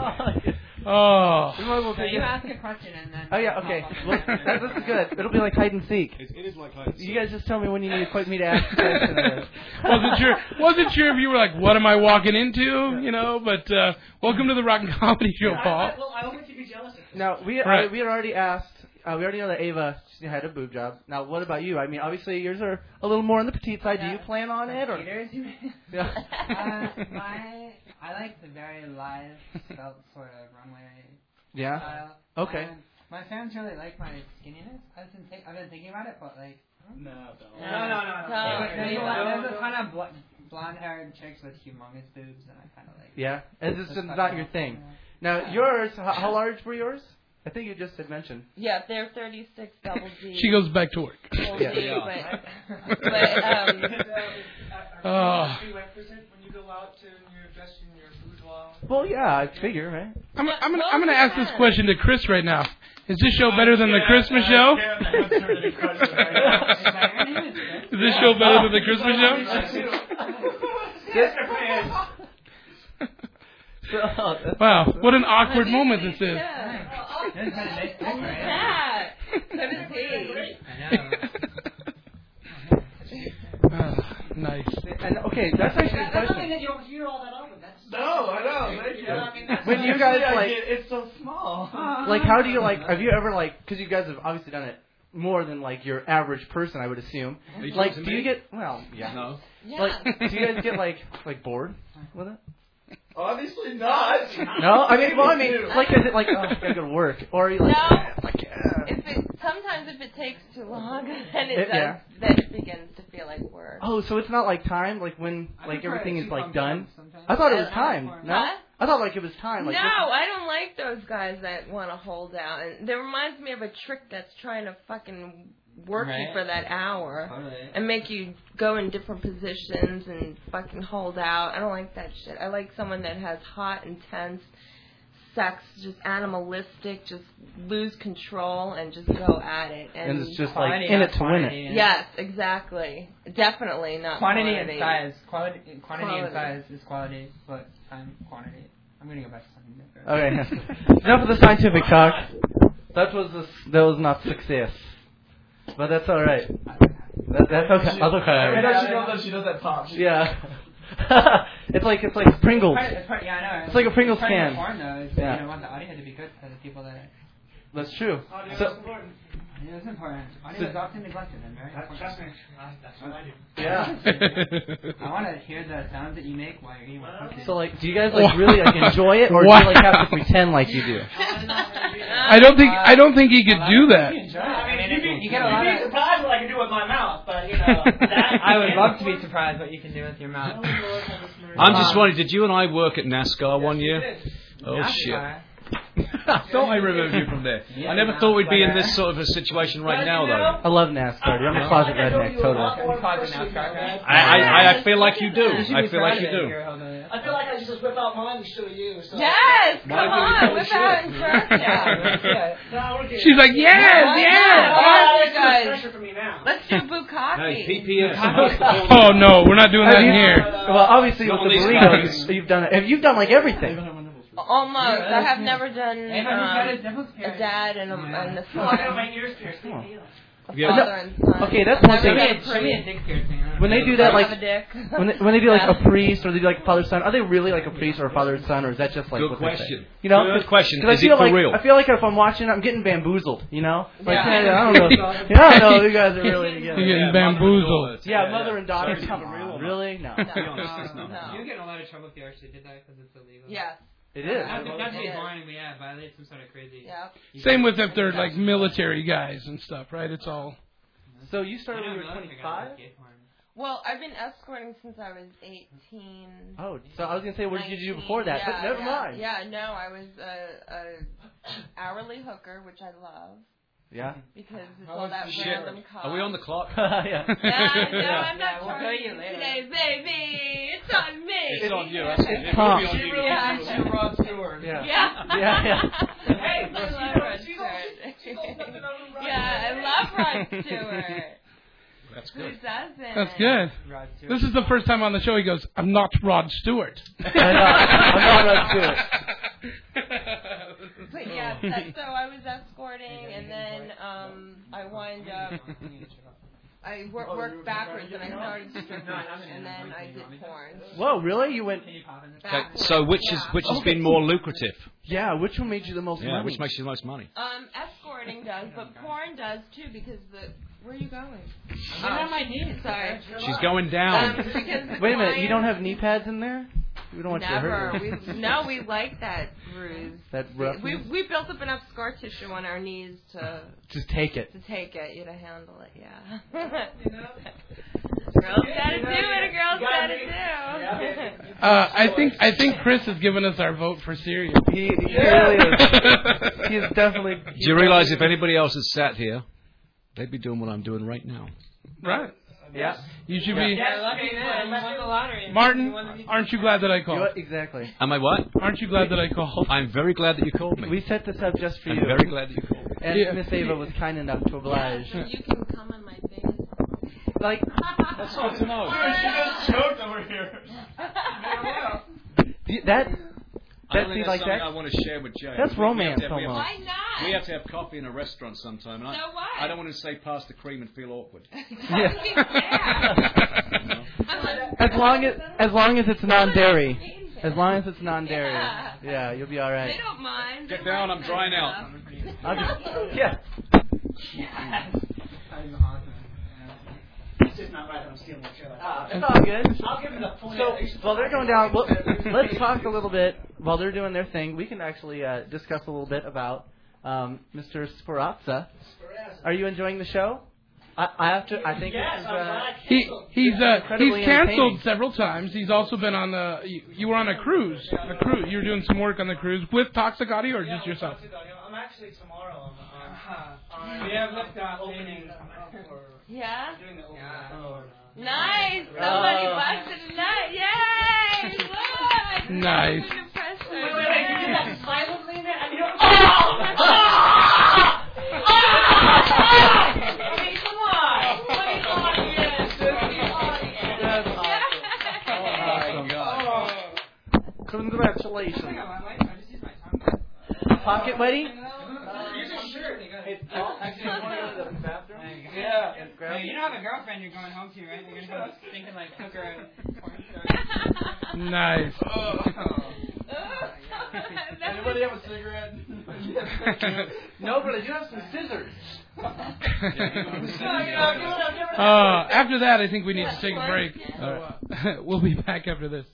Oh. So you ask a question and then. Oh yeah, okay. Well, that- this is good. It'll be like hide and seek. It, it is like hide and seek. You guys just tell me when you need me to ask a question. wasn't sure wasn't sure if you were like, what am I walking into, you know? But uh, welcome to the Rock and Comedy Show, I, Paul. I, well, I don't want you to be jealous of this. Now we Right. uh, we had already asked. Uh, we already know that Ava had a boob job. Now, what about you? I mean, obviously yours are a little more on the petite side. Do you plan on it, or? Peters, you mean? Yeah. uh, my, I like the very live, felt sort of runway Yeah? style. Okay. And my fans really like my skinniness. I've been, think, I've been thinking about it, but like. No, don't. No, No, no, no, no. There's, No, a, lot- no, there's a no. ton of bl- blonde-haired chicks with humongous boobs, and I kind of like. Yeah. It's just That's not fucking your awesome, thing. yeah. Now, Yeah. yours. How, how large were yours? I think you just had mentioned. Yeah, they're thirty-six double G. She goes back to work. Double Yeah. G, Yeah. but, but um. Oh. Are you represent when you go out to your dress in your boudoir? Well, yeah, I figure, right? I'm, I'm gonna, I'm gonna ask this question to Chris right now. Is this show better than the Christmas show? Is this show better than the Christmas show? Wow, what an awkward moment this is. Yeah. Couldn't be. Ah, nice. And okay, that's actually a That doesn't mean question. that you don't hear all that often. That's No, I know, thank You know, I mean, that's When not- you guys Yeah, like, it's so small. like, how do you like? Have you ever like? Because you guys have obviously done it more than like your average person, I would assume. Are you Like, talking do to you me? get? Well, yeah. No. Like, do you guys get like like bored with it? Obviously not. No, I mean, well, I mean, like, is it like, oh, I gotta go to work, or are you like, No. like, yeah. If it sometimes if it takes too long, then it It- does. yeah. Then it begins to feel like work. Oh, so it's not like time, like when like prefer everything it is to like come done. down sometimes. I thought it I- was I time. like No, Huh? I thought like it was time. Like no, this- I don't like those guys that want to hold out. And that reminds me of a trick that's trying to fucking work you Right. for that hour Totally. and make you go in different positions and fucking hold out. I don't like that shit. I like someone that has hot, intense sex, just animalistic, just lose control and just go at it. And, and it's just like Quality, in not it to win quantity, it. yeah. yes, exactly. Definitely not Quantity quantity. and size. Quality, quantity and Quality. size is quality, but time quantity. I'm gonna go back to something different. Okay, enough of the scientific talk. That was the, that was not success, but that's all right. That, that's okay. That's okay. I know she knows that she does that talk. She- Yeah. It's like it's like Pringles. It's part, it's part, yeah, I know. It's like a Pringles it's part can. Of the porn, though, is Yeah. you know, want the audio to be good for the people that. That's true. Audio So, is important. Yeah, it's important. Audio is often neglected, then, right? That, trust me, I, that's what I do. Yeah. I want to hear the sounds that you make while you're eating my cookies. So, like, do you guys like really like enjoy it, or Wow. do you like have to pretend like you do? I don't think I don't think he could do that. I mean, you'd be, You get a lot you'd be of- surprised what I can do with my mouth, but, you know, that... I would love to be surprised what you can do with your mouth. I'm just wondering, did you and I work at NASCAR one year? Oh, shit. I thought I remembered you from there. I never thought we'd be in this sort of a situation right now, though. I love NASCAR. Dude. I'm a closet redneck, totally. I, I, I feel like you do. I feel like you do. I feel like I should just whip out mine and show you. So. Yes, Why come do you on, think whip we out and show yeah. She's like, yes, yes. Oh, you That's guys. pressure for me now. Let's do bukkake. Hey, P P S. Oh no, we're not doing that Have in you- here. Well, obviously Not with on the these burritos, guys. you've done it. Have you done like everything? Almost. I have never done Hey, um, have you tried a devil's a parrot? dad and a, and a Oh, I got son. my ears pierced. Big deal. A Yeah. father and son. Okay, that's I've one never thing. done a Show me a priest. dick piercing. I don't When they know. do that, I like have a dick. when they, when they do like Yeah. a priest or they do like a father son, are they really like a priest or a father and son, or is that just like Good what they say? question. You know, Good question. 'cause I Is feel it for like, real? I feel like if I'm watching, I'm getting bamboozled. You know, like Yeah. hey, I don't know. You know, I don't know. You guys are really together. You're getting Yeah, bamboozled. Yeah, mother and daughter. Sorry, Come it's on, real. really? No. No. Be honest, it's not. No. You get in a lot of trouble if you actually did that because it's illegal. Yes. It is. Not to, not to be It is. boring, but yeah, violate some sort of crazy. Yeah. Same with if they're like military guys and stuff, right? It's all. So you started when you were twenty-five? Well, I've been escorting since I was eighteen. Oh, so I was gonna say, what did you do before that? Yeah, But never yeah. mind. Yeah, no, I was a, a hourly hooker, which I love Yeah. because it's How all was that the shit? random cost. Are we on the clock? yeah. Yeah, no, Yeah. I'm not Yeah, we'll tell charging you later. today, baby. It's on me. It's on you. That's it. Huh. It'll be on She you. really Yeah. thinks you're Rod Stewart. Yeah. Yeah. Yeah, yeah. Hey, I but she's love all- Rod she's all- Stewart. she's all nothing other than Rod Yeah, I Stewart. love Rod Stewart. That's Who good. doesn't? That's good. Rod Stewart. This is the first time on the show he goes, I'm not Rod Stewart. I know. I'm not Rod Stewart. But yeah, that, so I was escorting, and then um, I wind up. I wor- worked backwards, and I started stripping, and then I did porn. Whoa, really? You went? Okay, Backwards, so which is yeah. which has Okay. been more lucrative? Yeah. Which one made you the most Yeah, money? which makes you the most money? Um, escorting does, but porn does too, because the. Where are you going? I'm on my knees. Sorry. She's going down. Um, because the Wait a minute. You don't client- have knee pads in there? We don't want you to Never. hurt We, her. no, we like that bruise. That We, roughness? we we built up enough scar tissue on our knees to Just take it. to take it, you to handle it, yeah. Girls gotta do what a girl's gotta do. Uh, I think I think Chris has given us our vote for Syria. He, he really is. He is definitely. Do you realise if anybody else had sat here, they'd be doing what I'm doing right now? Right. Yeah. You should be. Yeah, lucky man. You won the lottery. Martin, You won the- aren't you glad that I called? You- exactly. Am I what? Aren't you glad that I called? I'm very glad that you called me. We set this up just for I'm you. very glad that you called me. And Yeah. Miss Ava was kind enough to oblige. You can come on my face. Like, That's all to know. She just choked over here. y- that. I That don't think seems that's like something that. I want to share with Jay. That's We- we have romance to have- we have to- almost. Why not? We have to have coffee in a restaurant sometime. And I, So what? I don't want to say pass the cream and feel awkward. Yeah. As long as as long as it's non-dairy. As long as it's non-dairy. Yeah. Yeah, you'll be all right. They don't mind. Get down, I'm drying out. I'll just, yeah. It's just not right that I'm stealing the chair. Like It's all good. I'll give him the point. So while they're going down, well, let's talk a little bit while they're doing their thing. We can actually uh, discuss a little bit about um, Mister Speranza. Are you enjoying the show? I, I have to. I think Yes, it's. I'm Uh, glad. He he's uh, Incredibly he's canceled entertaining. several times. He's also been on a. You, you were on a cruise. A cruise. You were doing some work on the cruise with Toxic Audio or just yourself? I'm actually tomorrow. I'm on. We have looked at opening. Yeah? Doing the opening. Nice. Somebody Oh. busted a nut. Yay! Look. Nice. Look at pressure. Wait, wait, wait! You did that silently, man. I mean, oh! I mean, come on! What are you audience? That's awesome. Yeah. Awesome. Congratulations. Pocket buddy? Use your shirt. Actually, you want to go to the bathroom? Yeah. And grab Hey, you don't have a girlfriend you're going home to, right? You're gonna go thinking like hooker and porn star. Nice. Oh. Anybody have a cigarette? No, but I do have some scissors. uh, after that, I think we need to take a break. So, uh, we'll be back after this.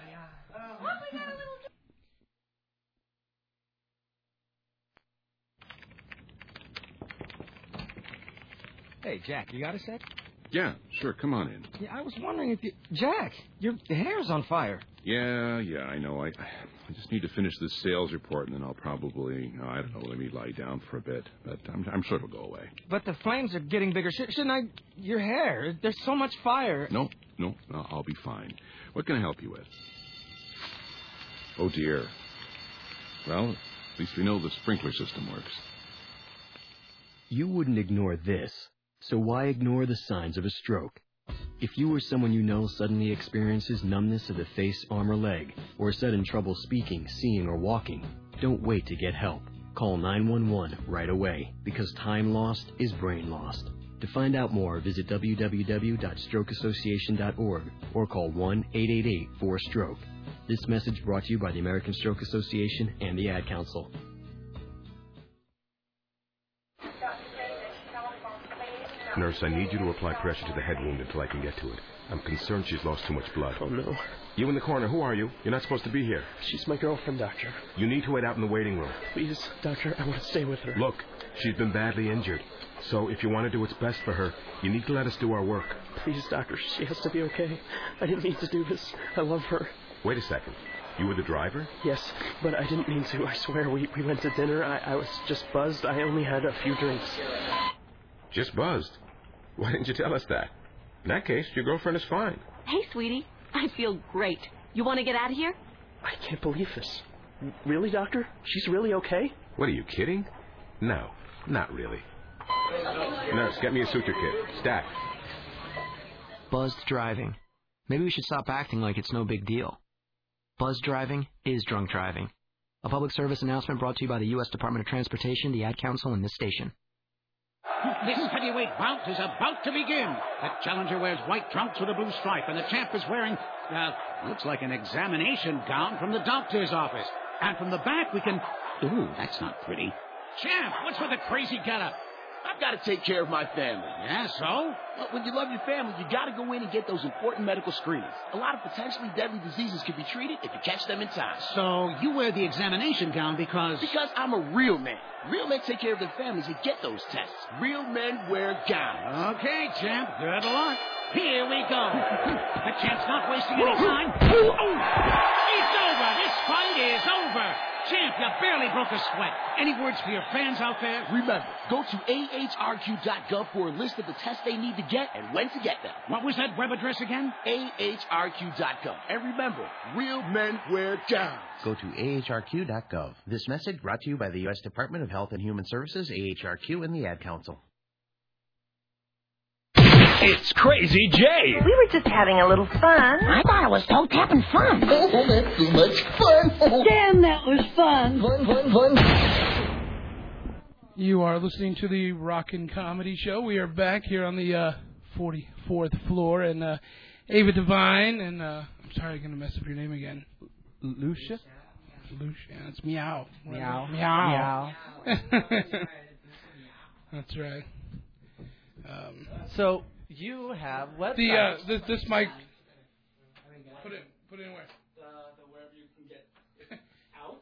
Hey, Jack, you got a sec? Yeah, sure. Come on in. Yeah, I was wondering if you... Jack, your hair's on fire. Yeah, yeah, I know. I I just need to finish this sales report, and then I'll probably, oh, I don't know, let me lie down for a bit. But I'm, I'm sure it'll go away. But the flames are getting bigger. Sh- shouldn't I... Your hair, there's so much fire. No, no, no, I'll be fine. What can I help you with? Oh, dear. Well, at least we know the sprinkler system works. You wouldn't ignore this. So why ignore the signs of a stroke? If you or someone you know suddenly experiences numbness of the face, arm, or leg, or sudden trouble speaking, seeing, or walking, don't wait to get help. Call nine one one right away, because time lost is brain lost. To find out more, visit w w w dot stroke association dot org or call one eight eight eight four stroke. This message brought to you by the American Stroke Association and the Ad Council. Nurse, I need you to apply pressure to the head wound until I can get to it. I'm concerned she's lost too much blood. Oh, no. You in the corner, who are you? You're not supposed to be here. She's my girlfriend, Doctor. You need to wait out in the waiting room. Please, Doctor, I want to stay with her. Look, she's been badly injured. So if you want to do what's best for her, you need to let us do our work. Please, Doctor, she has to be okay. I didn't mean to do this. I love her. Wait a second. You were the driver? Yes, but I didn't mean to. I swear, we, we went to dinner. I, I was just buzzed. I only had a few drinks. Just buzzed? Why didn't you tell us that? In that case, your girlfriend is fine. Hey, sweetie. I feel great. You want to get out of here? I can't believe this. Really, Doctor? She's really okay? What, are you kidding? No, not really. Nurse, get me a suture kit. Stat. Buzzed driving. Maybe we should stop acting like it's no big deal. Buzzed driving is drunk driving. A public service announcement brought to you by the U S Department of Transportation, the Ad Council, and this station. This heavyweight bout is about to begin. The challenger wears white trunks with a blue stripe, and the champ is wearing, uh, looks like an examination gown from the doctor's office. And from the back, we can... Ooh, that's not pretty. Champ, what's with the crazy getup? I've got to take care of my family. Yeah, so? Well, when you love your family, you got to go in and get those important medical screenings. A lot of potentially deadly diseases can be treated if you catch them in time. So you wear the examination gown because... Because I'm a real man. Real men take care of their families and get those tests. Real men wear gowns. Okay, champ. Good luck. Here we go. The champ's not wasting any time. It's over. This fight is over. Champ, you barely broke a sweat. Any words for your fans out there? Remember, go to A H R Q dot gov for a list of the tests they need to get and when to get them. What was that web address again? A H R Q dot gov. And remember, real men wear gowns. Go to A H R Q dot gov. This message brought to you by the U S Department of Health and Human Services, A H R Q, and the Ad Council. It's Crazy J. We were just having a little fun. I thought it was so tapping fun. Oh, that's too much fun. Damn, that was fun. Fun, fun, fun. You are listening to the Rockin' Comedy Show. We are back here on the uh, forty-fourth floor, and uh, Ava Devine, and uh, I'm sorry, I'm going to mess up your name again. Lucia? Lucia. It's Meow. Meow. Meow. That's right. Um, so you have websites. The uh, this, this mic. Put it put it in where? The, the wherever you can get out.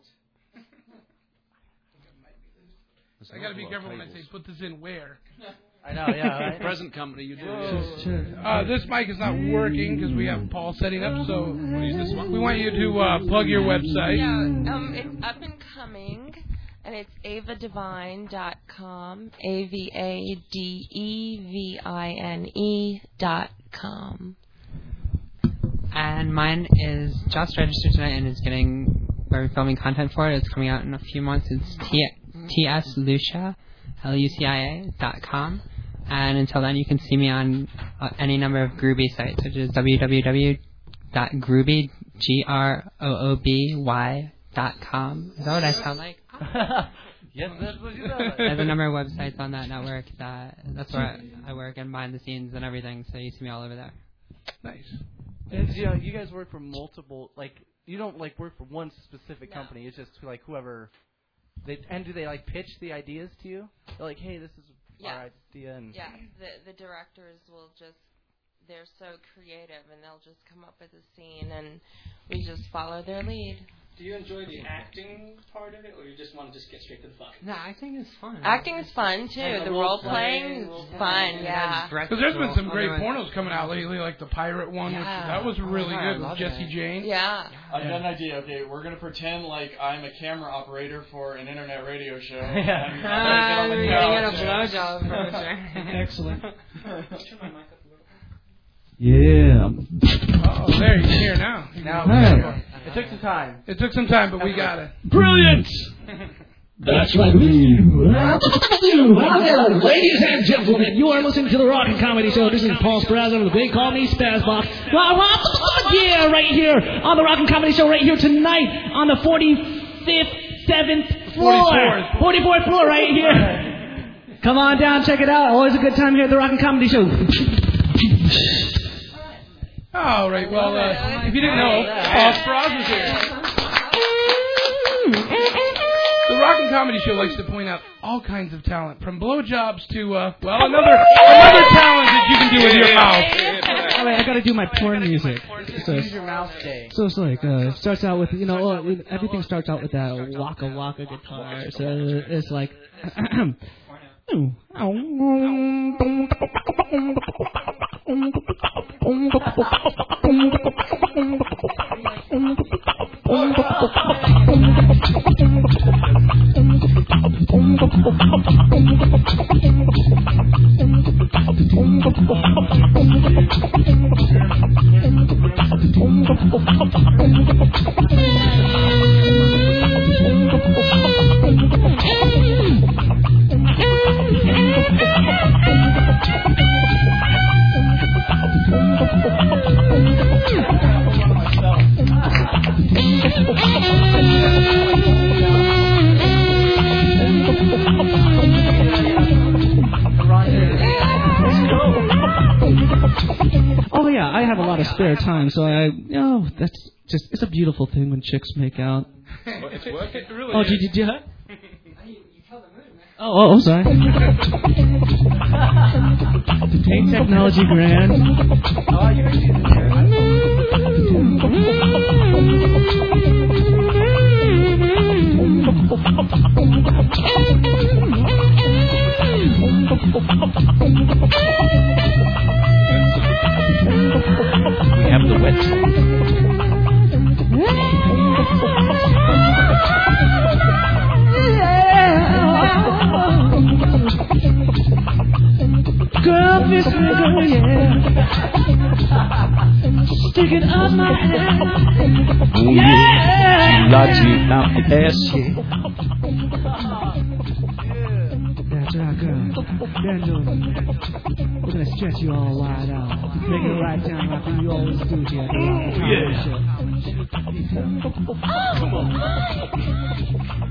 I gotta be careful when I say put this in where. I know, yeah. Right? Present company, you do. Uh, this mic is not working because we have Paul setting up. So we want you to uh, plug your website. Yeah, um, it's up and coming. And it's ava devine dot com, A V A D E V I N E dot com. And mine is just registered tonight, and it's getting, we're filming content for it. It's coming out in a few months. It's T S Lucia, L U C I A dot com. And until then, you can see me on uh, any number of Groovy sites, which is w w w dot grooby, G R O O B Y dot com. Is that what I sound like? Yes, that's what you sound like. There's a number of websites on that network. That that's where I work and behind the scenes and everything. So you see me all over there. Nice. And, you know, you guys work for multiple. Like, you don't like work for one specific No. company. It's just like whoever. They and do they like pitch the ideas to you? They're like, hey, this is Yeah. our idea, and Yeah, the the directors will just, they're so creative, and they'll just come up with a scene, and we just follow their lead. Do you enjoy the acting part of it, or you just want to just get straight to the fuck? No, acting is fun. Acting is fun, too. And The the role role-playing, playing is fun, yeah. Because there's been some great pornos coming out lately, like the pirate one. Which, Yeah. that was really Oh, I good with love Jesse it. Jane. Yeah. I've got an idea. Okay, we're gonna pretend like I'm a camera operator for an internet radio show. Yeah. And Ah, I'm gonna you're get on gonna the get a couch. blowjob from a Excellent. Yeah. Oh, there you can hear now. You Now, can- Hey. It took some time. It took some time, but we got it. Brilliant! That's right, we. Ladies and gentlemen, you are listening to the Rock and Comedy Show. This is Paul Sprazzo. They call me Spazbox. Well, what the fuck? Yeah, right here on the Rock and Comedy Show, right here tonight on the forty-fifth, seventh floor. forty-fourth. forty-fourth floor, right here. Come on down, check it out. Always a good time here at the Rock and Comedy Show. All right. Well, uh, if you didn't know, Paul Sprouse is here. The Rock and Comedy Show likes to point out all kinds of talent, from blowjobs to uh, well, another another talent that you can do with your mouth. All right, I got to do my porn music. So, Use your mouth day. so it's like uh, it starts out with you know well, it- everything starts out with that waka waka guitar. So it's like. Oh yeah, I have a lot of spare time, so I, you know, that's just, it's a beautiful thing when chicks make out. It's working. It really Oh, is. did you do that? Oh, oh, oh, sorry. Ain't technology grand? Oh, you're using We have the wet. Girl, this nigga, yeah. Stick it up my head. Oh yeah, G-Logic, now ass shit. That's right, girl. Bend over. We're gonna stretch you all wide out. Make it right down like we always do here. Come on.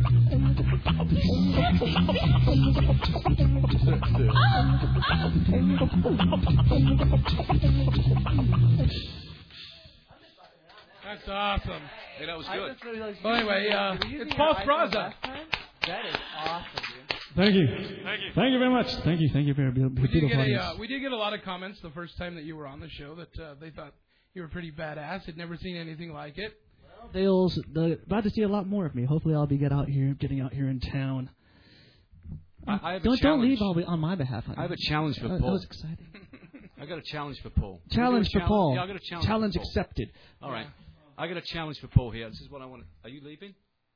That's awesome. Hey, that was I good. just realized Well, anyway, uh, Were you using it's your Paul iPhone Sprouse. last time? That is awesome, dude. Thank you. Thank you. Thank you very much. Thank you. Thank you very much. We did Beautiful get a audience. uh, we did get a lot of comments the first time that you were on the show that uh, they thought you were pretty badass. Had never seen anything like it. They'll they're about to see a lot more of me. Hopefully, I'll be get out here, getting out here in town. I, I have a don't don't challenge. leave all on my behalf. I have a challenge for that, Paul. That was exciting. I got a challenge for Paul. Challenge Can we do for a Paul. Yeah, I got a challenge. Challenge for Paul. accepted. All right. I got a challenge for Paul here. This is what I want. Are you leaving?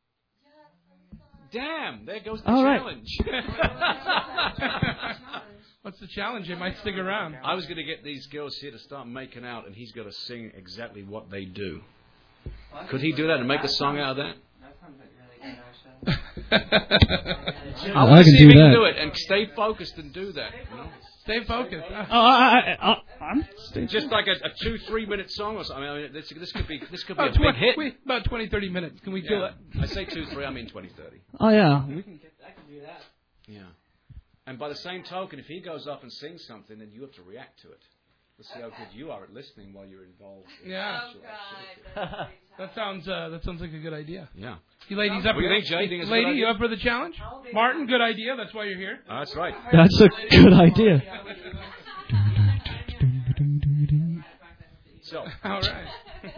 Damn! There goes the All right. challenge. What's the challenge? It might stick around. I was going to get these girls here to start making out, and he's got to sing exactly what they do. Could he do that and make a song out of that? That sounds like really good, I I want to can see do if he that. can do it and stay focused and do that. You know? Stay focused. Oh, I, I, I, I'm staying. Just like a, a two, three minute song or something. I mean, this, this could be this could be a About big twenty, hit. wait, about twenty, thirty minutes. Can we kill Yeah. it? I say two, three. I mean twenty, thirty. Oh yeah. We can get, I can do that. Yeah. And by the same token, if he goes up and sings something, then you have to react to it. Let's see how good you are at listening while you're involved. In Yeah. Oh, God. That sounds uh, that sounds like a good idea. Yeah. You ladies up What do for you think, Jay? Think it's a Lady, good idea? you up for the challenge? Martin, good idea. That's why you're here. Oh, that's right. That's a good idea. So. All right.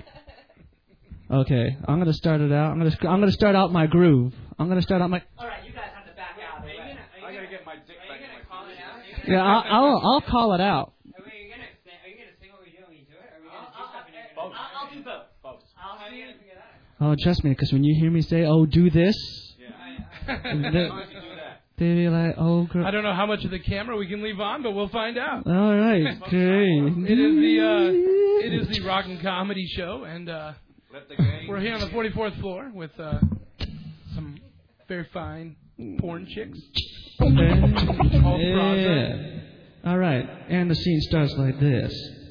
Okay, I'm gonna start it out. I'm gonna I'm gonna start out my groove. I'm gonna start out my. All right, you guys have to back out. Are you gonna? I gotta get my dick back in my call it out? Yeah, I'll I'll, I'll call it out. Are you gonna? Are you gonna sing what we do when you do it? Or are we gonna do something? Both. I'll do both. Both. How are you gonna figure that out? Oh, trust me, because when you hear me say, "Oh, do this," they, they be like, "Oh, girl." I don't know how much of the camera we can leave on, but we'll find out. All right, great. It is the uh, it is the Rock and Comedy Show, and uh, we're here on the forty-fourth floor with uh, some very fine porn chicks. All Yeah. All right, and the scene starts like this.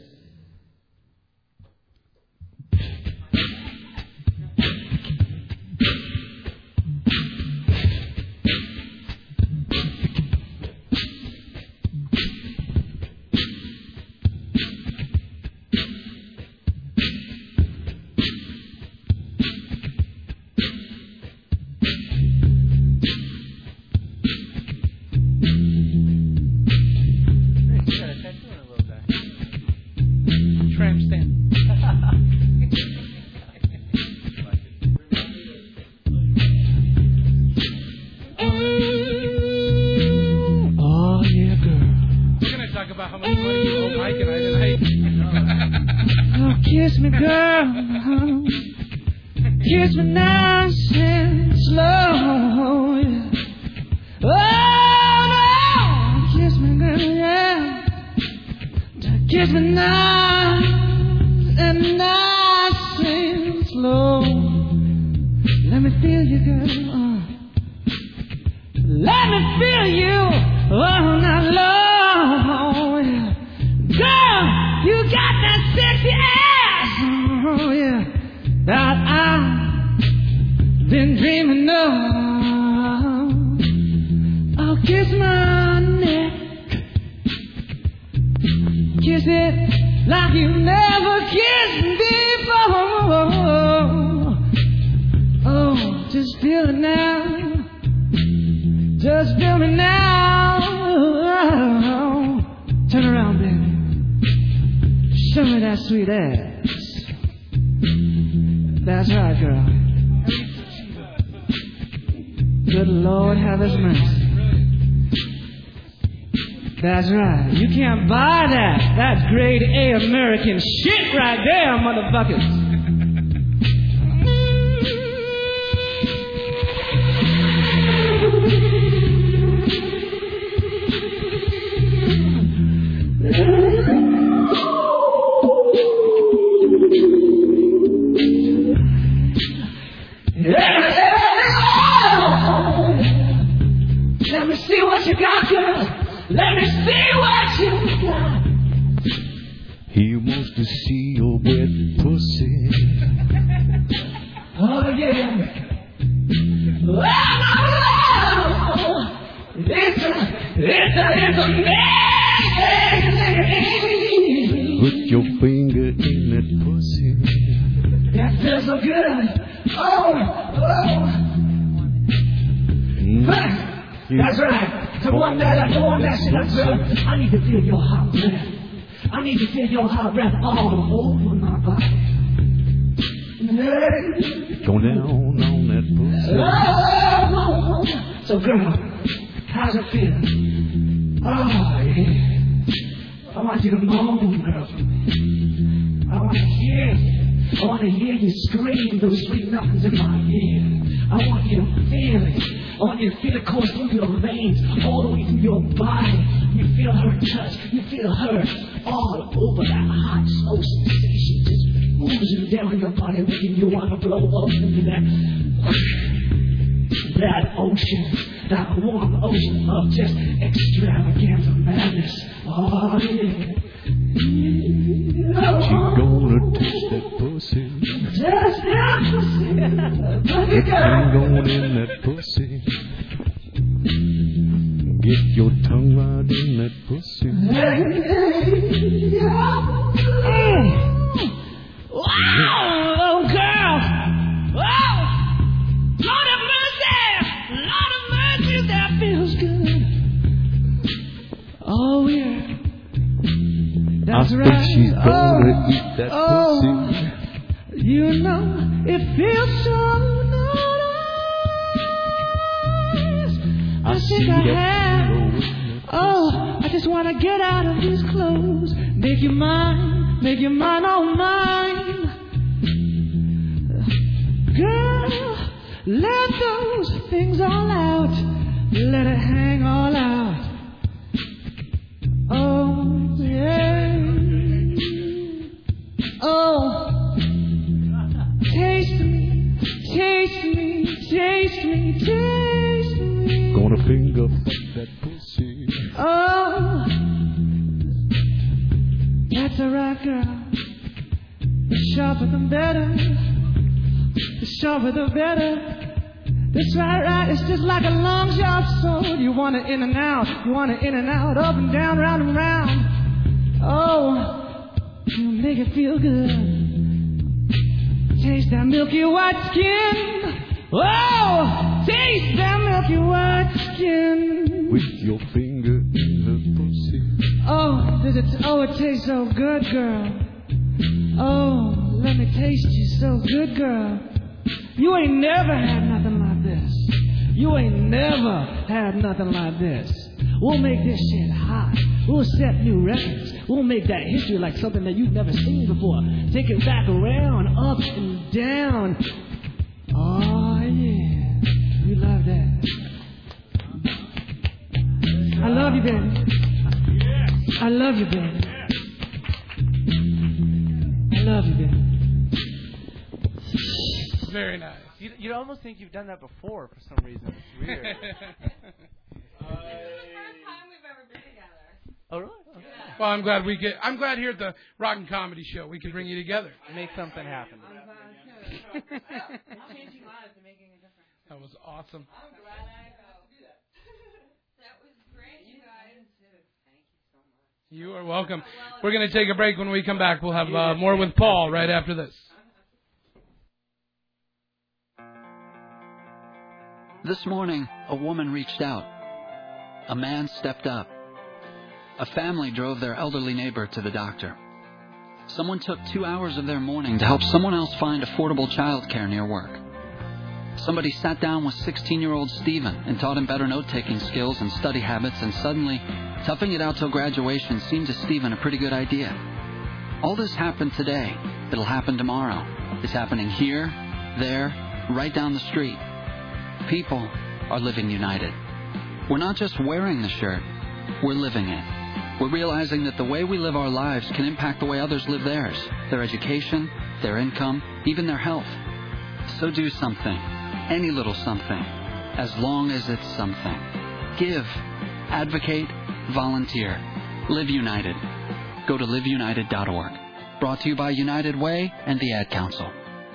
Tramp stamp. Oh yeah, girl. We're gonna talk about how much money you owe Mike and I tonight. Oh, kiss me, girl. Kiss me nice and slow. Oh no, kiss me, girl, yeah. Kiss me nice and nice and slow. Let me feel you, girl. Uh, let me feel you all night long. Girl, you got that sexy ass. Oh, yeah. That I've been dreaming of. Oh, kiss my neck. Kiss it like you never kissed before. Oh, just feel it now. Just feel it now. Turn around, baby. Show me that sweet ass. That's right, girl. Good Lord, have His mercy. That's right. You can't buy that. That's grade A American shit right there, motherfuckers. Let me see what you got, girl. Let me see what you got. He wants to see your wet pussy. Oh, yeah. Oh, it's a, it's a, it's amazing. Put your finger in that pussy. That feels so good. Oh, oh. Mm. That's right. The one that, the one that shit up, girl. I need to feel your hot breath. I need to feel your hot breath all over my body. Go down on that pussy. Oh, so, girl, how's it feel? Oh, yeah. I want you to moan, girl. I want to hear you. I want to hear you scream those sweet nothings in my ear. I want you to feel it. I want you to feel it course through your veins, all the way through your body. You feel her touch. You feel her all over that hot, slow sensation just oozing down your body, making you want to blow up into that, that ocean, that warm ocean of just extravaganza madness. Oh, yeah. You gonna touch that pussy? Just that pussy. Put your tongue in that pussy. Get your tongue right in that pussy. She's gonna eat that oh, pussy. You know, it feels so nice. I, I think I have. Oh, I just want to get out of these clothes. Make you mine, make you mine, all mine. Girl, let those things all out. Let it hang all out. Oh, yeah. Oh, taste me, taste me, taste me, taste me. Gonna finger that pussy. Oh, that's a right, girl. The sharper the better. The sharper the better. That's right, right. It's just like a long sharp sword. You want it in and out. You want it in and out, up and down, round and round. Oh, you make it feel good. Taste that milky white skin. Oh, taste that milky white skin. With your finger in the pussy. Oh, does it? Oh, it tastes so good, girl. Oh, let me taste you so good, girl. You ain't never had nothing like this. You ain't never had nothing like this. We'll make this shit hot. We'll set new records. We'll make that history like something that you've never seen before. Take it back around, up and down. Oh, yeah. You love that. I love you, baby. I love you, baby. I love you, baby. Very nice. You'd, you'd almost think you've done that before for some reason. It's weird. This is the first time we've ever been together. Oh, really? Okay. Well, I'm glad we get. I'm glad here at the Rock and Comedy Show we can bring you together. Make something happen. Changing lives and making a difference. That was awesome. I'm glad I got to do that. That was great, you guys. Thank you so much. You are welcome. We're going to take a break. When we come back, we'll have uh, more with Paul right after this. This morning, a woman reached out. A man stepped up. A family drove their elderly neighbor to the doctor. Someone took two hours of their morning to help someone else find affordable childcare near work. Somebody sat down with sixteen-year-old Stephen and taught him better note-taking skills and study habits, and suddenly, toughing it out till graduation seemed to Stephen a pretty good idea. All this happened today. It'll happen tomorrow. It's happening here, there, right down the street. People are living united. We're not just wearing the shirt, we're living it. We're realizing that the way we live our lives can impact the way others live theirs, their education, their income, even their health. So do something, any little something, as long as it's something. Give, advocate, volunteer. Live United. Go to live united dot org. Brought to you by United Way and the Ad Council.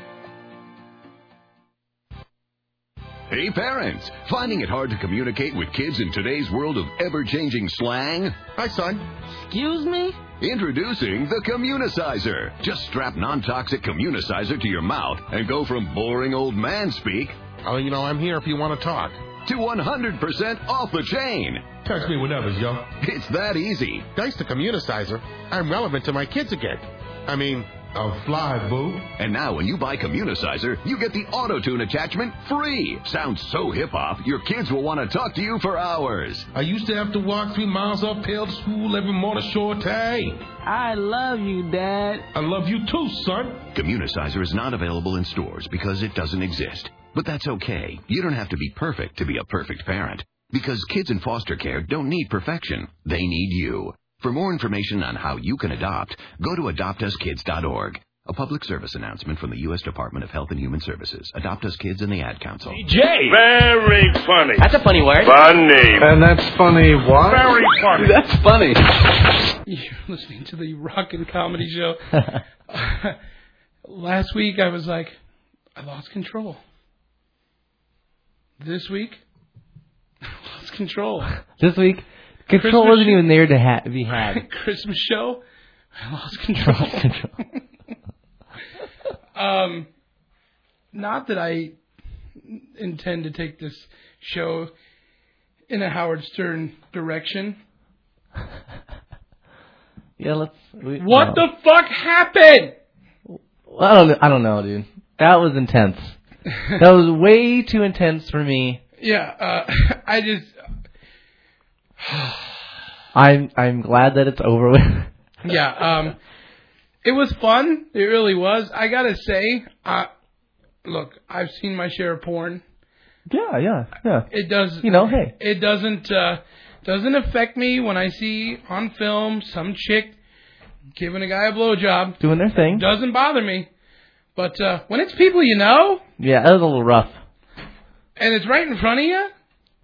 Hey parents, finding it hard to communicate with kids in today's world of ever-changing slang? Hi son. Excuse me? Introducing the Communicizer. Just strap non-toxic Communicizer to your mouth and go from boring old man speak, oh, you know, I'm here if you want to talk, to one hundred percent off the chain. Text me whatever, yo. It's that easy. Thanks to Communicizer, I'm relevant to my kids again. I mean, I'll fly, boo. And now when you buy Communicizer, you get the auto-tune attachment free. Sounds so hip-hop, your kids will want to talk to you for hours. I used to have to walk three miles uphill to school every morning, short day. I love you, Dad. I love you too, son. Communicizer is not available in stores because it doesn't exist. But that's okay. You don't have to be perfect to be a perfect parent. Because kids in foster care don't need perfection. They need you. For more information on how you can adopt, go to adopt us kids dot org. A public service announcement from the U S Department of Health and Human Services. Adopt Us Kids and the Ad Council. Jay! Very funny. That's a funny word. Funny. And that's funny what? Very funny. That's funny. You're listening to the Rock and Comedy Show. Last week I was like, I lost control. This week, I lost control. This week, control Christmas wasn't even there to ha- be had. Christmas show, I lost control. Lost control. um, not that I intend to take this show in a Howard Stern direction. Yeah, let's. We, What no. the fuck happened? Well, I don't. I don't know, dude. That was intense. That was way too intense for me. Yeah, uh, I just. I'm. I'm glad that it's over with. Yeah. Um, it was fun. It really was. I gotta say, uh, look, I've seen my share of porn. Yeah, yeah, yeah. It does. You know, hey. It doesn't. Uh, doesn't affect me when I see on film some chick giving a guy a blowjob. Doing their thing. Doesn't bother me. But uh, when it's people you know. Yeah, that was a little rough. And it's right in front of you.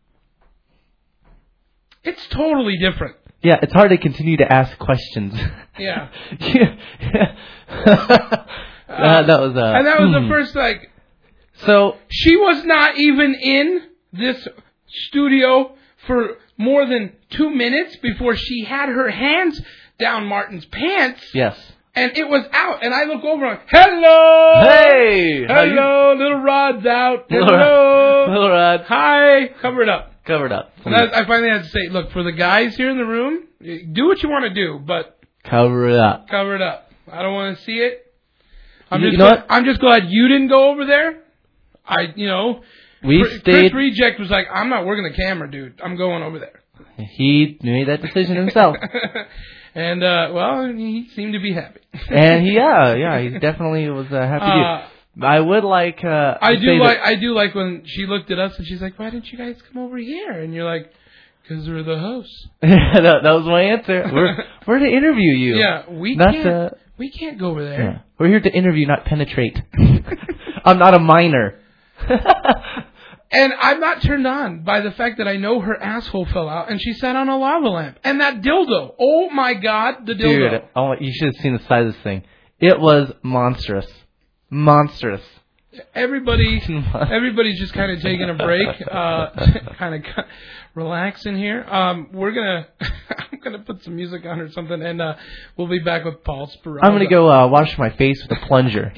It's totally different. Yeah, it's hard to continue to ask questions. Yeah. yeah. uh, that was. Uh, and that was hmm. the first like. So she was not even in this studio for more than two minutes before she had her hands down Martin's pants. Yes. And it was out, and I look over and hello, hey, hello, little Rod's out, hello, little Rod, hi, cover it up, cover it up. And I, I finally had to say, look, for the guys here in the room, do what you want to do, but cover it up, cover it up. I don't want to see it. I'm you, just, you know what? I'm just glad you didn't go over there. I, you know, we Chris stayed. Reject was like, I'm not working the camera, dude. I'm going over there. He made that decision himself. And, uh, well, he seemed to be happy. And he, yeah, yeah, he definitely was uh, happy uh, to. I would like, uh, I to do say like, that, I do like when she looked at us and she's like, why didn't you guys come over here? And you're like, because we're the hosts. that, that was my answer. We're, we're to interview you. Yeah, we not can't, to, we can't go over there. Yeah. We're here to interview, not penetrate. I'm not a minor. And I'm not turned on by the fact that I know her asshole fell out and she sat on a lava lamp. And that dildo. Oh, my God, the dildo. Dude, oh, you should have seen the size of this thing. It was monstrous. Monstrous. Everybody, everybody's just kind of taking a break, uh, kind of relaxing here. Um, we're going to, I'm going to put some music on or something, and uh, we'll be back with Paul Speranza. I'm going to go uh, wash my face with a plunger.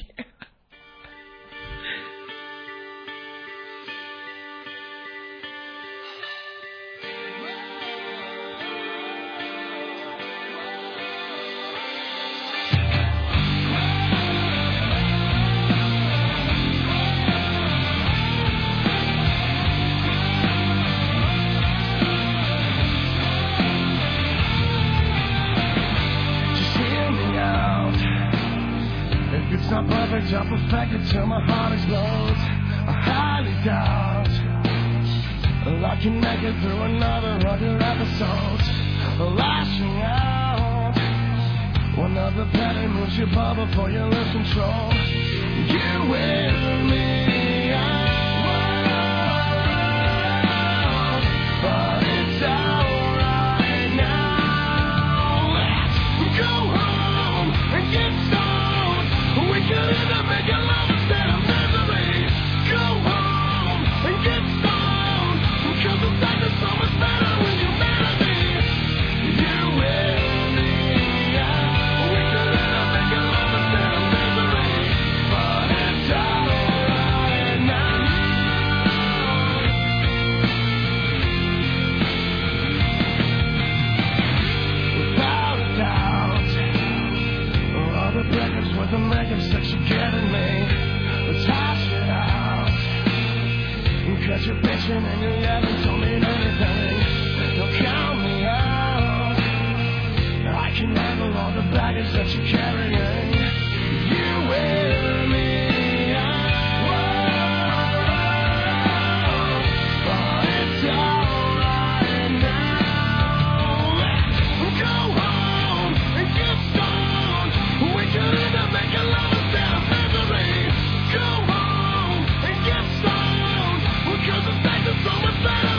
I'm perfected till my heart explodes. I highly doubt I can make it through another hundred episodes. Lashing out, one of the petty moves you bubble before you lose control. You wear me out, but it's alright now. Let's go home and get stoned. We could end up making love instead of misery. Go home and get stoned, 'cause the sex is so much better when you're mad at me. You wear me out. We could end up making love instead of misery, but it's alright now. Without a doubt, all the records with the makeup that you're getting me. Let's hash it out, 'cause you're bitching and you haven't told me anything. Don't count me out, I can handle all the baggage that you're carrying. You wear me out, but it's alright now. Let's go home and get stoned. We could end up making love instead of misery. Go home and get stoned, 'cause the sex is so much better.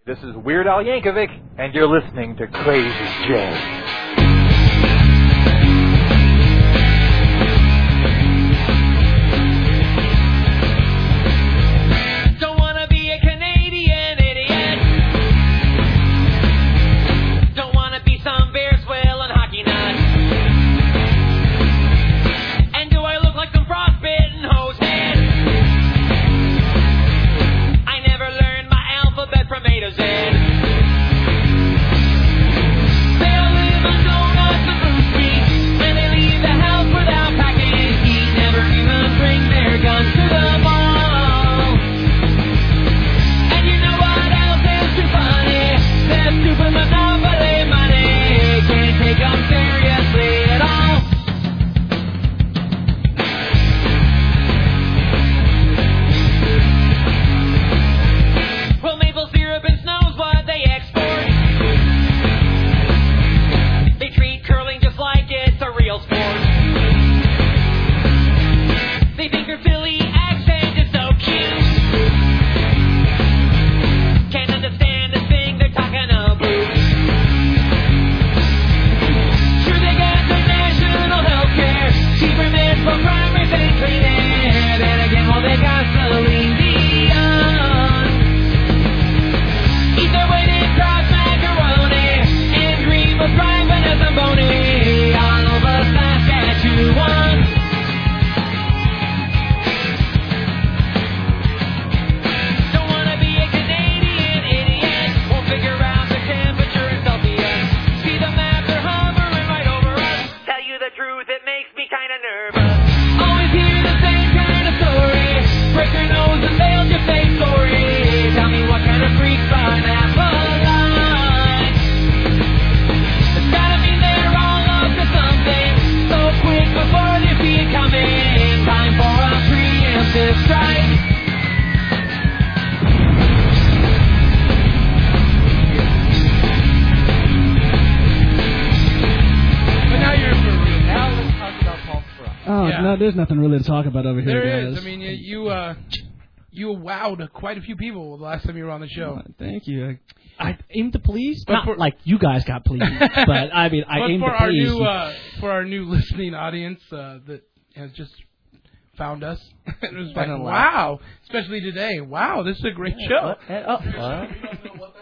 This is Weird Al Yankovic, and you're listening to Crazy Jay. There's nothing really to talk about over here, There guys. is. I mean, you you, uh, you wowed quite a few people the last time you were on the show. Oh, thank you. I, I aimed to please. But Not for- like you guys got pleased, but I mean, I but aimed for to our please. new uh, for our new listening audience uh, that has just found us, it was like, Kinda wow, especially today. Wow, this is a great show. What? Oh, what?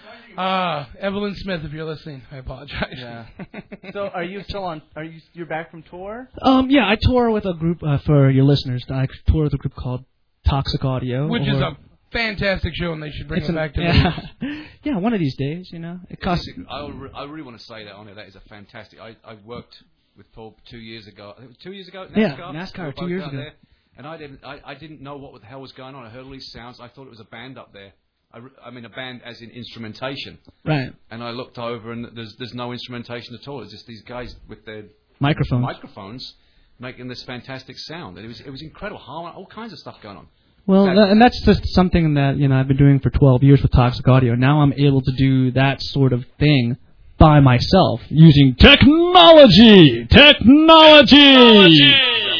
Uh, Evelyn Smith, if you're listening, I apologize. Yeah. So, are you still on? Are you you're back from tour? Um, yeah, I tour with a group uh, for your listeners. I tour with a group called Toxic Audio, Which or, is a fantastic show, and they should bring it's it an- back to yeah. the yeah, one of these days, you know. It costs. I, re- I really want to say that on it. That is a fantastic. I, I worked with Paul two years ago. I think it was two years ago. at Yeah, NASCAR. NASCAR, We were two both years out ago. there, and I didn't. I, I didn't know what the hell was going on. I heard all these sounds. I thought it was a band up there. I, re- I mean, a band as in instrumentation. Right. And I looked over, and there's there's no instrumentation at all. It's just these guys with their Microphones. microphones making this fantastic sound. And it was it was incredible. Harmony, all kinds of stuff going on. Well, That- tha- and that's just something that, you know, I've been doing for twelve years with Toxic Audio. Now I'm able to do that sort of thing by myself using technology. Technology.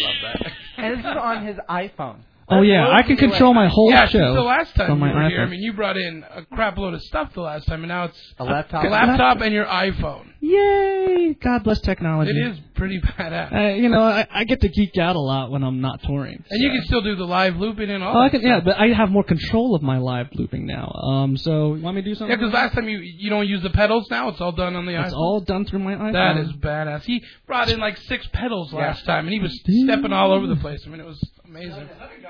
And this is on his iPhone. Oh yeah, I can control my whole yeah, show. since the last time from you my were here, I iPhone. mean, you brought in a crap load of stuff the last time, and now it's A laptop. a laptop and your iPhone. Yay! God bless technology. It is pretty badass. Uh, you know, I, I get to geek out a lot when I'm not touring. And you can still do the live looping and all Oh, I that can, stuff. yeah, but I have more control of my live looping now. Um, so you want me to do something? Yeah, because last time you you don't use the pedals now. It's all done on the iPhone. It's all done through my iPhone. That is badass. He brought in like six pedals Yeah. last time, and he was stepping all over the place. I mean, it was amazing.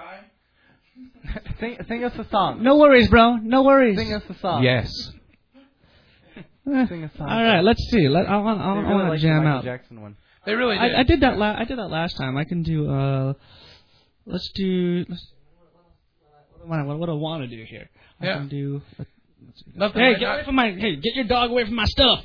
Sing, sing us a song. No worries, bro. No worries. Sing us a song. Yes. Sing a song. All right, let's see. Let I want I They want really to like the jam Michael out. Jackson one. They really did. I, I did that. La- I did that last time. I can do. Uh, let's do. Let's, what, do I- what do I want to do here? I Yeah. can do. Nothing Hey, like get that. away from my. Hey, get your dog away from my stuff.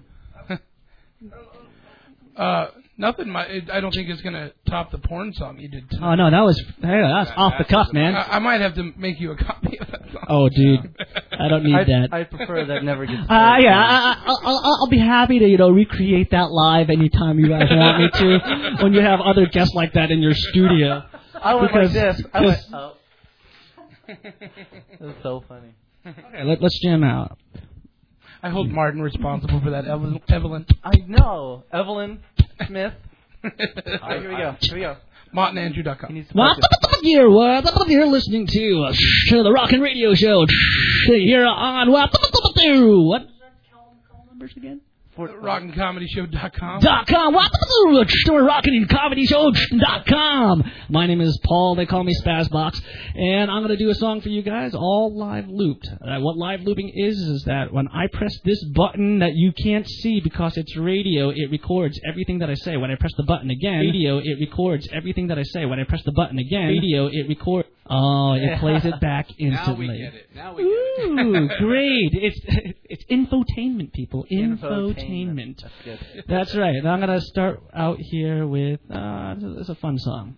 Uh, nothing. My, it, I don't think it's gonna top the porn song you did tonight. Oh no, that was. Hey, that's off the cuff, man. I, I might have to make you a copy of that song. Oh, dude, I don't need I, that. I prefer that never gets. Uh, yeah, I, I, I'll, I'll be happy to, you know, recreate that live anytime you guys want me to. When you have other guests like that in your studio. I went Because- like this. I went. because- Oh. That was so funny. Okay, let, let's jam out. I hold Martin responsible for that, Evelyn. Evelyn. I know. Evelyn Smith. All right, here we go. Here we go. Martin Andrew dot com. What the here? What the you're listening to? Uh, to the Rockin' Radio Show here on what the what? Call numbers again? Rockin' Comedy Show dot com. Dot com. What the Rockin' Comedy Show dot com. My name is Paul. They call me Spazbox, and I'm going to do a song for you guys, all live looped. Uh, what live looping is is that when I press this button that you can't see because it's radio, it records everything that I say. When I press the button again, radio, it records everything that I say. When I press the button again, radio, it records. Oh, it plays it back instantly. Now we get it. Now we get it. Ooh, great. It's it's infotainment, people. Infotainment. That's good. That's right. And I'm going to start out here with, uh, it's a fun song.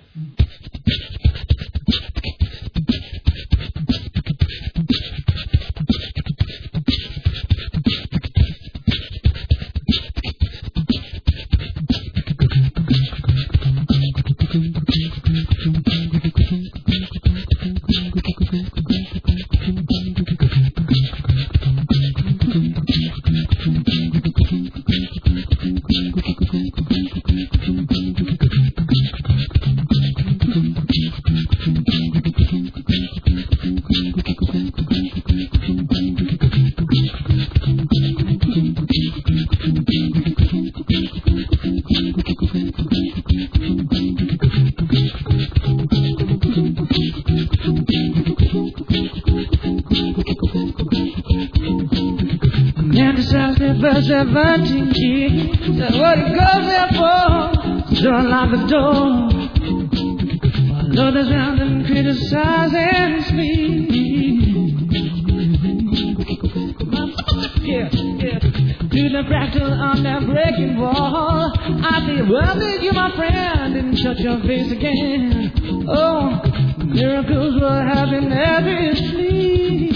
Seventeen years, that's what he goes there for. So unlock the door. While others round and criticizing me. Yeah, yeah. Do the practical on that breaking wall. I say, well, you my friend, didn't shut your face again. Oh, miracles will happen every sleep.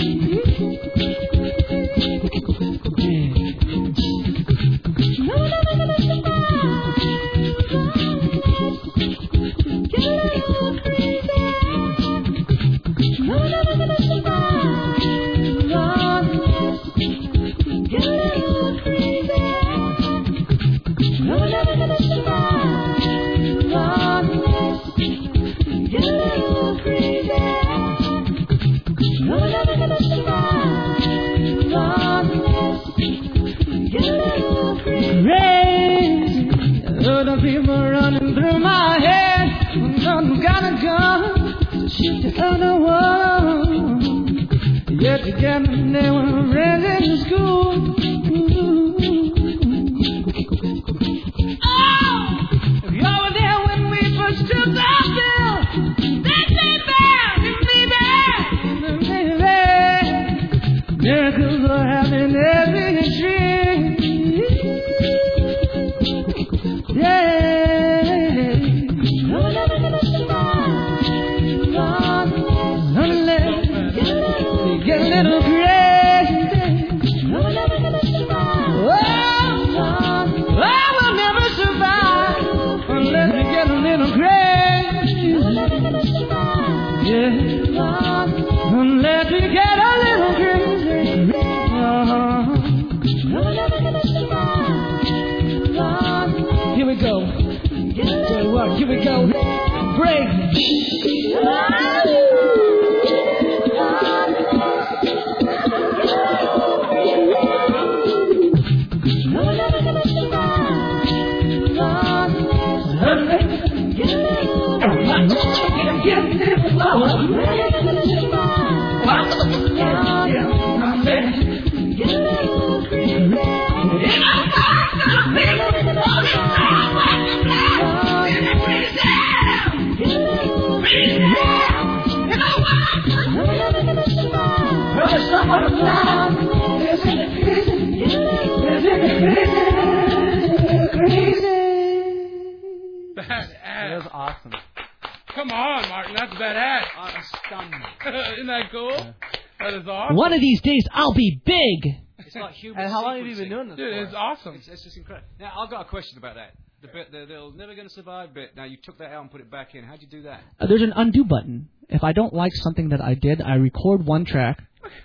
That was awesome. Come on, Martin, that's badass. I'm stunned. Isn't that cool? That is awesome. One of these days, I'll be big. It's like human And how long have you sequencing. been doing this Dude, for? it's awesome. It's, it's just incredible. Now, I've got a question about that. The bit, the, they're never going to survive bit. Now, you took that out and put it back in. How'd you do that? Uh, there's an undo button. If I don't like something that I did, I record one track,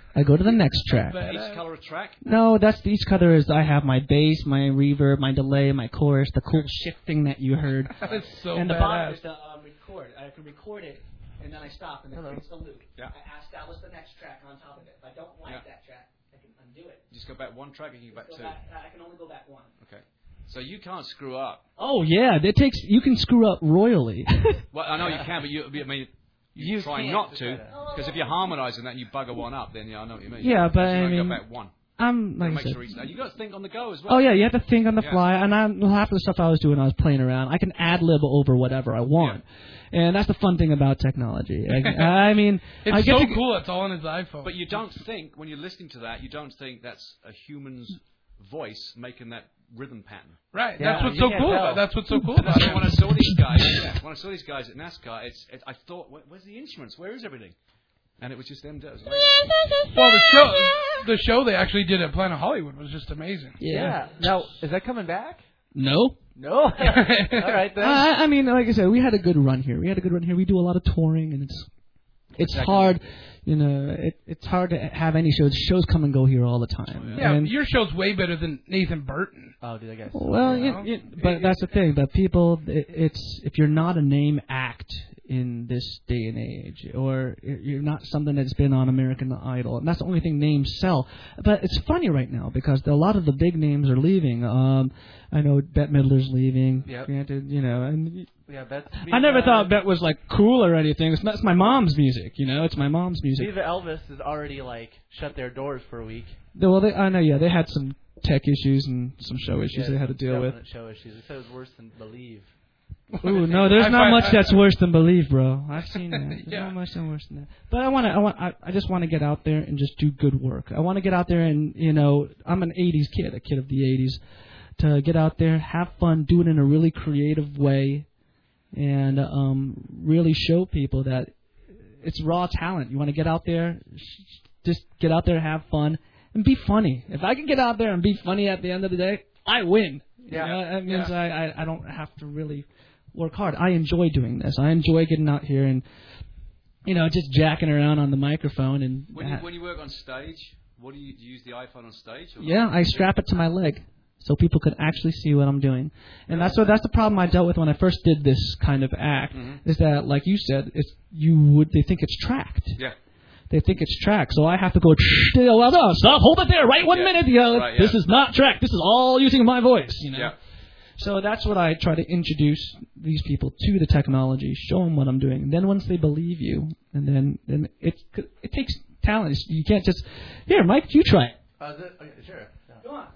I go to the next track. Each color a track? No, that's each color is I have my bass, my reverb, my delay, my chorus, the cool shifting that you heard. That's so And the badass. bottom is the um, record. I can record it, and then I stop, and it Hello. creates the loop. Yeah. I establish the next track on top of it. If I don't like Yeah. that track, I can undo it. Just go back one track and you go back Go two. back- I can only go back one. Okay. So you can't screw up. Oh yeah, it takes. You can screw up royally. Well, I know you can, but you, I mean, you, You try can't not do to, that. because if you're harmonising that and you bugger one up, then yeah, I know what you mean. Yeah, but so you I only mean, go back one. I'm like I Make said. sure each, you got to think on the go as well. Oh yeah, you have to think on the Yeah. fly, and I'm half of the stuff I was doing, I was playing around. I can ad lib over whatever I want, and that's the fun thing about technology. I, I mean, It's I get so to, cool. It's all on his iPhone. But you don't think, when you're listening to that, you don't think that's a human's voice making that rhythm pattern. Right. Yeah, that's what's you so can't cool. tell. About, that's what's so cool And about that's it. why when I saw these guys, yeah, when I saw these guys at NASCAR, it's, it, I thought, Where, where's the instruments? Where is everything? And it was just them. It was amazing. Well, the show, the show they actually did at Planet Hollywood was just amazing. Yeah. Now, is that coming back? No. No. All right then. I, I mean, like I said, we had a good run here. We had a good run here. We do a lot of touring, and it's it's Exactly. hard. You know, it, it's hard to have any shows. Shows come and go here all the time. Yeah, and, your show's way better than Nathan Burton. Oh, dude, I guess. Well, You you, know? you, but that's the thing. But people, it, it's if you're not a name act in this day and age, or you're not something that's been on American Idol, and that's the only thing names sell. But it's funny right now because a lot of the big names are leaving. Um, I know Bette Midler's leaving. Yep. Granted, you know, and Yeah, that's. I never Viva- thought Bette was like cool or anything. It's, it's my mom's music, you know. It's my mom's music. Viva Elvis has already like shut their doors for a week. Well, they, I know. Yeah, they had some tech issues and some show issues Yeah, they had to deal with. definite show issues. They said it was worse than Believe. Ooh, no, there's I not find- much I- that's worse than Believe, bro. I've seen that. There's Yeah. not much that's worse than that. But I want to, I want, I, I just want to get out there and just do good work. I want to get out there and, you know, I'm an eighties kid, a kid of the eighties, to get out there, have fun, do it in a really creative way, and um, really show people that it's raw talent. You want to get out there, just get out there, have fun, and be funny. If I can get out there and be funny at the end of the day, I win. Yeah. You know, that means Yeah. I, I, I don't have to really work hard. I enjoy doing this. I enjoy getting out here and, you know, just jacking around on the microphone and. When you, when you work on stage, what do you, do you use the iPhone on stage? Or Yeah, I strap it to my leg so people could actually see what I'm doing. And that's what that's the problem I dealt with when I first did this kind of act. Mhm. Is that, like you said, it's you would they think it's tracked. Yeah. They think it's tracked, so I have to go. Well, no, stop, hold it there, right one Yeah. minute. You know, Right, yeah. This is not tracked. This is all using my voice. You know. Yeah. So that's what I try to introduce these people to the technology, show them what I'm doing. And then once they believe you, and then then it it takes talent. You can't just here, Mike, you try it. Oh, is it? Okay, sure. Go on.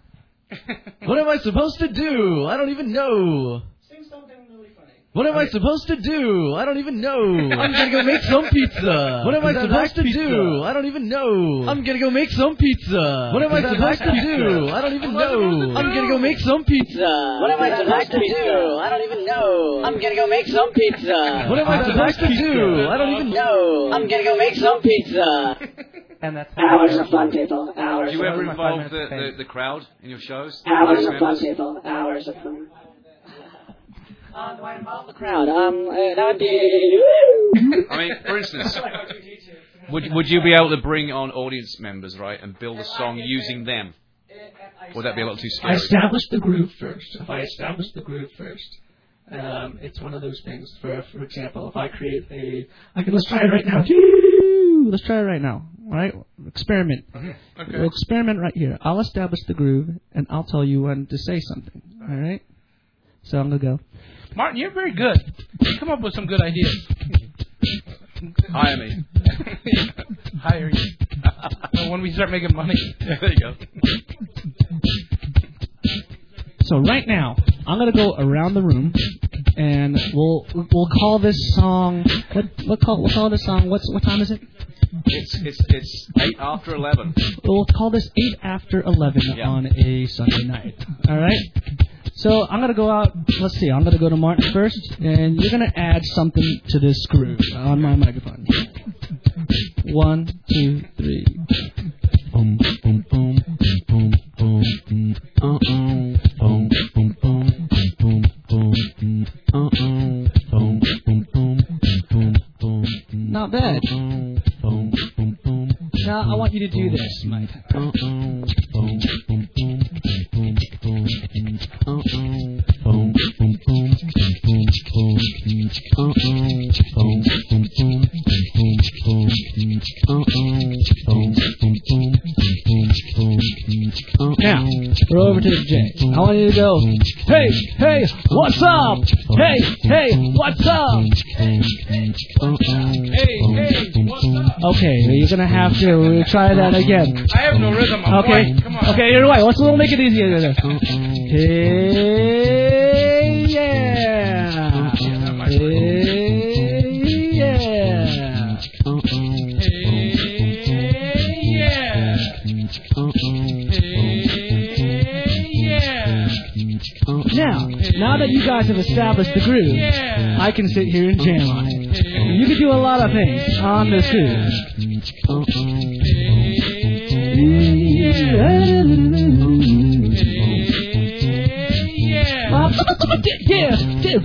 What am I supposed to do? I don't even know. Sing something really funny. What am I supposed to do? I don't even know. I'm gonna go make some pizza. What am I supposed to do? I don't even know. I'm gonna go make some pizza. What am I supposed to do? I don't even know. I'm gonna go make some pizza. What am I supposed to do? I don't even know. I'm gonna go make some pizza. What am I supposed to do? I don't even know. I'm gonna go make some pizza. And that's hours of fun, people. Hours. Do you of ever fun. involve the, the, the crowd in your shows? Hours Audience of fun, members? people. Hours of fun. Uh, do I involve the crowd? Um, uh, that would be. I mean, for instance, would would you be able to bring on audience members, right, and build a song using them? Would that be a little too I scary? establish the groove first. If I establish the groove first, um, it's one of those things. For for example, if I create a, I can let's try it right now. Let's try it right now. All right, experiment. Okay. We'll experiment right here. I'll establish the groove, and I'll tell you when to say something. All right. So I'm gonna go. Martin, you're very good. You come up with some good ideas. Hire me. Hire you. So when we start making money. There you go. So right now, I'm gonna go around the room, and we'll we'll call this song. What what call we'll call this song? What's what time is it? It's it's it's eight after eleven. We'll call this eight after eleven Yeah. on a Sunday night. All right. So I'm gonna go out. Let's see. I'm gonna go to Martin first, and you're gonna add something to this groove on my microphone. One, two, three. Boom, boom, boom, boom, boom, boom, uh oh, boom, boom, boom, boom, boom, uh oh, boom, boom, boom, boom, boom. Not bad. Boom, boom, boom, Now I want you to do this, Mike. Now, we're over to the J. I want you to go, hey, hey, what's up? Hey, hey, what's up? Hey, hey, what's up? Okay, you're gonna have to try that again. I have no rhythm. I'm Okay, white. Come on. okay, you're right. Let's we'll make it easier. Hey, yeah. Hey, yeah. Now, now that you guys have established the groove, I can sit here and jam on it. You can do a lot of things on this groove. Yeah,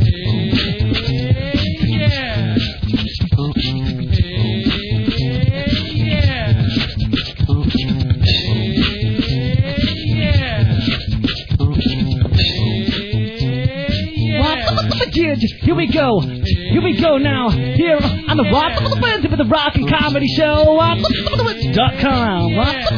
Here we go. Here we go now. Here on the Rock with the Rock and Comedy Show. Dot com.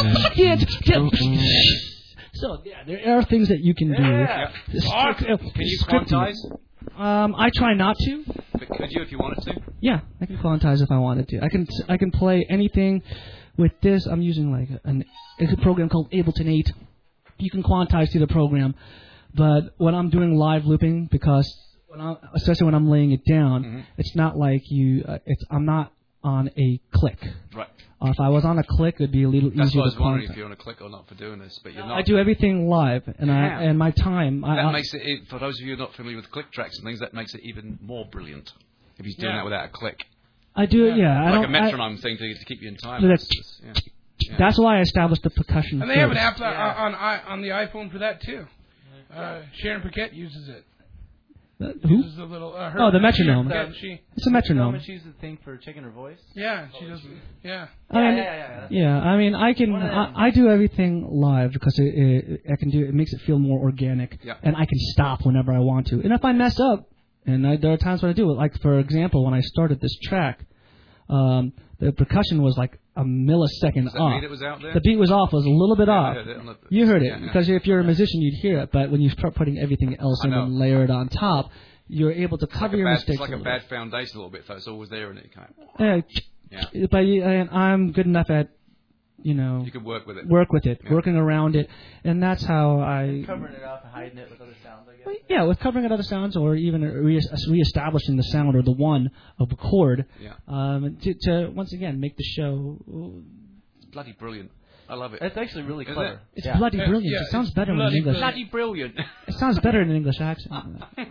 So yeah, there are things that you can do. Yeah. Awesome. Can you quantize? Um, I try not to. But could you if you wanted to? Yeah, I can quantize if I wanted to. I can I can play anything with this. I'm using like an it's a program called Ableton eight. You can quantize through the program, but when I'm doing live looping, because when I, especially when I'm laying it down, mm-hmm. it's not like you. Uh, it's I'm not on a click. Right. Uh, if I was on a click, it'd be a little That's easier why I was to wondering quantize. if you're on a click or not for doing this, but you're not. I do everything live, and Yeah. I and my time. That I, makes it, it, for those of you not familiar with click tracks and things, that makes it even more brilliant if he's doing Yeah. that without a click. I do it. Yeah, I like don't. a metronome thing to, to keep you in time. That's, yeah. Yeah. that's why I established the percussion. And they have an first. app uh, on on on the iPhone for that too. Uh, Sharon Paquette uses it. Uh, who? Uses the little, uh, her, oh, the metronome. Sharon Paquette, she, it's a metronome. She uses the thing for checking her voice. Yeah, she does. Yeah. I mean, yeah, yeah, yeah. yeah, I mean, I can, I, I do everything live because it, it, I can do it makes it feel more organic, Yeah. and I can stop whenever I want to. And if I mess up, and I, there are times when I do it, like for example, when I started this track, um, the percussion was like a millisecond Was that off. beat that was out there? The beat was off, was a little bit Yeah, I off. heard it on the- You heard it yeah, yeah. because if you're a musician, you'd hear it. But when you start putting everything else I in know. and layer it on top, you're able to It's cover like a your bad, mistakes. It's like a little bad foundation a little bit, though. It's always there, and it kind of. bit. Yeah. Yeah. But you- and I'm good enough at, you know, You can work with it. work with it, Yeah. working around it, and that's how I. Covering it up and hiding it with other sounds, I guess. Yeah, with covering it other sounds, or even re- reestablishing the sound or the one of the chord, Yeah. um, to, to once again make the show. Bloody brilliant. I love it. It's actually really Isn't clever. it? It's Yeah. bloody Yeah, brilliant. yeah, it sounds it's better in bloody English. Bloody brilliant. It sounds better in an English accent.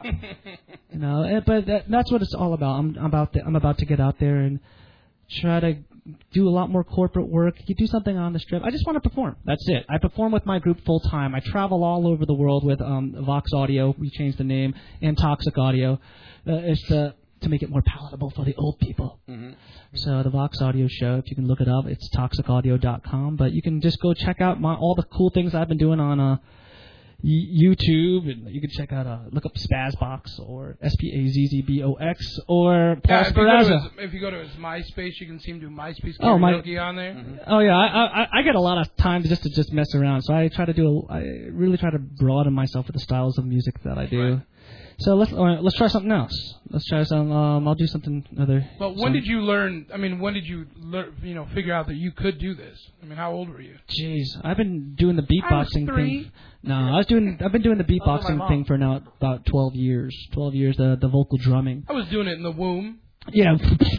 You know, eh, but that, that's what it's all about. I'm about to, I'm about to get out there and try to do a lot more corporate work. You do something on the strip. I just want to perform. That's it. I perform with my group full time. I travel all over the world with um, Vox Audio. We changed the name, and Toxic Audio. Uh, it's to to make it more palatable for the old people. Mm-hmm. So the Vox Audio Show, if you can look it up, it's toxic audio dot com. But you can just go check out my all the cool things I've been doing on uh, y- YouTube, and you can check out uh, look up Spazbox or S P A Z Z B O X or Paul Yeah, if, you go to Speranza. his, if you go to his MySpace, you can see him do MySpace Oh, my- karaoke on there. Mm-hmm. Oh yeah, I, I I get a lot of time just to just mess around. So I try to do a, I really try to broaden myself with the styles of music that I do. Right. So let's uh, let's try something else. Let's try some. Um, I'll do something other. But when some- did you learn? I mean, when did you learn? You know, figure out that you could do this? I mean, how old were you? Jeez, I've been doing the I was beatboxing three. thing. No, I was doing. I've been doing the Oh, my beatboxing mom. thing for now about twelve years. Twelve years. The the vocal drumming. I was doing it in the womb. Yeah.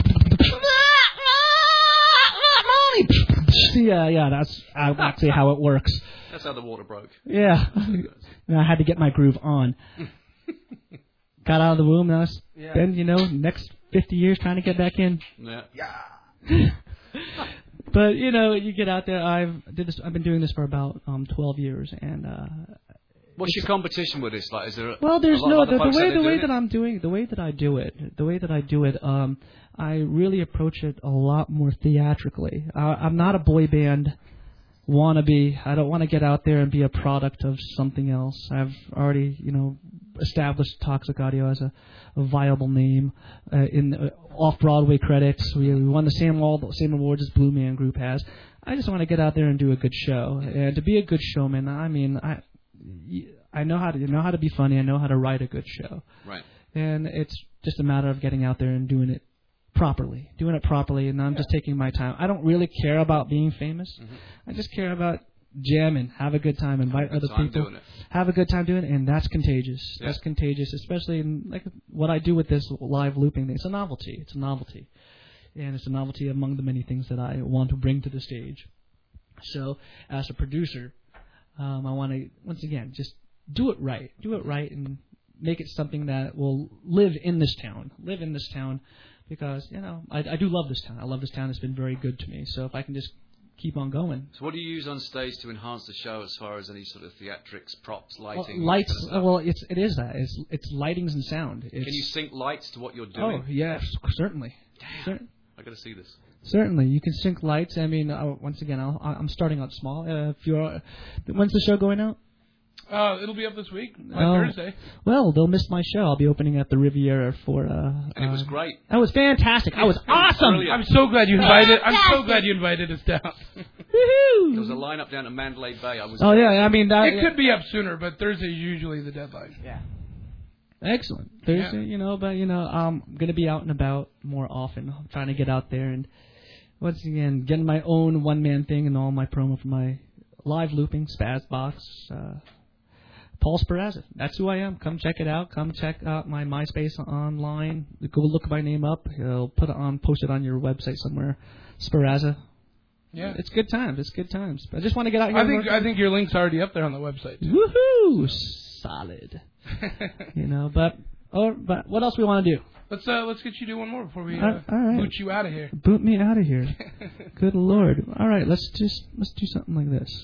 Yeah, yeah. That's uh, actually how it works. That's how the water broke. Yeah. And I had to get my groove on. Got out of the womb. Now it's Yeah. been, you know, next fifty years trying to get back in. Yeah. Yeah. But you know, you get out there. I've did this. I've been doing this for about um twelve years, and uh, What's your competition with this? Like, is there? A, well, there's a lot no of other the, the folks out way there the way doing that it? I'm doing the way that I do it the way that I do it. Um, I really approach it a lot more theatrically. Uh, I'm not a boy band wannabe. I don't want to get out there and be a product of something else. I've already, you know, established Toxic Audio as a, a viable name uh, in uh, off-Broadway credits. We, we won the same all the same awards as Blue Man Group has. I just want to get out there and do a good show. And to be a good showman, I mean, I I know how to you know how to be funny. I know how to write a good show. Right. And it's just a matter of getting out there and doing it properly, doing it properly, and I'm just taking my time. I don't really care about being famous. Mm-hmm. I just care about jamming, have a good time, invite other people, have a good time doing it, and that's contagious. Yeah. That's contagious, especially in like what I do with this live looping thing. It's a novelty. It's a novelty, and it's a novelty among the many things that I want to bring to the stage. So, as a producer, um, I want to once again just do it right, do it right, and make it something that will live in this town, live in this town. Because, you know, I, I do love this town. I love this town. It's been very good to me. So if I can just keep on going. So what do you use on stage to enhance the show as far as any sort of theatrics, props, lighting? Well, lights, kind of uh, well, it's, it is that. It's, it's lightings and sound. It's, can you sync lights to what you're doing? Oh, yes, certainly. Damn. Cer- I got to see this. Certainly. You can sync lights. I mean, uh, once again, I'll, I'm starting out small. Uh, if you're, uh, when's the show going out? Uh, it'll be up this week, on oh, Thursday. Well, they'll miss my show. I'll be opening at the Riviera for. Uh, and it was uh, great. That was fantastic. I was it awesome. Was I'm so glad you invited. I'm so glad you invited us down. Woohoo! There was a lineup down at Mandalay Bay. I was. Oh yeah, I mean that. It yeah. could be up sooner, but Thursday's usually the deadline. Yeah. Excellent. Thursday, yeah. you know, but you know, I'm gonna be out and about more often. I'm trying to get out there and once again getting my own one man thing and all my promo for my live looping Spazbox. Uh, Paul Sperazza. That's who I am. Come check it out. Come check out my MySpace online. Go look my name up. He'll put it on, post it on your website somewhere. Sperazza. Yeah, it's good times. It's good times. I just want to get out here. I think I think your link's already up there on the website. Woohoo! Solid. You know, but oh, but what else we want to do? Let's uh, let's get you to do one more before we uh, all right. boot you out of here. Boot me out of here. Good Lord. All right, let's just let's do something like this.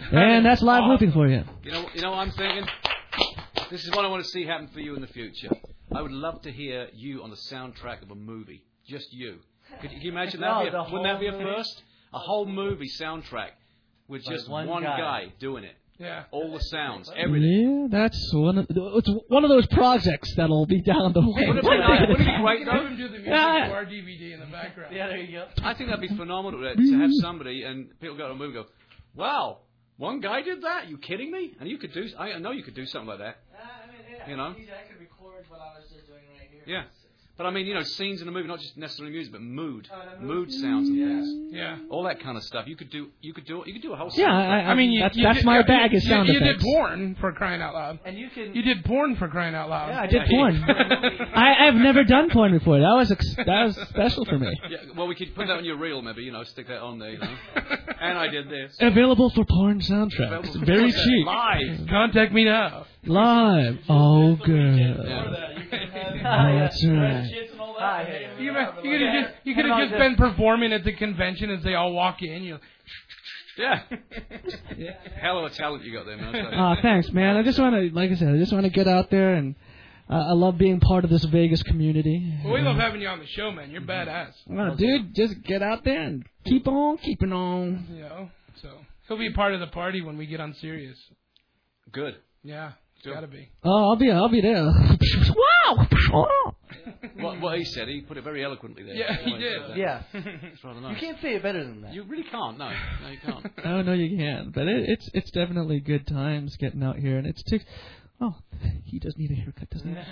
And that's live looping for you. You know, you know what I'm thinking? This is what I want to see happen for you in the future. I would love to hear you on the soundtrack of a movie. Just you. Could you, can you imagine that? No, Be a, the wouldn't that be a whole movie? first? A whole movie soundtrack with Like just one one, guy. guy. doing it. Yeah. All the sounds, everything. Yeah, that's one of it's one of those projects that'll be down the way. Wouldn't it be, nice? Wouldn't it be great, You though? can even do the music Yeah. to our D V D in the background. Yeah, there you go. I think that'd be phenomenal to, to have somebody and people go to a movie and go, wow, one guy did that? You kidding me? And you could do, I know you could do something like that. I mean, yeah, You know? I could record what I was just doing right here. Yeah. But I mean, you know, scenes in a movie, not just necessarily music, but mood, Oh, the mood mood. sounds and Yeah. things. Yeah. All that kind of stuff. You could do, you could do, you could do a whole. Yeah, soundtrack. I, I mean, you, that's, you that's did, my you, bag you, is sound you, effects. You did porn for crying out loud. And you can. You did porn for crying out loud. Yeah, I did porn. I, I've never done porn before. That was ex- that was special for me. Yeah, well, we could put that on your reel, maybe. You know, stick that on there. You know. And I did this. Available for porn soundtracks. Available for Very porn cheap. Live. Contact me now. Live. Oh, good. Yeah. Oh, that's right. You, you could have just, you could have just been performing at the convention as they all walk in. You. Yeah. Hell of a talent you got there, man. I'll tell you. Oh, thanks, man. I just want to, like I said, I just want to get out there, and uh, I love being part of this Vegas community. Well, we love having you on the show, man. You're badass. Well, dude, just get out there and keep on keeping on. You know, so he'll be part of the party when we get on Sirius. Good. Yeah, it's Sure. gotta be. Oh, I'll be, I'll be there. Wow! What, what he said, he put it very eloquently there. Yeah, he Well, did. that. Yeah. It's rather nice. You can't say it better than that. You really can't. No, no, you can't. Oh no, you can't. But it, it's it's definitely good times getting out here, and it's too. Oh, he does need a haircut, doesn't he?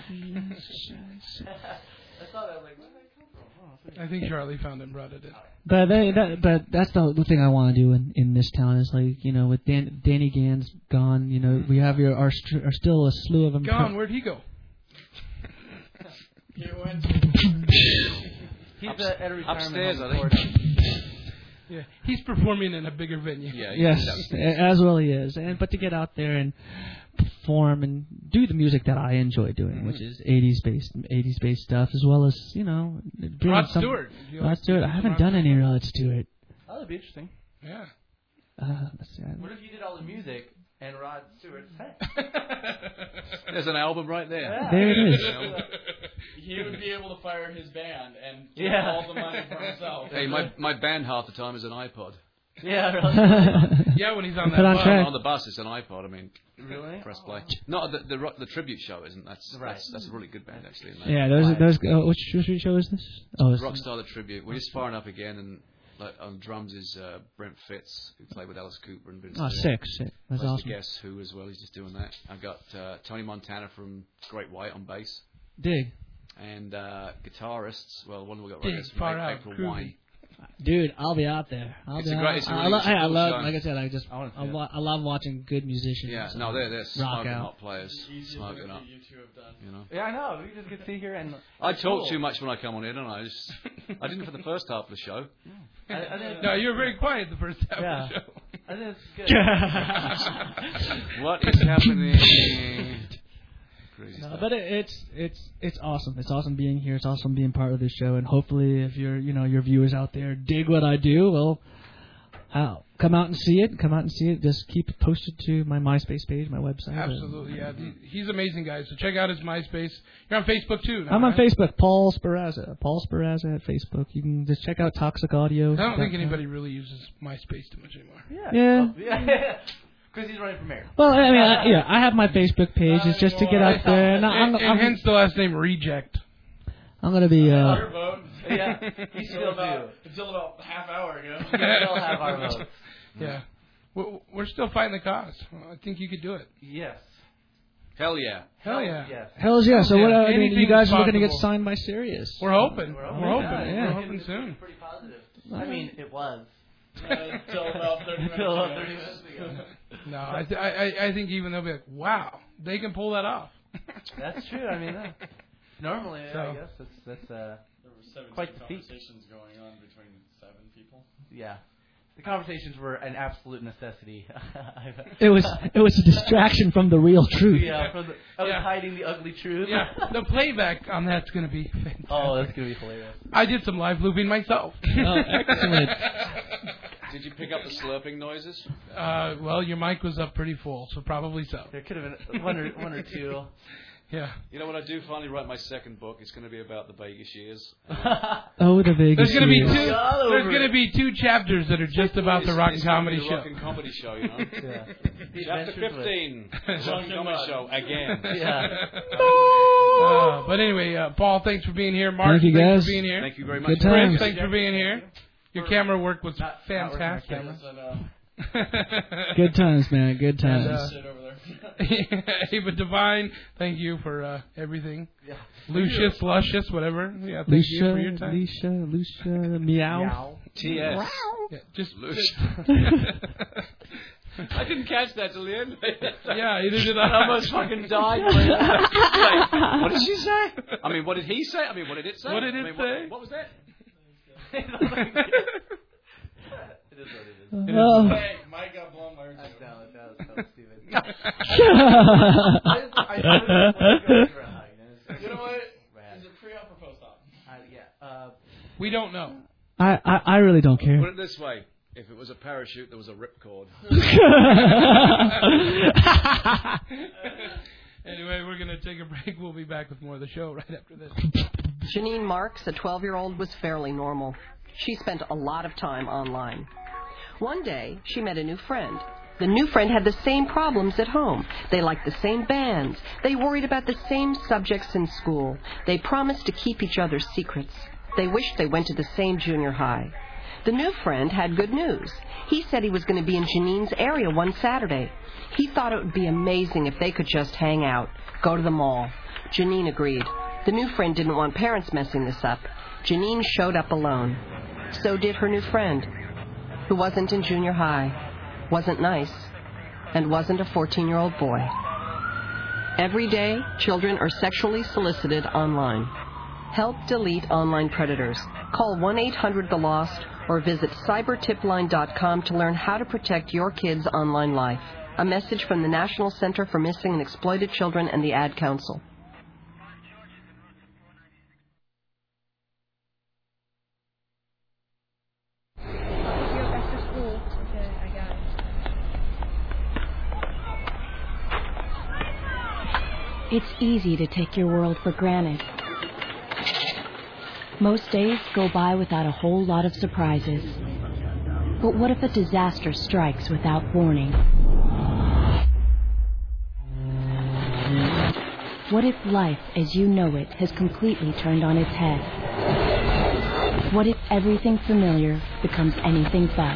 I thought I was like, where did that come from? Oh, I think Charlie found it and brought it in. But they, that, but that's the, the thing I want to do in, in this town is like, you know, with Dan, Danny Gans gone, you know, we have your our, str- are still a slew of them. Gone. Where'd he go? He's uh, at a retirement Upstairs, home I in think. Florida. Yeah, he's performing in a bigger venue. Yeah. Yes, as well he is, and but to get out there and perform and do the music that I enjoy doing, which is eighties based, eighties based stuff, as well as you know, bring Rod some, Stewart. Do you Rod like Stewart. I some haven't Rod done Stewart? any Rod Stewart. Oh, that'd be interesting. Yeah. Uh, let's see. I- What if you did all the music and Rod Stewart sang? There's an album right there. Yeah. There it is. He would be able to fire his band and get Yeah. all the money for himself. Hey, my my band half the time is an iPod. Yeah, really. Yeah, when he's on that Put on bus. track. On the bus, it's an iPod. I mean, Really? press play. No, the the, ro- the tribute show isn't. That's Right. that's that's a really good band actually. Isn't that? Yeah, those those. Uh, which, which show is this? Oh, it's, Rockstar the tribute. We're just firing up again, and like on drums is uh, Brent Fitz, who played with Alice Cooper and Vince. oh, Neil. sick, sick. That's Plays awesome. the Guess Who as well. He's just doing that. I've got uh, Tony Montana from Great White on bass, Dig, and uh, guitarists. Well, one we got Dig, right there, far from out, April groovy. Wine. dude. I'll be out there. I'll It's be a out. great- it's a I, really- lo- it's a hey, I cool love, show. like I said, I just, I wanna I, see lo- I love watching good musicians. Yeah, uh, no, they're they're rock smoking out. hot players, smoking up. You two have done. You know. Yeah, I know. We just get to see here and. I talk Cool. too much when I come on here, don't I? I, just, I didn't for the first half of the show. I, I think, No, you were very quiet the first half Yeah. of the show. I think it's good. What is happening? Crazy No, stuff. but it, it's it's it's awesome. It's awesome being here. It's awesome being part of this show. And hopefully, if you're you know your viewers out there dig what I do, well, uh, come out and see it. Come out and see it. Just keep it posted to my MySpace page, my website. Absolutely, yeah. He's amazing, guys. So check out his MySpace. You're on Facebook too. now, I'm on right? Facebook, Paul Sparazza. Paul Sparazza at Facebook. You can just check out Toxic Audio. I don't think anybody really uses MySpace too much anymore. Yeah. Yeah. Oh, yeah. Because he's running for mayor. Well, I mean, I, yeah, I have my Facebook page. It's just to get out there, and, I'm, And, and I'm, hence the last name Reject. I'm gonna be. Uh, Your vote. Yeah. He Until still about, do. until about a half hour ago. We still have our votes. Yeah. We're, we're still fighting the cause. I think you could do it. Yes. Hell yeah. Hell yeah. Yes. Hell's yeah. So Yeah, what? I mean, anything you guys is are looking to get possible. signed by Sirius. We're hoping. We're We're hoping. hoping. We're Yeah. hoping soon. Pretty positive. I mean, it was. Until about thirty minutes Until ago. about thirty minutes ago. No, I, th- I I I think even they'll be like, wow, they can pull that off. That's true. I mean, uh, normally, yeah, I So- guess that's that's uh, There were seventeen Quite the feat. conversations going on between seven people. yeah. The conversations were an absolute necessity. It was it was a distraction from the real truth. Yeah, from the, I was Yeah. hiding the ugly truth. Yeah, the playback on that's going to be fantastic. Oh, that's gonna be hilarious. I did some live looping myself. Oh, excellent. Did you pick up the slurping noises? Uh, well, your mic was up pretty full, so probably so. There could have been one or, one or two. Yeah. You know, when I do finally write my second book, it's going to be about the Vegas years. Oh, the Vegas There's going to be years. two. There's going to be two chapters that are just about the Rock and It's gonna Comedy be the Show. Rock and Comedy Show, you know. Yeah. Chapter fifteen, the Rock and Comedy Show again. Yeah. Uh, but anyway, uh, Paul, thanks for being here. Mark, Thank you, thanks guys. for being here. Thank you very much. Good Chris, times. thanks for being here. Your camera work was Not- not fantastic. working my camera, Good times, man. Good And, times. uh, Ava Divine, thank you for uh, everything. Yeah. Lucius, Luscious, whatever. Yeah, thank you for your Lucia, time. Lucia, Lucia, meow. Meow. T S. Yeah, just, Lucius. I didn't catch that till the end. yeah, either did I. I almost fucking died. Like, what did she say? I mean, what did he say? I mean, what did it say? What did it I mean, say? What, what was that? It is what it is. Oh. Hey, Mike got blown by her That's too. down, that was so stupid. Yeah. I, I, I, I You know what? Is it pre-op or post-op? Uh, yeah. Uh, We don't know. I, I, I really don't Put care. it this way. If it was a parachute, there was a ripcord. Anyway, we're going to take a break. We'll be back with more of the show right after this. Janine Marks, a twelve-year-old, was fairly normal. She spent a lot of time online. One day, she met a new friend. The new friend had the same problems at home. They liked the same bands. They worried about the same subjects in school. They promised to keep each other's secrets. They wished they went to the same junior high. The new friend had good news. He said he was going to be in Janine's area one Saturday. He thought it would be amazing if they could just hang out, go to the mall. Janine agreed. The new friend didn't want parents messing this up. Janine showed up alone. So did her new friend, who wasn't in junior high, wasn't nice, and wasn't a fourteen-year-old boy. Every day, children are sexually solicited online. Help delete online predators. Call one eight hundred the lost or visit cyber tip line dot com to learn how to protect your kids' online life. A message from the National Center for Missing and Exploited Children and the Ad Council. It's easy to take your world for granted. Most days go by without a whole lot of surprises. But what if a disaster strikes without warning? What if life as you know it has completely turned on its head? What if everything familiar becomes anything but?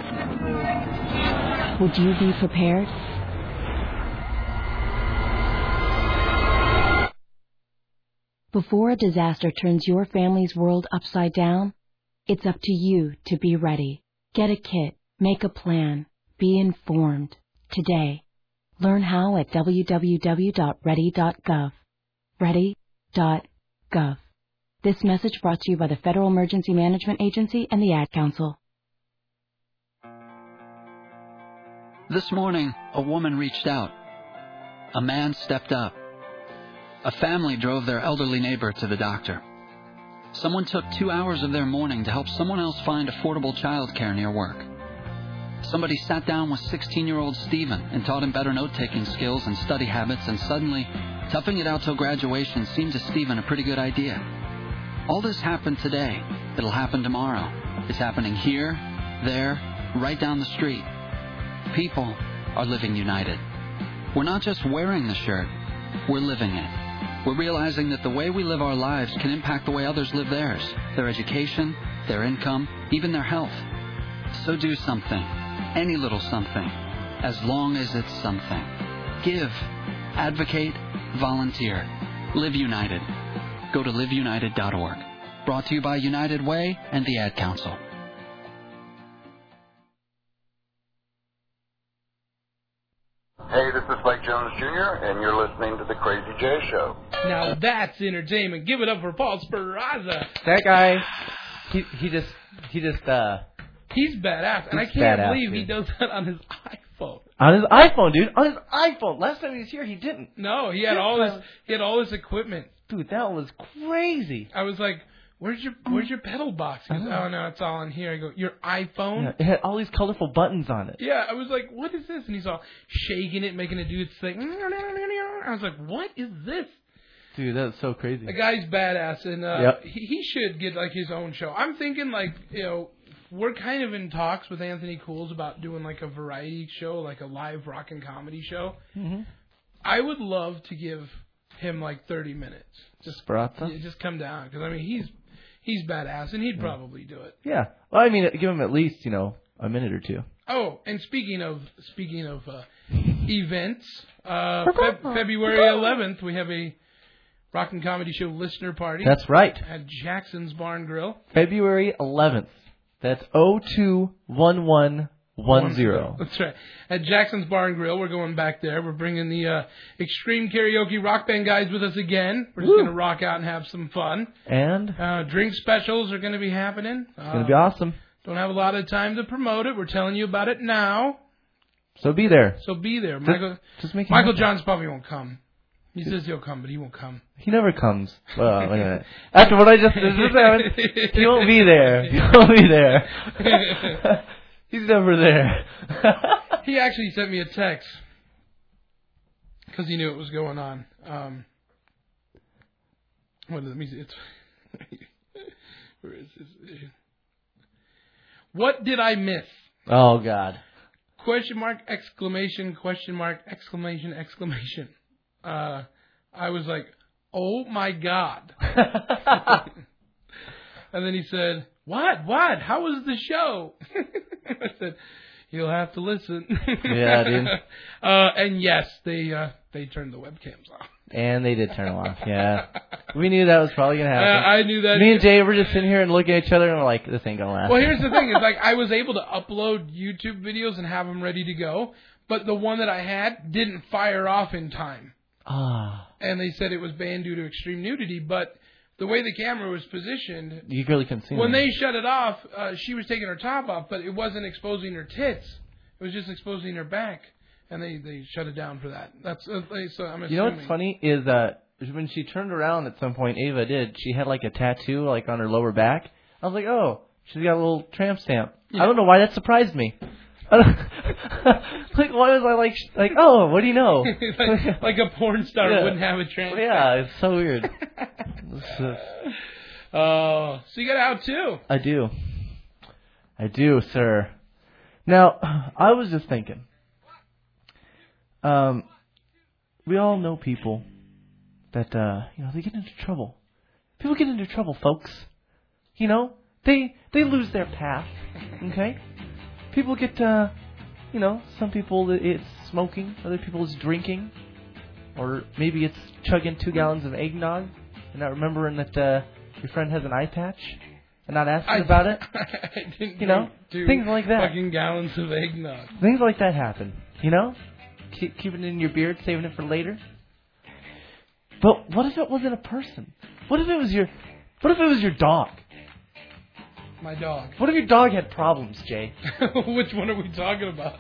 Would you be prepared? Before a disaster turns your family's world upside down, it's up to you to be ready. Get a kit, make a plan, be informed. Today, learn how at w w w dot ready dot gov. ready dot gov. This message brought to you by the Federal Emergency Management Agency and the Ad Council. This morning, a woman reached out. A man stepped up. A family drove their elderly neighbor to the doctor. Someone took two hours of their morning to help someone else find affordable childcare near work. Somebody sat down with sixteen-year-old Stephen and taught him better note-taking skills and study habits, and suddenly, toughing it out till graduation seemed to Stephen a pretty good idea. All this happened today. It'll happen tomorrow. It's happening here, there, right down the street. People are living united. We're not just wearing the shirt, we're living it. We're realizing that the way we live our lives can impact the way others live theirs, their education, their income, even their health. So do something, any little something, as long as it's something. Give, advocate, volunteer. Live United. Go to live united dot org. Brought to you by United Way and the Ad Council. Hey, this is Mike Jones Junior, and you're listening to The Crazy J Show. Now that's entertainment. Give it up for Paul Speraza. That guy, he he just he just uh. He's badass, and I He's can't badass, believe he dude. does that on his iPhone. On his iPhone, dude. On his iPhone. Last time he was here, he didn't. No, he had all his he had all his equipment. Dude, that was crazy. I was like, Where's your Where's your pedal box? He goes, oh no, it's all in here. I go, your iPhone? Yeah, it had all these colorful buttons on it. Yeah, I was like, what is this? And he's all shaking it, making it do its thing. I was like, what is this? Dude, that's so crazy. The guy's badass, and uh, Yep. he, he should get like his own show. I'm thinking like, you know, we're kind of in talks with Anthony Cools about doing like a variety show, like a live rock and comedy show. Mm-hmm. I would love to give him like thirty minutes. Just Sprata? yeah, just come down, because I mean he's he's badass, and he'd Yeah. probably do it. Yeah. Well, I mean, give him at least, you know, a minute or two. Oh, and speaking of speaking of uh, events, uh, Feb- February eleventh we have a Rock and Comedy Show listener party. That's right. At Jackson's Barn Grill. February eleventh. That's oh two one one one zero. That's right. At Jackson's Barn Grill, we're going back there. We're bringing the uh, Extreme Karaoke Rock Band guys with us again. We're just Woo. going to rock out and have some fun. And Uh, drink specials are going to be happening. it's going to be awesome. Don't have a lot of time to promote it. We're telling you about it now. So be there. So be there. Just- Michael just make it Michael happen. Johns probably won't come. He says he'll come, but he won't come. He never comes. Well, wait a minute. After what I just just happened, he won't be there. He won't be there. He's never there. He actually sent me a text because he knew what was going on. Um, what, let me see. It's, where is this? What did I miss? Oh, God. Question mark, exclamation, question mark, exclamation, exclamation. Uh, I was like, oh my God. And then he said, what, what? How was the show? I said, you'll have to listen. Yeah, dude. Uh, and yes, they, uh, they turned the webcams off. And they did turn them off, yeah. We knew that was probably going to happen. Uh, I knew that. Me and Jay were just sitting here and looking at each other and we're like, this ain't going to last. Well, here's the thing. It's like I was able to upload YouTube videos and have them ready to go, but the one that I had didn't fire off in time. Ah. And they said it was banned due to extreme nudity, but the way the camera was positioned, You really couldn't see when them. they shut it off, uh, she was taking her top off, but it wasn't exposing her tits. It was just exposing her back, and they, they shut it down for that. That's uh, they, so I'm assuming. You know what's funny is that when she turned around at some point, Ava did, she had like a tattoo like on her lower back. I was like, oh, she's got a little tramp stamp. Yeah. I don't know why that surprised me. Like, why was I like, like, oh, what do you know? like, like a porn star Yeah. wouldn't have a trans. Yeah, it's so weird. It's, uh, Oh, so you got out too. I do. I do, sir. Now, I was just thinking. Um, we all know people that, uh, you know, they get into trouble. People get into trouble, folks. You know, they they lose their path. Okay? People get, uh, you know, some people it's smoking, other people it's drinking, or maybe it's chugging two gallons of eggnog and not remembering that uh, your friend has an eye patch and not asking I, about it. I didn't You know, do things like that. Fucking gallons of eggnog. Things like that happen, you know? Keep, keeping it in your beard, saving it for later. But what if it wasn't a person? What if it was your What if it was your dog? My dog. What if your dog had problems, Jay? Which one are we talking about?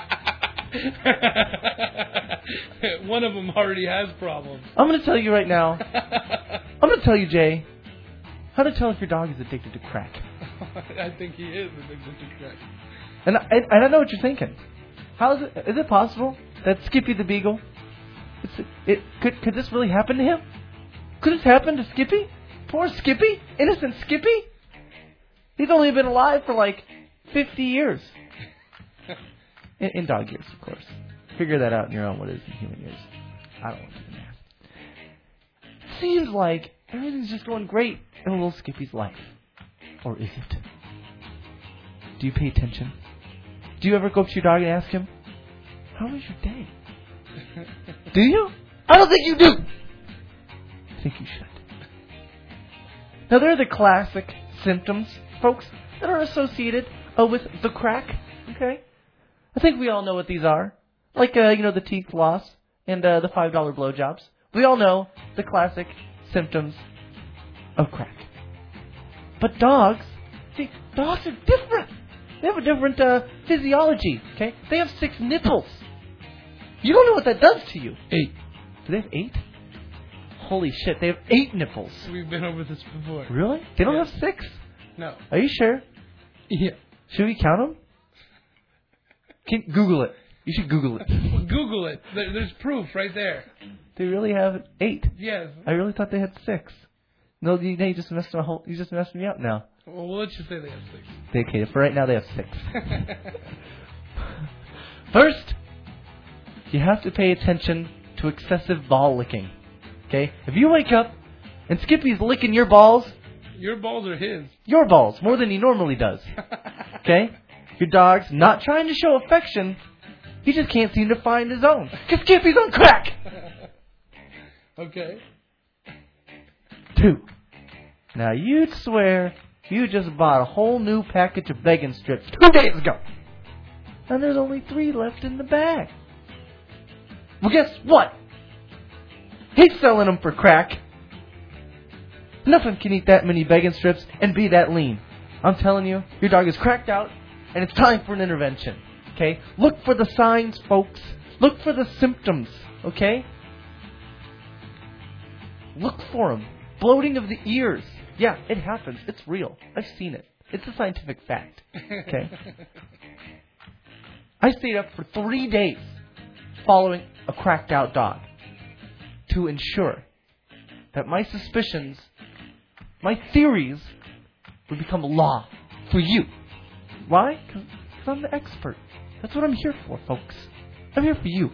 One of them already has problems. I'm going to tell you right now. I'm going to tell you, Jay, how to tell if your dog is addicted to crack. I think he is addicted to crack. And I, and I know what you're thinking. How is it? Is it possible that Skippy the Beagle? It's, it could could this really happen to him? Could this happen to Skippy? Poor Skippy, innocent Skippy. He's only been alive for like fifty years. In, in dog years, of course. Figure that out on your own. What is in human years? I don't want to do that. Seems like everything's just going great in little Skippy's life, or is it? Do you pay attention? Do you ever go up to your dog and ask him, how was your day? Do you? I don't think you do. I think you should. Now, there are the classic symptoms, folks, that are associated uh, with the crack, okay? I think we all know what these are. Like, uh, you know, the teeth loss and uh, the five dollar blowjobs. We all know the classic symptoms of crack. But dogs, see, dogs are different. They have a different uh, physiology, okay? They have six nipples. You don't know what that does to you. Eight. Do they have eight? Holy shit, they have eight nipples. We've been over this before. Really? They don't Yeah. have six? No. Are you sure? Yeah. Should we count them? Can Google it. You should Google it. Google it. There, there's proof right there. They really have eight. Yes. I really thought they had six. No, you, no, you just messed my whole. You just messed me up now. Well, let's just say they have six. Okay, for right now they have six. First, you have to pay attention to excessive ball licking. Okay? If you wake up and Skippy's licking your balls, Your balls are his. your balls, more than he normally does. Okay? Your dog's not trying to show affection. He just can't seem to find his own. Because Skippy's on crack! Okay. Two. Now you'd swear you just bought a whole new package of begging strips two days ago. And there's only three left in the bag. Well, guess what? He's selling them for crack. Nothing can eat that many begging strips and be that lean. I'm telling you, your dog is cracked out, and it's time for an intervention. Okay? Look for the signs, folks. Look for the symptoms. Okay? Look for them. Bloating of the ears. Yeah, it happens. It's real. I've seen it. It's a scientific fact. Okay? I stayed up for three days following a cracked out dog to ensure that my suspicions, my theories, would become law for you. Why? Because I'm the expert. That's what I'm here for, folks. I'm here for you.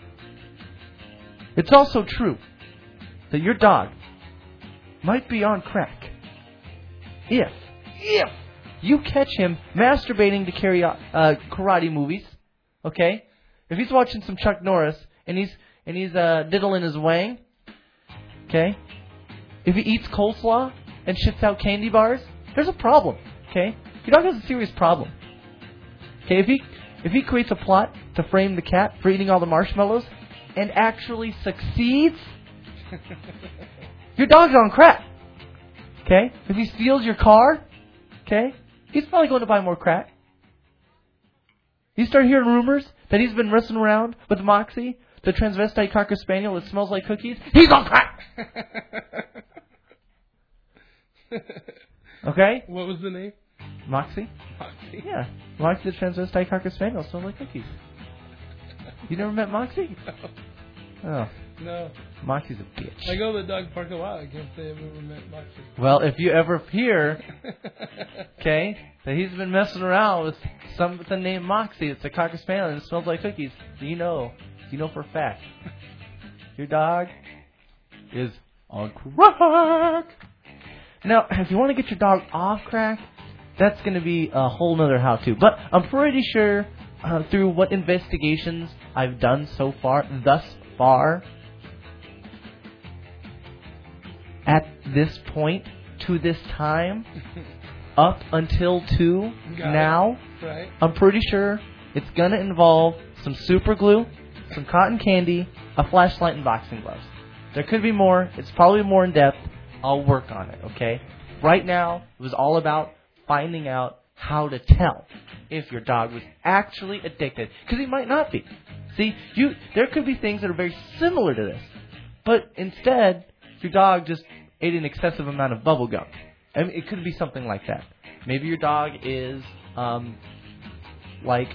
It's also true that your dog might be on crack if, if you catch him masturbating to carry, uh, karate movies, okay? If he's watching some Chuck Norris and he's and he's uh, diddling his wang, okay? If he eats coleslaw and shits out candy bars, there's a problem, okay? Your dog has a serious problem. Okay, if he if he creates a plot to frame the cat for eating all the marshmallows and actually succeeds, your dog's on crack. Okay? If he steals your car, okay, he's probably going to buy more crack. You start hearing rumors that he's been messing around with Moxie, the transvestite Cocker Spaniel that smells like cookies. He's on crack! Okay? What was the name? Moxie? Moxie. Yeah. Moxie the transvestite Cocker Spaniel smells like cookies. You never met Moxie? No. Oh. No. Moxie's a bitch. I go to the dog park a lot. I can't say I've ever met Moxie. Well, if you ever hear, okay, that he's been messing around with something named Moxie, it's a Cocker Spaniel and it smells like cookies, you know, you know for a fact, your dog is on crack. Now, if you want to get your dog off crack, that's going to be a whole nother how-to. But I'm pretty sure uh, through what investigations I've done so far, thus far, at this point, to this time, up until to Got now, it. Right. I'm pretty sure it's going to involve some super glue, some cotton candy, a flashlight, and boxing gloves. There could be more. It's probably more in depth. I'll work on it, okay? Right now, it was all about finding out how to tell if your dog was actually addicted. Because he might not be. See, you there could be things that are very similar to this. But instead, your dog just ate an excessive amount of bubble gum. I mean, it could be something like that. Maybe your dog is, um, like,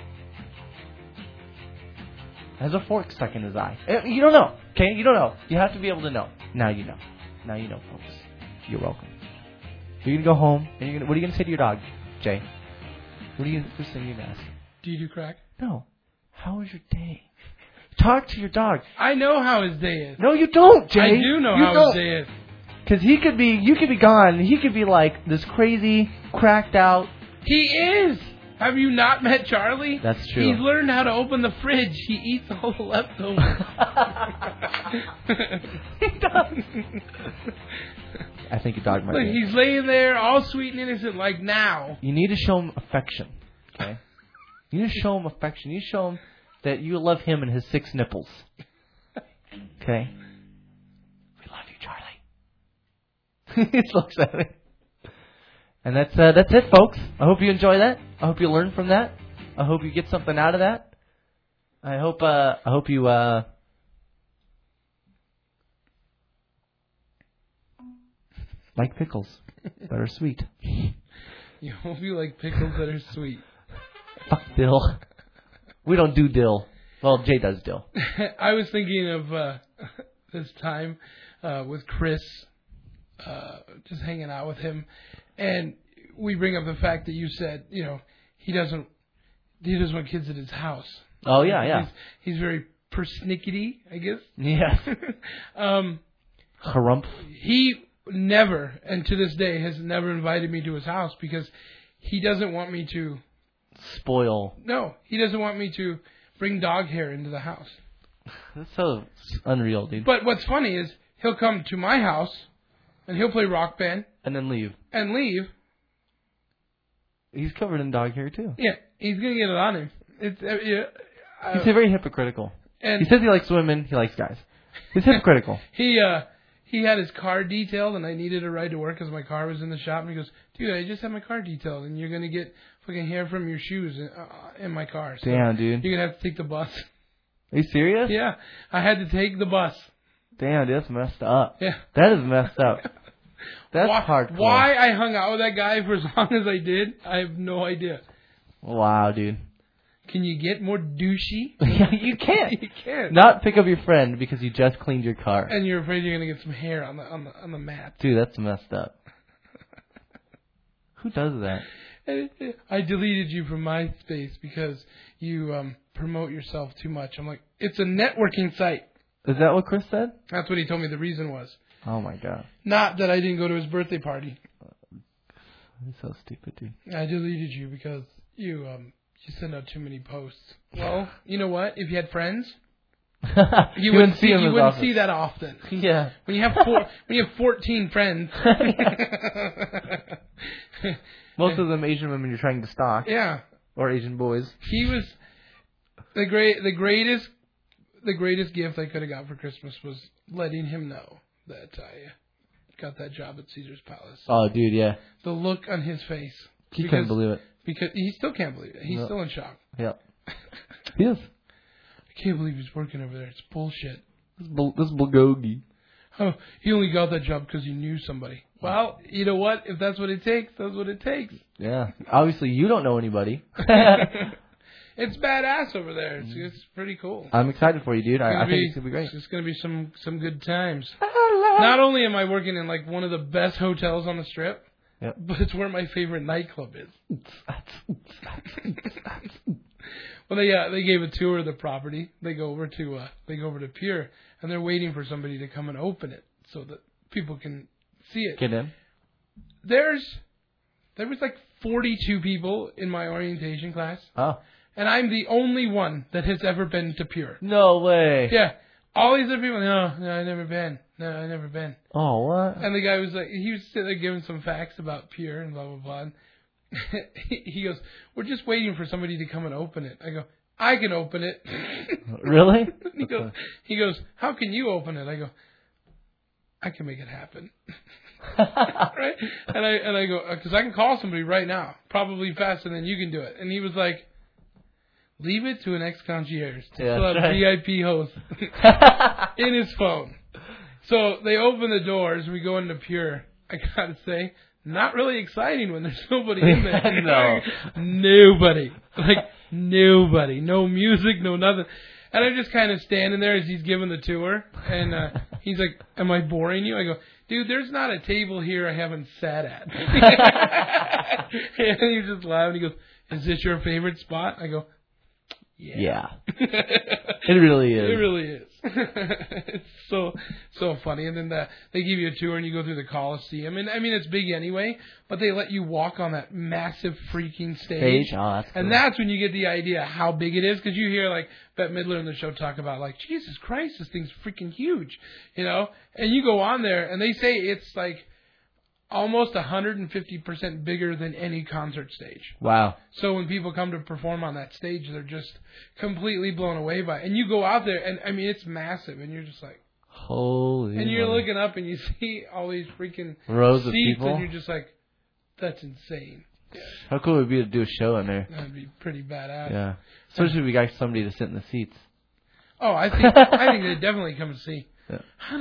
has a fork stuck in his eye. You don't know, okay? You don't know. You have to be able to know. Now you know. Now you know, folks. You're welcome. You're going to go home, and you're gonna, what are you going to say to your dog, Jay? What are you first thing you're going to ask? Do you do crack? No. How was your day? Talk to your dog. I know how his day is. No, you don't, Jay. I do know you how don't. his day is. Because he could be, you could be gone. He could be like this crazy, cracked out. He is. Have you not met Charlie? That's true. He's learned how to open the fridge. He eats all the leftovers. He does. I think your dog might Look, be. he's laying there all sweet and innocent like now. You need to show him affection, okay? You need to show him affection. You show him that you love him and his six nipples. Okay? We love you, Charlie. He looks at me. And that's uh, that's it, folks. I hope you enjoy that. I hope you learn from that. I hope you get something out of that. I hope uh, I hope you uh, Like pickles that are sweet. You hope you like pickles that are sweet. Fuck dill. We don't do dill. Well, Jay does dill. I was thinking of uh, this time uh, with Chris, uh, just hanging out with him, and we bring up the fact that you said, you know, he doesn't, he doesn't want kids at his house. Oh yeah, yeah. He's, he's very persnickety, I guess. Yeah. um, Harumph. He never, and to this day, has never invited me to his house because he doesn't want me to spoil. No, he doesn't want me to bring dog hair into the house. That's so unreal, dude. But what's funny is he'll come to my house and he'll play Rock Band and then leave. And leave. He's covered in dog hair too. Yeah, he's gonna get it on him. It's uh, yeah. Uh, he's very hypocritical. And he says he likes women. He likes guys. He's hypocritical. he uh. He had his car detailed, and I needed a ride to work because my car was in the shop. And he goes, dude, I just had my car detailed, and you're going to get fucking hair from your shoes in, uh, in my car. So Damn, dude. You're going to have to take the bus. Are you serious? Yeah. I had to take the bus. Damn, dude, that's messed up. Yeah. That is messed up. That's why, hardcore. Why I hung out with that guy for as long as I did, I have no idea. Wow, dude. Can you get more douchey? You can't. You can't. Not pick up your friend because you just cleaned your car. And you're afraid you're gonna get some hair on the on the on the mat. Dude, that's messed up. Who does that? I deleted you from MySpace because you um, promote yourself too much. I'm like, it's a networking site. Is that what Chris said? That's what he told me the reason was. Oh my god. Not that I didn't go to his birthday party. He's so stupid, dude. I deleted you because you um. You send out too many posts. Well, you know what? If you had friends, you, you wouldn't wouldn't see, you wouldn't often. see that often. Yeah. When you have four, when you have fourteen friends. Most of them Asian women you're trying to stalk. Yeah. Or Asian boys. He was the great, the greatest, the greatest gift I could have got for Christmas was letting him know that I got that job at Caesar's Palace. Oh, dude, yeah. The look on his face. He because, couldn't believe it. Because he still can't believe it. He's No. still in shock. Yeah. He is. I can't believe he's working over there. It's bullshit. This, bul- this bulgogi. Oh, he only got that job because he knew somebody. Well, you know what? If that's what it takes, that's what it takes. Yeah. Obviously, you don't know anybody. It's badass over there. It's, it's pretty cool. I'm excited for you, dude. I, I be, think it's gonna be great. It's gonna be some some good times. Not only am I working in like one of the best hotels on the strip, yep. but it's where my favorite nightclub is. Well, they uh, they gave a tour of the property. They go over to uh, they go over to Pier, and they're waiting for somebody to come and open it so that people can see it. Get in. There's there was like forty-two people in my orientation class. Oh. And I'm the only one that has ever been to Pure. No way. Yeah. All these other people, no, no, I've never been. No, I've never been. Oh, what? And the guy was like, he was sitting there giving some facts about Pure and blah, blah, blah. And he goes, we're just waiting for somebody to come and open it. I go, I can open it. Really? he goes, he goes, how can you open it? I go, I can make it happen. Right? And I and I go, because I can call somebody right now, probably faster than you can do it. And he was like, leave it to an ex-concierge to yeah, fill out right. a V I P host in his phone. So they open the doors. We go into Pure. I gotta say, not really exciting when there's nobody in there. No. Nobody. Like, nobody. No music, no nothing. And I'm just kind of standing there as he's giving the tour. And uh, he's like, am I boring you? I go, dude, there's not a table here I haven't sat at. And he's just laughing. He goes, is this your favorite spot? I go, yeah. Yeah. It really is. It really is. It's so so funny. And then the, they give you a tour and you go through the Coliseum. And I mean, it's big anyway, but they let you walk on that massive freaking stage. Stage? Oh, that's cool. And that's when you get the idea how big it is, because you hear like Bette Midler in the show talk about like, Jesus Christ, this thing's freaking huge, you know? And you go on there and they say it's like almost one hundred fifty percent bigger than any concert stage. Wow. So when people come to perform on that stage, they're just completely blown away by it. And you go out there, and I mean, it's massive, and you're just like, holy. and you're mother. looking up, and you see all these freaking rows seats, of people, and you're just like, that's insane. Yeah. How cool would it be to do a show in there? That'd be pretty badass. Yeah. Especially if we got somebody to sit in the seats. Oh, I think I think they definitely come and see. Yeah. How did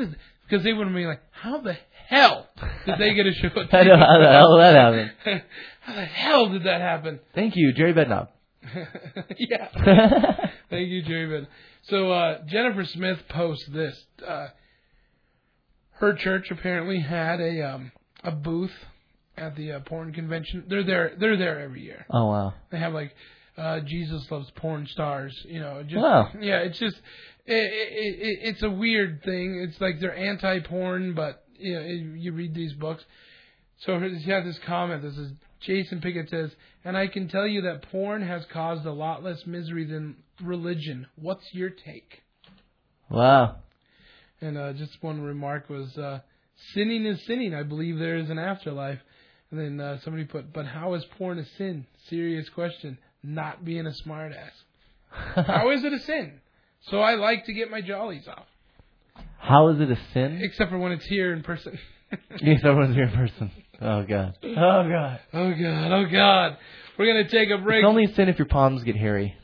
Because they would have been like, how the hell did they get a show? I know how the hell that happened. How the hell did that happen? Thank you, Jerry Bednob. Yeah. Thank you, Jerry Bednob. So uh, Jennifer Smith posts this. Uh, her church apparently had a um, a booth at the uh, porn convention. They're there. They're there every year. Oh wow. They have like uh, Jesus loves porn stars. You know. Just, wow. Yeah. It's just it, it, it, it's a weird thing. It's like they're anti-porn, but you know it, you read these books. So she had this comment that says, Jason Pickett says, and I can tell you that porn has caused a lot less misery than religion. What's your take? Wow. And uh, just one remark was, uh, sinning is sinning. I believe there is an afterlife. And then uh, somebody put, but how is porn a sin? Serious question. Not being a smartass. How is it a sin? So I like to get my jollies off. How is it a sin? Except for when it's here in person. Except when it's here in person. Oh, God. Oh, God. Oh, God. Oh, God. We're going to take a break. It's only a sin if your palms get hairy.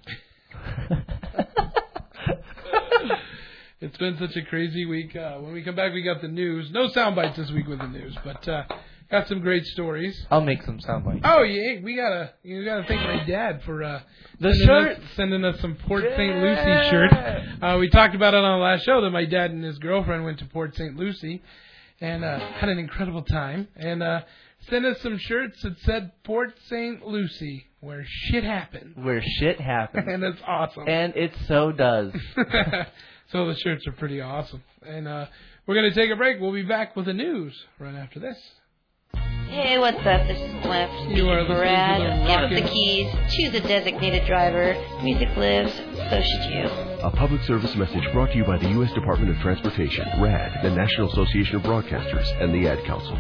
It's been such a crazy week. Uh, when we come back, we got the news. No sound bites this week with the news, but uh, got some great stories. I'll make some sound bites. Oh, yeah. We got to you gotta thank my dad for uh, the sending, shirt. us, sending us some Port Yeah. Saint Lucie shirt. Uh, we talked about it on the last show that my dad and his girlfriend went to Port Saint Lucie and uh, had an incredible time. And uh, sent us some shirts that said Port Saint Lucie, where shit happens. Where shit happens. And it's awesome. And it so does. So the shirts are pretty awesome. And uh, we're going to take a break. We'll be back with the news right after this. Hey, what's up? This is Left. You are listening to Brad. the Give up Rockin'- the keys. Choose a designated driver. Music lives. So should you. A public service message brought to you by the U S Department of Transportation, RAD, the National Association of Broadcasters, and the Ad Council.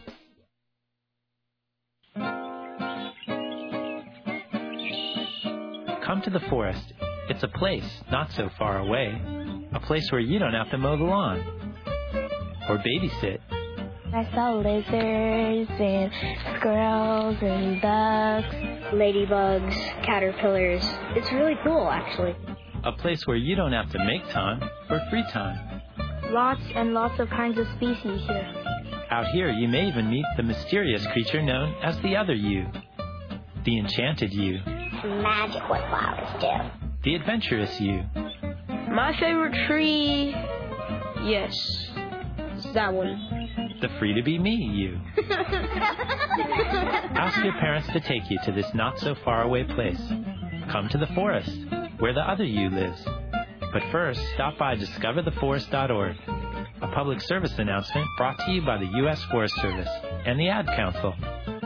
Come to the forest. It's a place not so far away. A place where you don't have to mow the lawn or babysit. I saw lizards and squirrels and ducks, ladybugs, caterpillars. It's really cool, actually. A place where you don't have to make time for free time. Lots and lots of kinds of species here. Out here, you may even meet the mysterious creature known as the other you, the enchanted you, Magic what flowers do. the adventurous you. My favorite tree, yes, it's that one. The free-to-be-me you. Ask your parents to take you to this not-so-far-away place. Come to the forest, where the other you lives. But first, stop by discover the forest dot org, a public service announcement brought to you by the U S Forest Service and the Ad Council.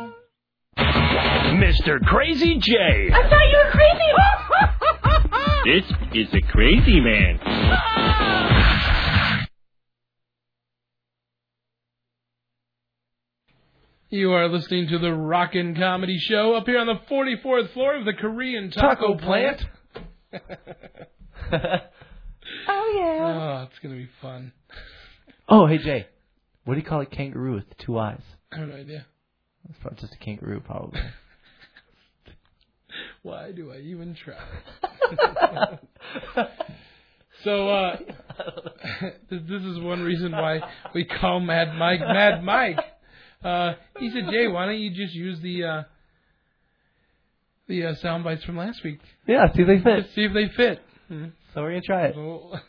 Mister Crazy J. I thought you were crazy! This is the Crazy Man. You are listening to the Rockin' Comedy Show up here on the forty-fourth floor of the Korean Taco, Taco Plant. Oh, yeah. Oh, it's going to be fun. Oh, hey, Jay. What do you call a kangaroo with two eyes? I have no idea. It's probably just a kangaroo, probably. Why do I even try? So, uh, this, this is one reason why we call Mad Mike Mad Mike. Uh, he said, Jay, why don't you just use the uh, the uh, sound bites from last week? Yeah, see if they fit. Just see if they fit. Mm-hmm. So we're going to try it.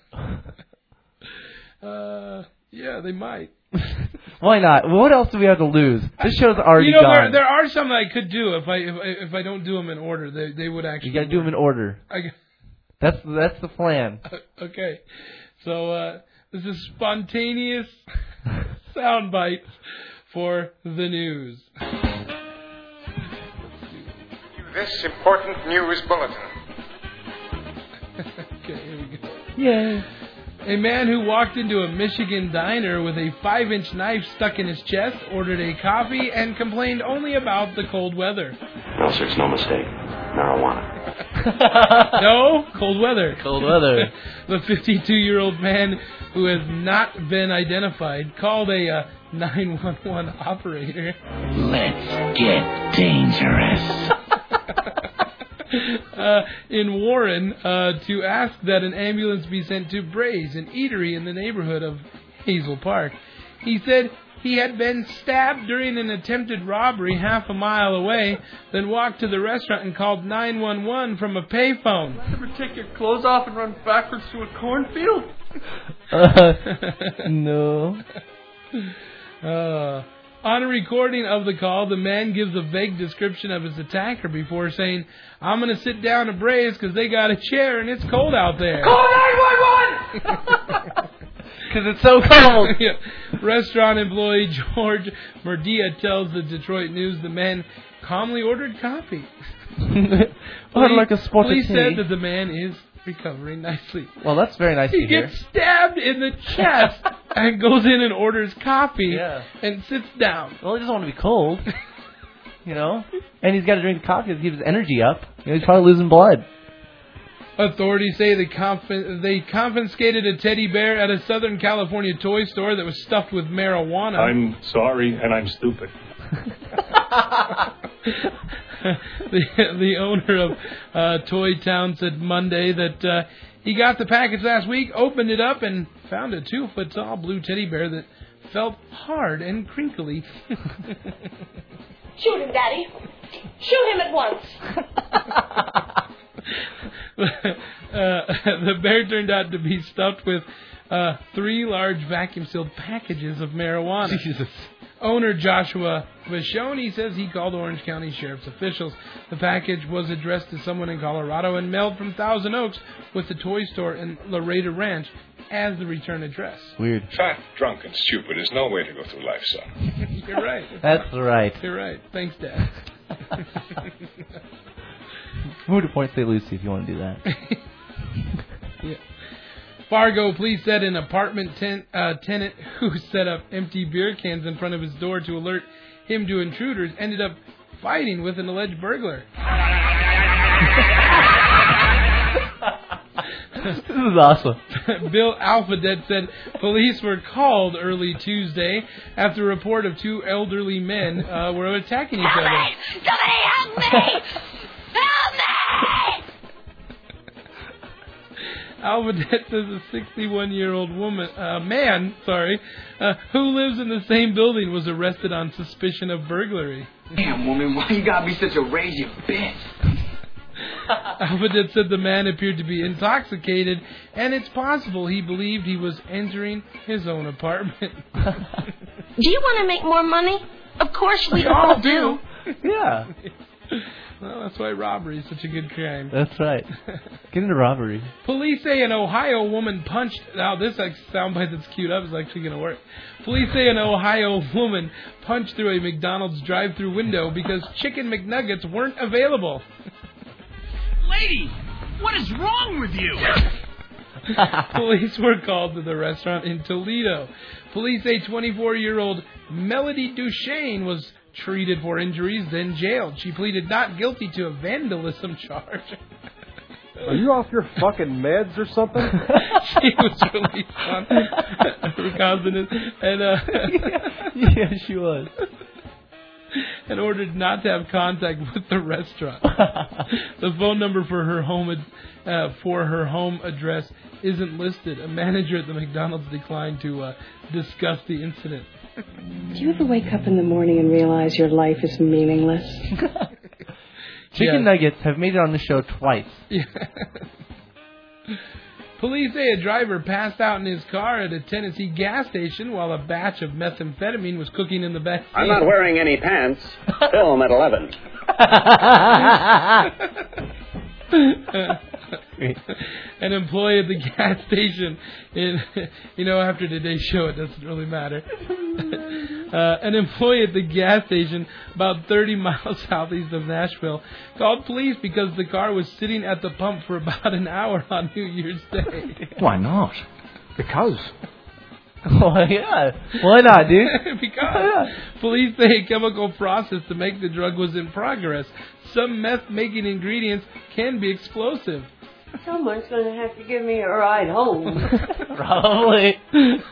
So, uh, yeah, they might. Why not? What else do we have to lose? This show's already you know, gone. there, there are some that I could do if I if I, if I don't do them in order. They they would actually. You got to do them in order. I, That's that's the plan. okay, so uh, this is spontaneous sound bites for the news. This important news bulletin. Okay, here we go. Yay. A man who walked into a Michigan diner with a five-inch knife stuck in his chest ordered a coffee and complained only about the cold weather. No, sir, it's no mistake. Marijuana. No, cold weather. Cold weather. The fifty-two-year-old man who has not been identified called a uh, nine one one operator. Let's get dangerous. Uh, in Warren uh, to ask that an ambulance be sent to Braze, an eatery in the neighborhood of Hazel Park. He said he had been stabbed during an attempted robbery half a mile away, then walked to the restaurant and called nine one one from a payphone. You ever take your clothes off and run backwards through a cornfield? Uh, no. Uh, on a recording of the call, the man gives a vague description of his attacker before saying, "I'm going to sit down and braise because they got a chair and it's cold out there." Call nine one one! Because it's so cold. Yeah. Restaurant employee George Merdia tells the Detroit News the man calmly ordered coffee. Or like a spot of Police tea. said that the man is recovering nicely. Well, that's very nice He to hear. gets stabbed in the chest and goes in and orders coffee Yeah. and sits down. Well, he doesn't want to be cold. You know? And he's got to drink coffee to keep his energy up. You know, he's probably losing blood. Authorities say they, conf- they confiscated a teddy bear at a Southern California toy store that was stuffed with marijuana. I'm sorry, and I'm stupid. the, the owner of uh, Toy Town said Monday that uh, he got the package last week, opened it up, and found a two-foot-tall blue teddy bear that felt hard and crinkly. Shoot him, Daddy. Shoot him at once. uh, the bear turned out to be stuffed with uh, three large vacuum-sealed packages of marijuana. Jesus. Owner Joshua Vashoni says he called Orange County Sheriff's officials. The package was addressed to someone in Colorado and mailed from Thousand Oaks with the toy store in Laredo Ranch as the return address. Weird. Fat, drunk, and stupid is no way to go through life, son. You're right. That's right. You're right. Thanks, Dad. Move to Point Saint Lucie if you want to do that. Yeah. Fargo police said an apartment ten, uh, tenant who set up empty beer cans in front of his door to alert him to intruders ended up fighting with an alleged burglar. This is awesome. Bill Alphadet said police were called early Tuesday after a report of two elderly men uh, were attacking each Help other. me! Somebody help me! Help me! Alphadet says a sixty-one-year-old woman, uh, man, sorry, uh, who lives in the same building was arrested on suspicion of burglary. Damn, woman, why you gotta be such a raging bitch? Alphadet said the man appeared to be intoxicated, and it's possible he believed he was entering his own apartment. Do you want to make more money? Of course we all do. Yeah. Well, that's why robbery is such a good crime. That's right. Get into robbery. Police say an Ohio woman punched... Now, this like, soundbite that's queued up is actually going to work. Police say an Ohio woman punched through a McDonald's drive-thru window because chicken McNuggets weren't available. Lady, what is wrong with you? Police were called to the restaurant in Toledo. Police say twenty-four-year-old Melody Duchesne was treated for injuries, then jailed. She pleaded not guilty to a vandalism charge. Are you off your fucking meds or something? She was released on recognizance and uh, yeah, she was. And ordered not to have contact with the restaurant. The phone number for her home ad- uh, for her home address isn't listed. A manager at the McDonald's declined to uh, discuss the incident. Do you ever wake up in the morning and realize your life is meaningless? Chicken Yeah. nuggets have made it on the show twice. Yeah. Police say a driver passed out in his car at a Tennessee gas station while a batch of methamphetamine was cooking in the back seat. I'm not wearing any pants. Film at eleven. An employee at the gas station in, you know, after today's show, it doesn't really matter. uh, an employee at the gas station about thirty miles southeast of Nashville called police because the car was sitting at the pump for about an hour on New Year's Day. Why not? Because. Oh, yeah. Why not, dude? Because police say a chemical process to make the drug was in progress. Some meth-making ingredients can be explosive. Someone's going to have to give me a ride home. Probably.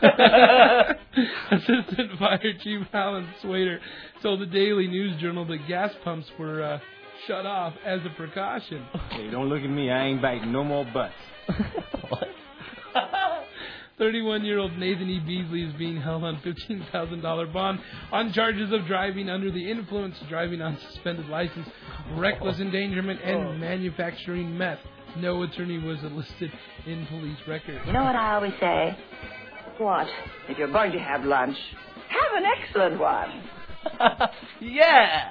Assistant Fire Chief Alan Swader told the Daily News Journal that gas pumps were uh, shut off as a precaution. Hey, don't look at me. I ain't biting no more butts. What? thirty-one-year-old Nathan E. Beasley is being held on fifteen thousand dollars bond on charges of driving under the influence, driving on suspended license, reckless endangerment, and manufacturing meth. No attorney was enlisted in police records. You know what I always say? What? If you're going to have lunch, have an excellent one. Yeah!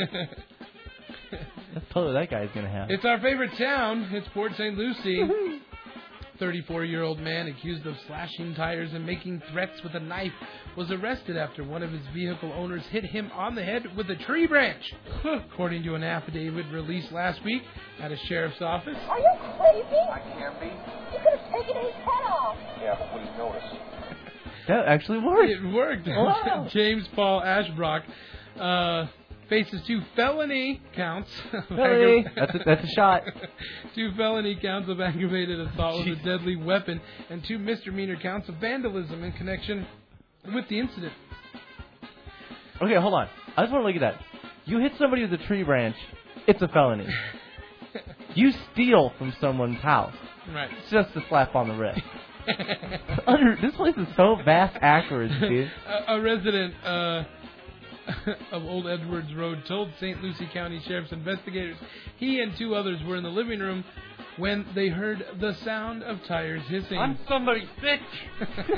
That's totally that guy's going to have. It's our favorite town. It's Port Saint Lucie. thirty-four-year-old man accused of slashing tires and making threats with a knife was arrested after one of his vehicle owners hit him on the head with a tree branch. According to an affidavit released last week at a sheriff's office. Are you crazy? I can't be. You could have taken his head off. Yeah, but wouldn't notice. That actually worked. It worked. Wow. James Paul Ashbrook uh, faces two felony counts. Felony. that's, a, that's a shot. Two felony counts of aggravated assault with a deadly weapon and two misdemeanor counts of vandalism in connection with the incident. Okay, hold on. I just want to look at that. You hit somebody with a tree branch, it's a felony. You steal from someone's house. Right. It's just a slap on the wrist. Under, this place is so vast backwards, dude. A, a resident uh, of Old Edwards Road told Saint Lucie County Sheriff's investigators he and two others were in the living room when they heard the sound of tires hissing. I'm somebody's bitch.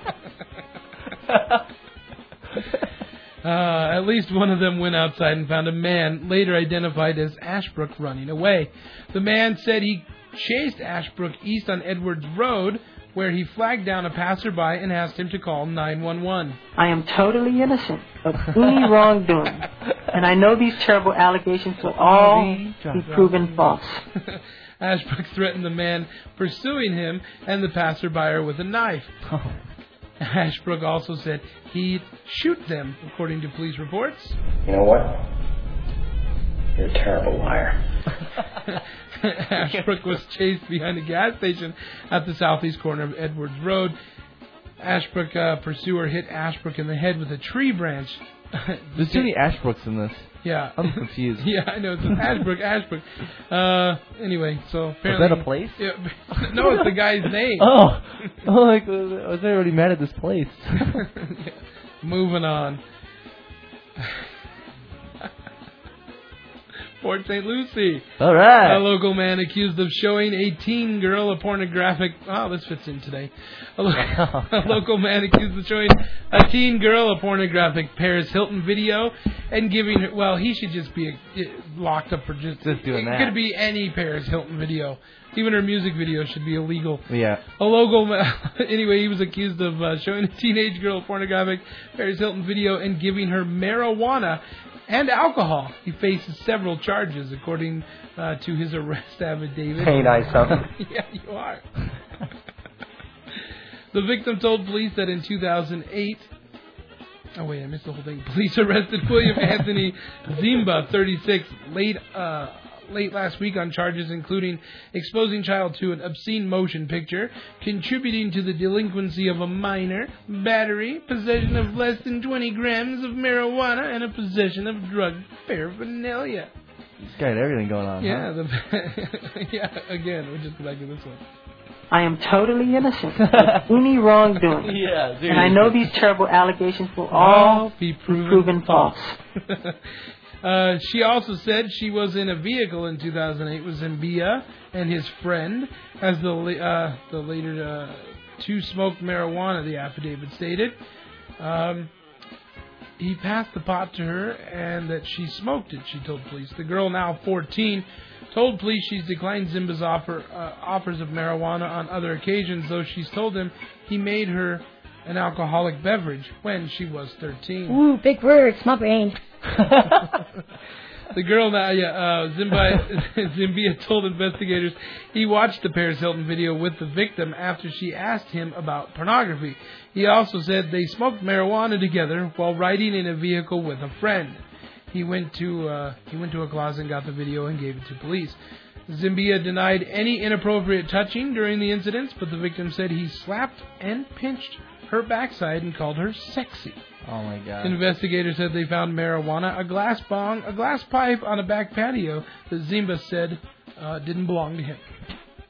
uh, at least one of them went outside and found a man, later identified as Ashbrook, running away. The man said he chased Ashbrook east on Edwards Road, where he flagged down a passerby and asked him to call nine one one. I am totally innocent of any wrongdoing, and I know these terrible allegations will all be proven false. Ashbrook threatened the man pursuing him and the passerby with a knife. Oh. Ashbrook also said he'd shoot them, according to police reports. You know what? You're a terrible liar. Ashbrook was chased behind a gas station at the southeast corner of Edwards Road. Ashbrook uh, pursuer hit Ashbrook in the head with a tree branch. There's too many Ashbrooks in this. Yeah. I'm confused. Yeah, I know. It's Ashbrook, Ashbrook. Uh, anyway, so apparently... Is that a place? Yeah, no, it's the guy's name. Oh. oh like, I was already mad at this place. Yeah. Moving on. Port Saint Lucie. All right. A local man accused of showing a teen girl a pornographic... Oh, this fits in today. A, lo- a local man accused of showing a teen girl a pornographic Paris Hilton video and giving her... Well, he should just be uh, locked up for just... Just doing it that. It could be any Paris Hilton video. Even her music video should be illegal. Yeah. A local... Ma- anyway, he was accused of uh, showing a teenage girl a pornographic Paris Hilton video and giving her marijuana and alcohol. He faces several charges, according uh, to his arrest affidavit. Ain't I something? Yeah, you are. The victim told police that in two thousand eight... Oh, wait, I missed the whole thing. Police arrested William Anthony Zimba, thirty-six, late... Uh, late last week on charges including exposing child to an obscene motion picture, contributing to the delinquency of a minor, battery, possession of less than twenty grams of marijuana, and a possession of drug paraphernalia. He's got everything going on. Yeah, huh? the, yeah. Again, we'll just go back to this one. I am totally innocent of any wrongdoing, yeah, and I know these terrible allegations will all be proven, proven false. Uh, she also said she was in a vehicle in two thousand eight with Zambia and his friend, as the uh, the later uh, two smoked marijuana, the affidavit stated. Um, he passed the pot to her and that she smoked it, she told police. The girl, now fourteen, told police she's declined Zimba's offer, uh, offers of marijuana on other occasions, though she's told him he made her an alcoholic beverage when she was thirteen. Ooh, big words, my brain. The girl now, yeah, uh, Zimba, Zimbia told investigators he watched the Paris Hilton video with the victim after she asked him about pornography. He also said they smoked marijuana together while riding in a vehicle with a friend. He went to uh, he went to a closet and got the video and gave it to police. Zimbia denied any inappropriate touching during the incidents, but the victim said he slapped and pinched her backside and called her sexy. Oh my God. Investigators said they found marijuana, a glass bong, a glass pipe on a back patio that Zimba said uh, didn't belong to him.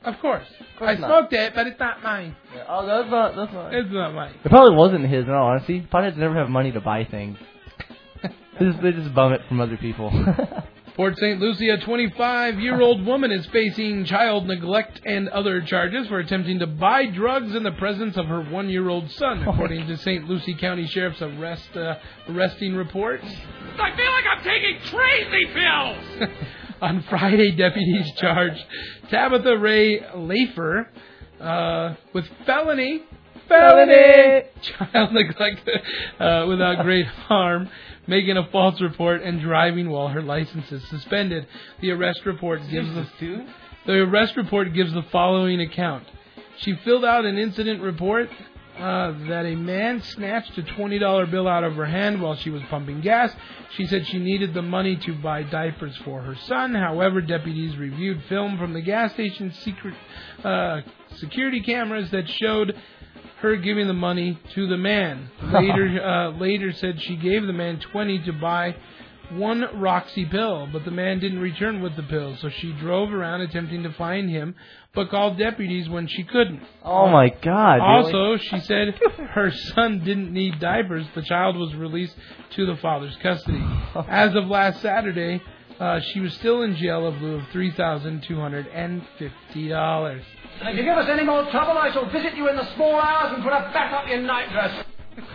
Of course. course I not. smoked it, but it's not mine. Yeah. Oh, that's not. That's not. It's not mine. It probably wasn't his, in all honesty. Potheads never have money to buy things. they, just, they just bum it from other people. Port Saint Lucie, a twenty-five-year-old woman is facing child neglect and other charges for attempting to buy drugs in the presence of her one-year-old son, according to Saint Lucie County Sheriff's arrest uh, arresting reports. I feel like I'm taking crazy pills! On Friday, deputies charged Tabitha Ray Lafer uh, with felony, felony, child neglect uh, without great harm, making a false report, and driving while her license is suspended. The arrest report gives the the arrest report gives the following account. She filled out an incident report uh, that a man snatched a twenty dollar bill out of her hand while she was pumping gas. She said she needed the money to buy diapers for her son. However, deputies reviewed film from the gas station's secret uh, security cameras that showed her giving the money to the man. Later, uh, later said she gave the man twenty to buy one Roxy pill, but the man didn't return with the pills, so she drove around attempting to find him, but called deputies when she couldn't. Oh my God! Also, really? she said her son didn't need diapers. The child was released to the father's custody. As of last Saturday, uh, she was still in jail in lieu of three thousand two hundred fifty dollars. And if you give us any more trouble, I shall visit you in the small hours and put a bat up your nightdress.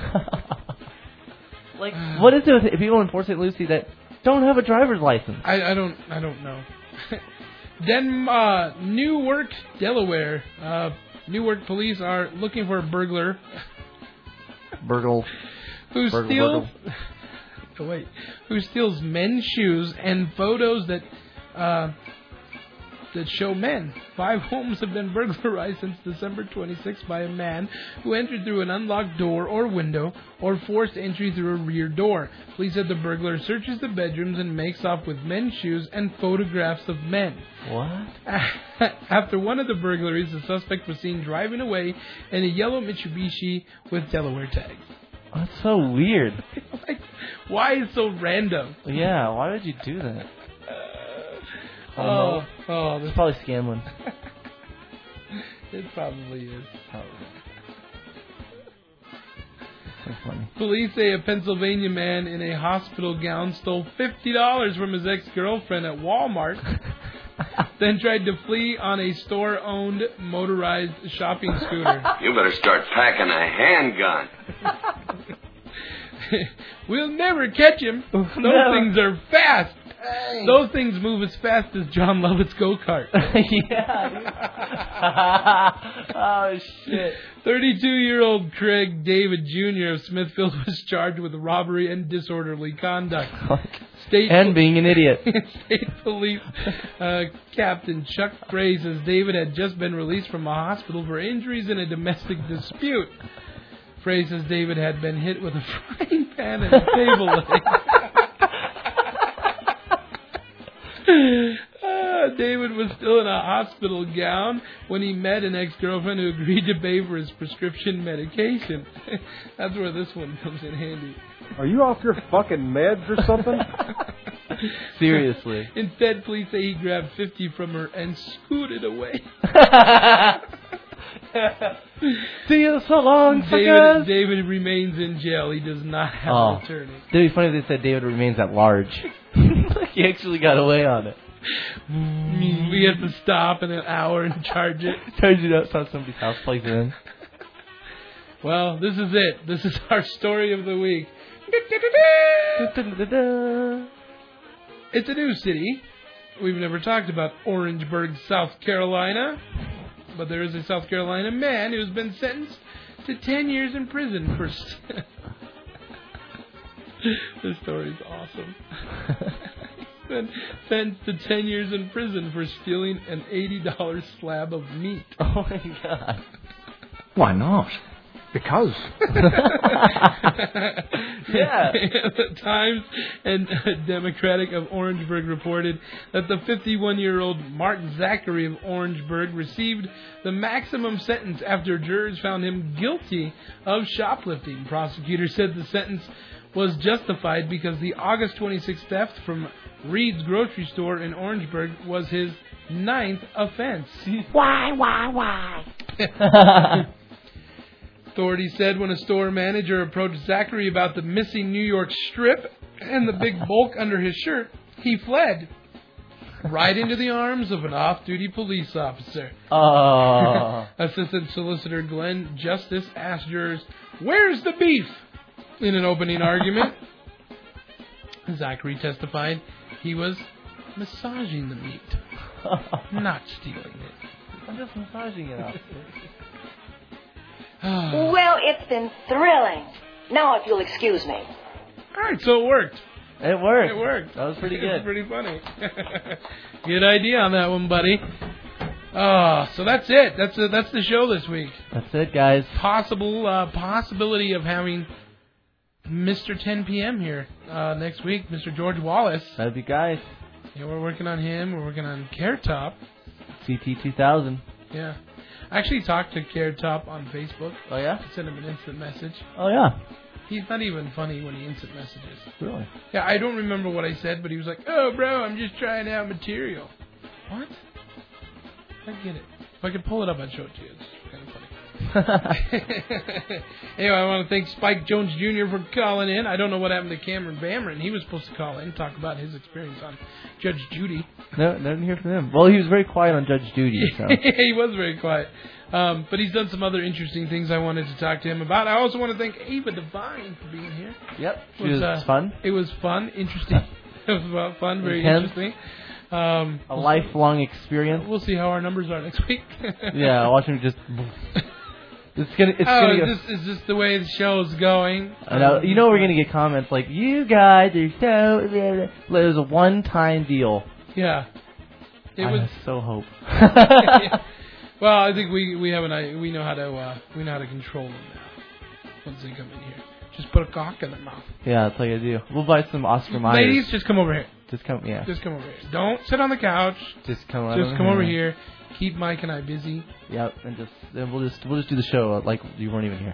Like, what is it with people in Port Saint Lucie that don't have a driver's license? I, I don't I don't know. Den uh, Newark, Delaware. Uh, Newark police are looking for a burglar. Burgle. Who Burgle, steals? burgle. Oh, wait. Who steals men's shoes and photos that uh, that show men. Five homes have been burglarized since December twenty-sixth by a man who entered through an unlocked door or window or forced entry through a rear door. Police said the burglar searches the bedrooms and makes off with men's shoes and photographs of men. What? After one of the burglaries, the suspect was seen driving away in a yellow Mitsubishi with Delaware tags. That's so weird. Like, why is so random? Yeah, why would you do that? Uh, oh, oh, it's probably Scanlon. It probably is. Probably. So funny. Police say a Pennsylvania man in a hospital gown stole fifty dollars from his ex-girlfriend at Walmart, then tried to flee on a store-owned motorized shopping scooter. You better start packing a handgun. We'll never catch him. Those No. things are fast. Hey. Those things move as fast as John Lovett's go-kart. Yeah. Oh, shit. thirty-two-year-old Craig David Junior of Smithfield was charged with robbery and disorderly conduct. State and being an idiot. State Police uh, Captain Chuck Gray says David had just been released from a hospital for injuries in a domestic dispute. Frey says David had been hit with a frying pan and a table leg. uh, David was still in a hospital gown when he met an ex-girlfriend who agreed to pay for his prescription medication. That's where this one comes in handy. Are you off your fucking meds or something? Seriously. Instead, police say he grabbed fifty from her and scooted away. See you so long, David, suckers. David remains in jail. He does not have Oh. an attorney. It'd be funny if they said David remains at large. He actually got away on it. We have to stop in an hour and charge it. Charge it outside somebody's house, plug it in. Well, this is it. This is our story of the week. It's a new city. We've never talked about Orangeburg, South Carolina. But there is a South Carolina man who's been sentenced to ten years in prison for... St- this story's awesome. He's been sentenced to ten years in prison for stealing an eighty dollar slab of meat. Oh my God. Why not? Because. Yeah. The Times and Democratic of Orangeburg reported that the fifty-one-year-old Mark Zachary of Orangeburg received the maximum sentence after jurors found him guilty of shoplifting. Prosecutors said the sentence was justified because the August twenty-sixth theft from Reed's grocery store in Orangeburg was his ninth offense. Why, why, why? Authorities said when a store manager approached Zachary about the missing New York strip and the big bulk under his shirt, he fled right into the arms of an off-duty police officer. Oh. Assistant Solicitor Glenn Justice asked jurors, "Where's the beef?" in an opening argument. Zachary testified he was massaging the meat, not stealing it. I'm just massaging it out. Well, it's been thrilling. Now, if you'll excuse me. All right, so it worked. It worked. It worked. That was pretty It good. was pretty funny. Good idea on that one, buddy. Oh, so that's it. That's a, that's the show this week. That's it, guys. Possible uh, possibility of having Mister ten p.m. here uh, next week, Mister George Wallace. That'd be guys. Yeah, we're working on him. We're working on Carrot Top. C T two thousand. Yeah. I actually talked to Carrot Top on Facebook. Oh, yeah? I sent him an instant message. Oh, yeah. He's not even funny when he instant messages. Really? Yeah, I don't remember what I said, but he was like, "Oh, bro, I'm just trying out material." What? I get it. If I could pull it up, I'd show it to you. It's kind of funny. Anyway, I want to thank Spike Jones Junior for calling in. I don't know what happened to Cameron Bamron. He was supposed to call in and talk about his experience on Judge Judy. No, I didn't hear from him. Well, he was very quiet on Judge Judy. So. He was very quiet. Um, but he's done some other interesting things I wanted to talk to him about. I also want to thank Ava Devine for being here. Yep. It was, was uh, fun. It was fun, interesting. It was about fun, very Intense. interesting. Um, A lifelong experience. We'll see how our numbers are next week. Yeah, watch him just... It's gonna. It's oh, gonna is, go, this, is this the way the show's going? I know. You know we're gonna get comments like, "You guys are so." It was a one-time deal. Yeah. It I was so hope. Well, I think we we have an I we know how to uh, we know how to control them now. Once they come in here, just put a cock in their mouth. Yeah, that's all you do. We'll buy some Oscar Myers. Ladies, just come over here. Just come. Yeah. Just come over here. Don't sit on the couch. Just come. Right just over come here. over here. Keep Mike and I busy. Yep, and just then we'll just we'll just do the show like you weren't even here.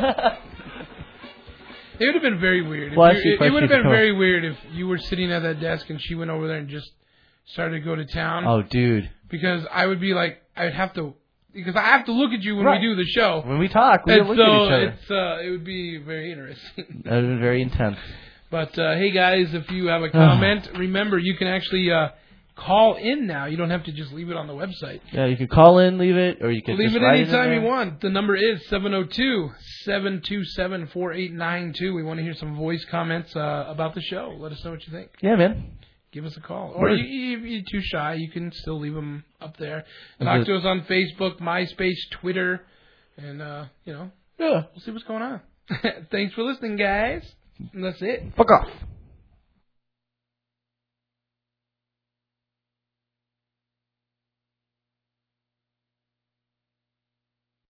It would have been very weird. If Well, you, actually, it, it would have been question- very weird if you were sitting at that desk and she went over there and just started to go to town. Oh, dude. Because I would be like, I'd have to, because I have to look at you when Right. we do the show. When we talk, we and look so at each other. It's, uh, it would be very interesting. That would have been very intense. But, uh, hey, guys, if you have a comment, remember, you can actually uh, call in now. You don't have to just leave it on the website. Yeah, you can call in, leave it, or you can Leave just it write anytime it in you there. want. The number is seven oh two, seven two seven, four eight nine two. We want to hear some voice comments uh, about the show. Let us know what you think. Yeah, man. Give us a call. Or Word. you, you, if you're too shy, you can still leave them up there. Is Talk it- to us on Facebook, MySpace, Twitter, and, uh, you know, yeah, we'll see what's going on. Thanks for listening, guys. And that's it. Fuck off.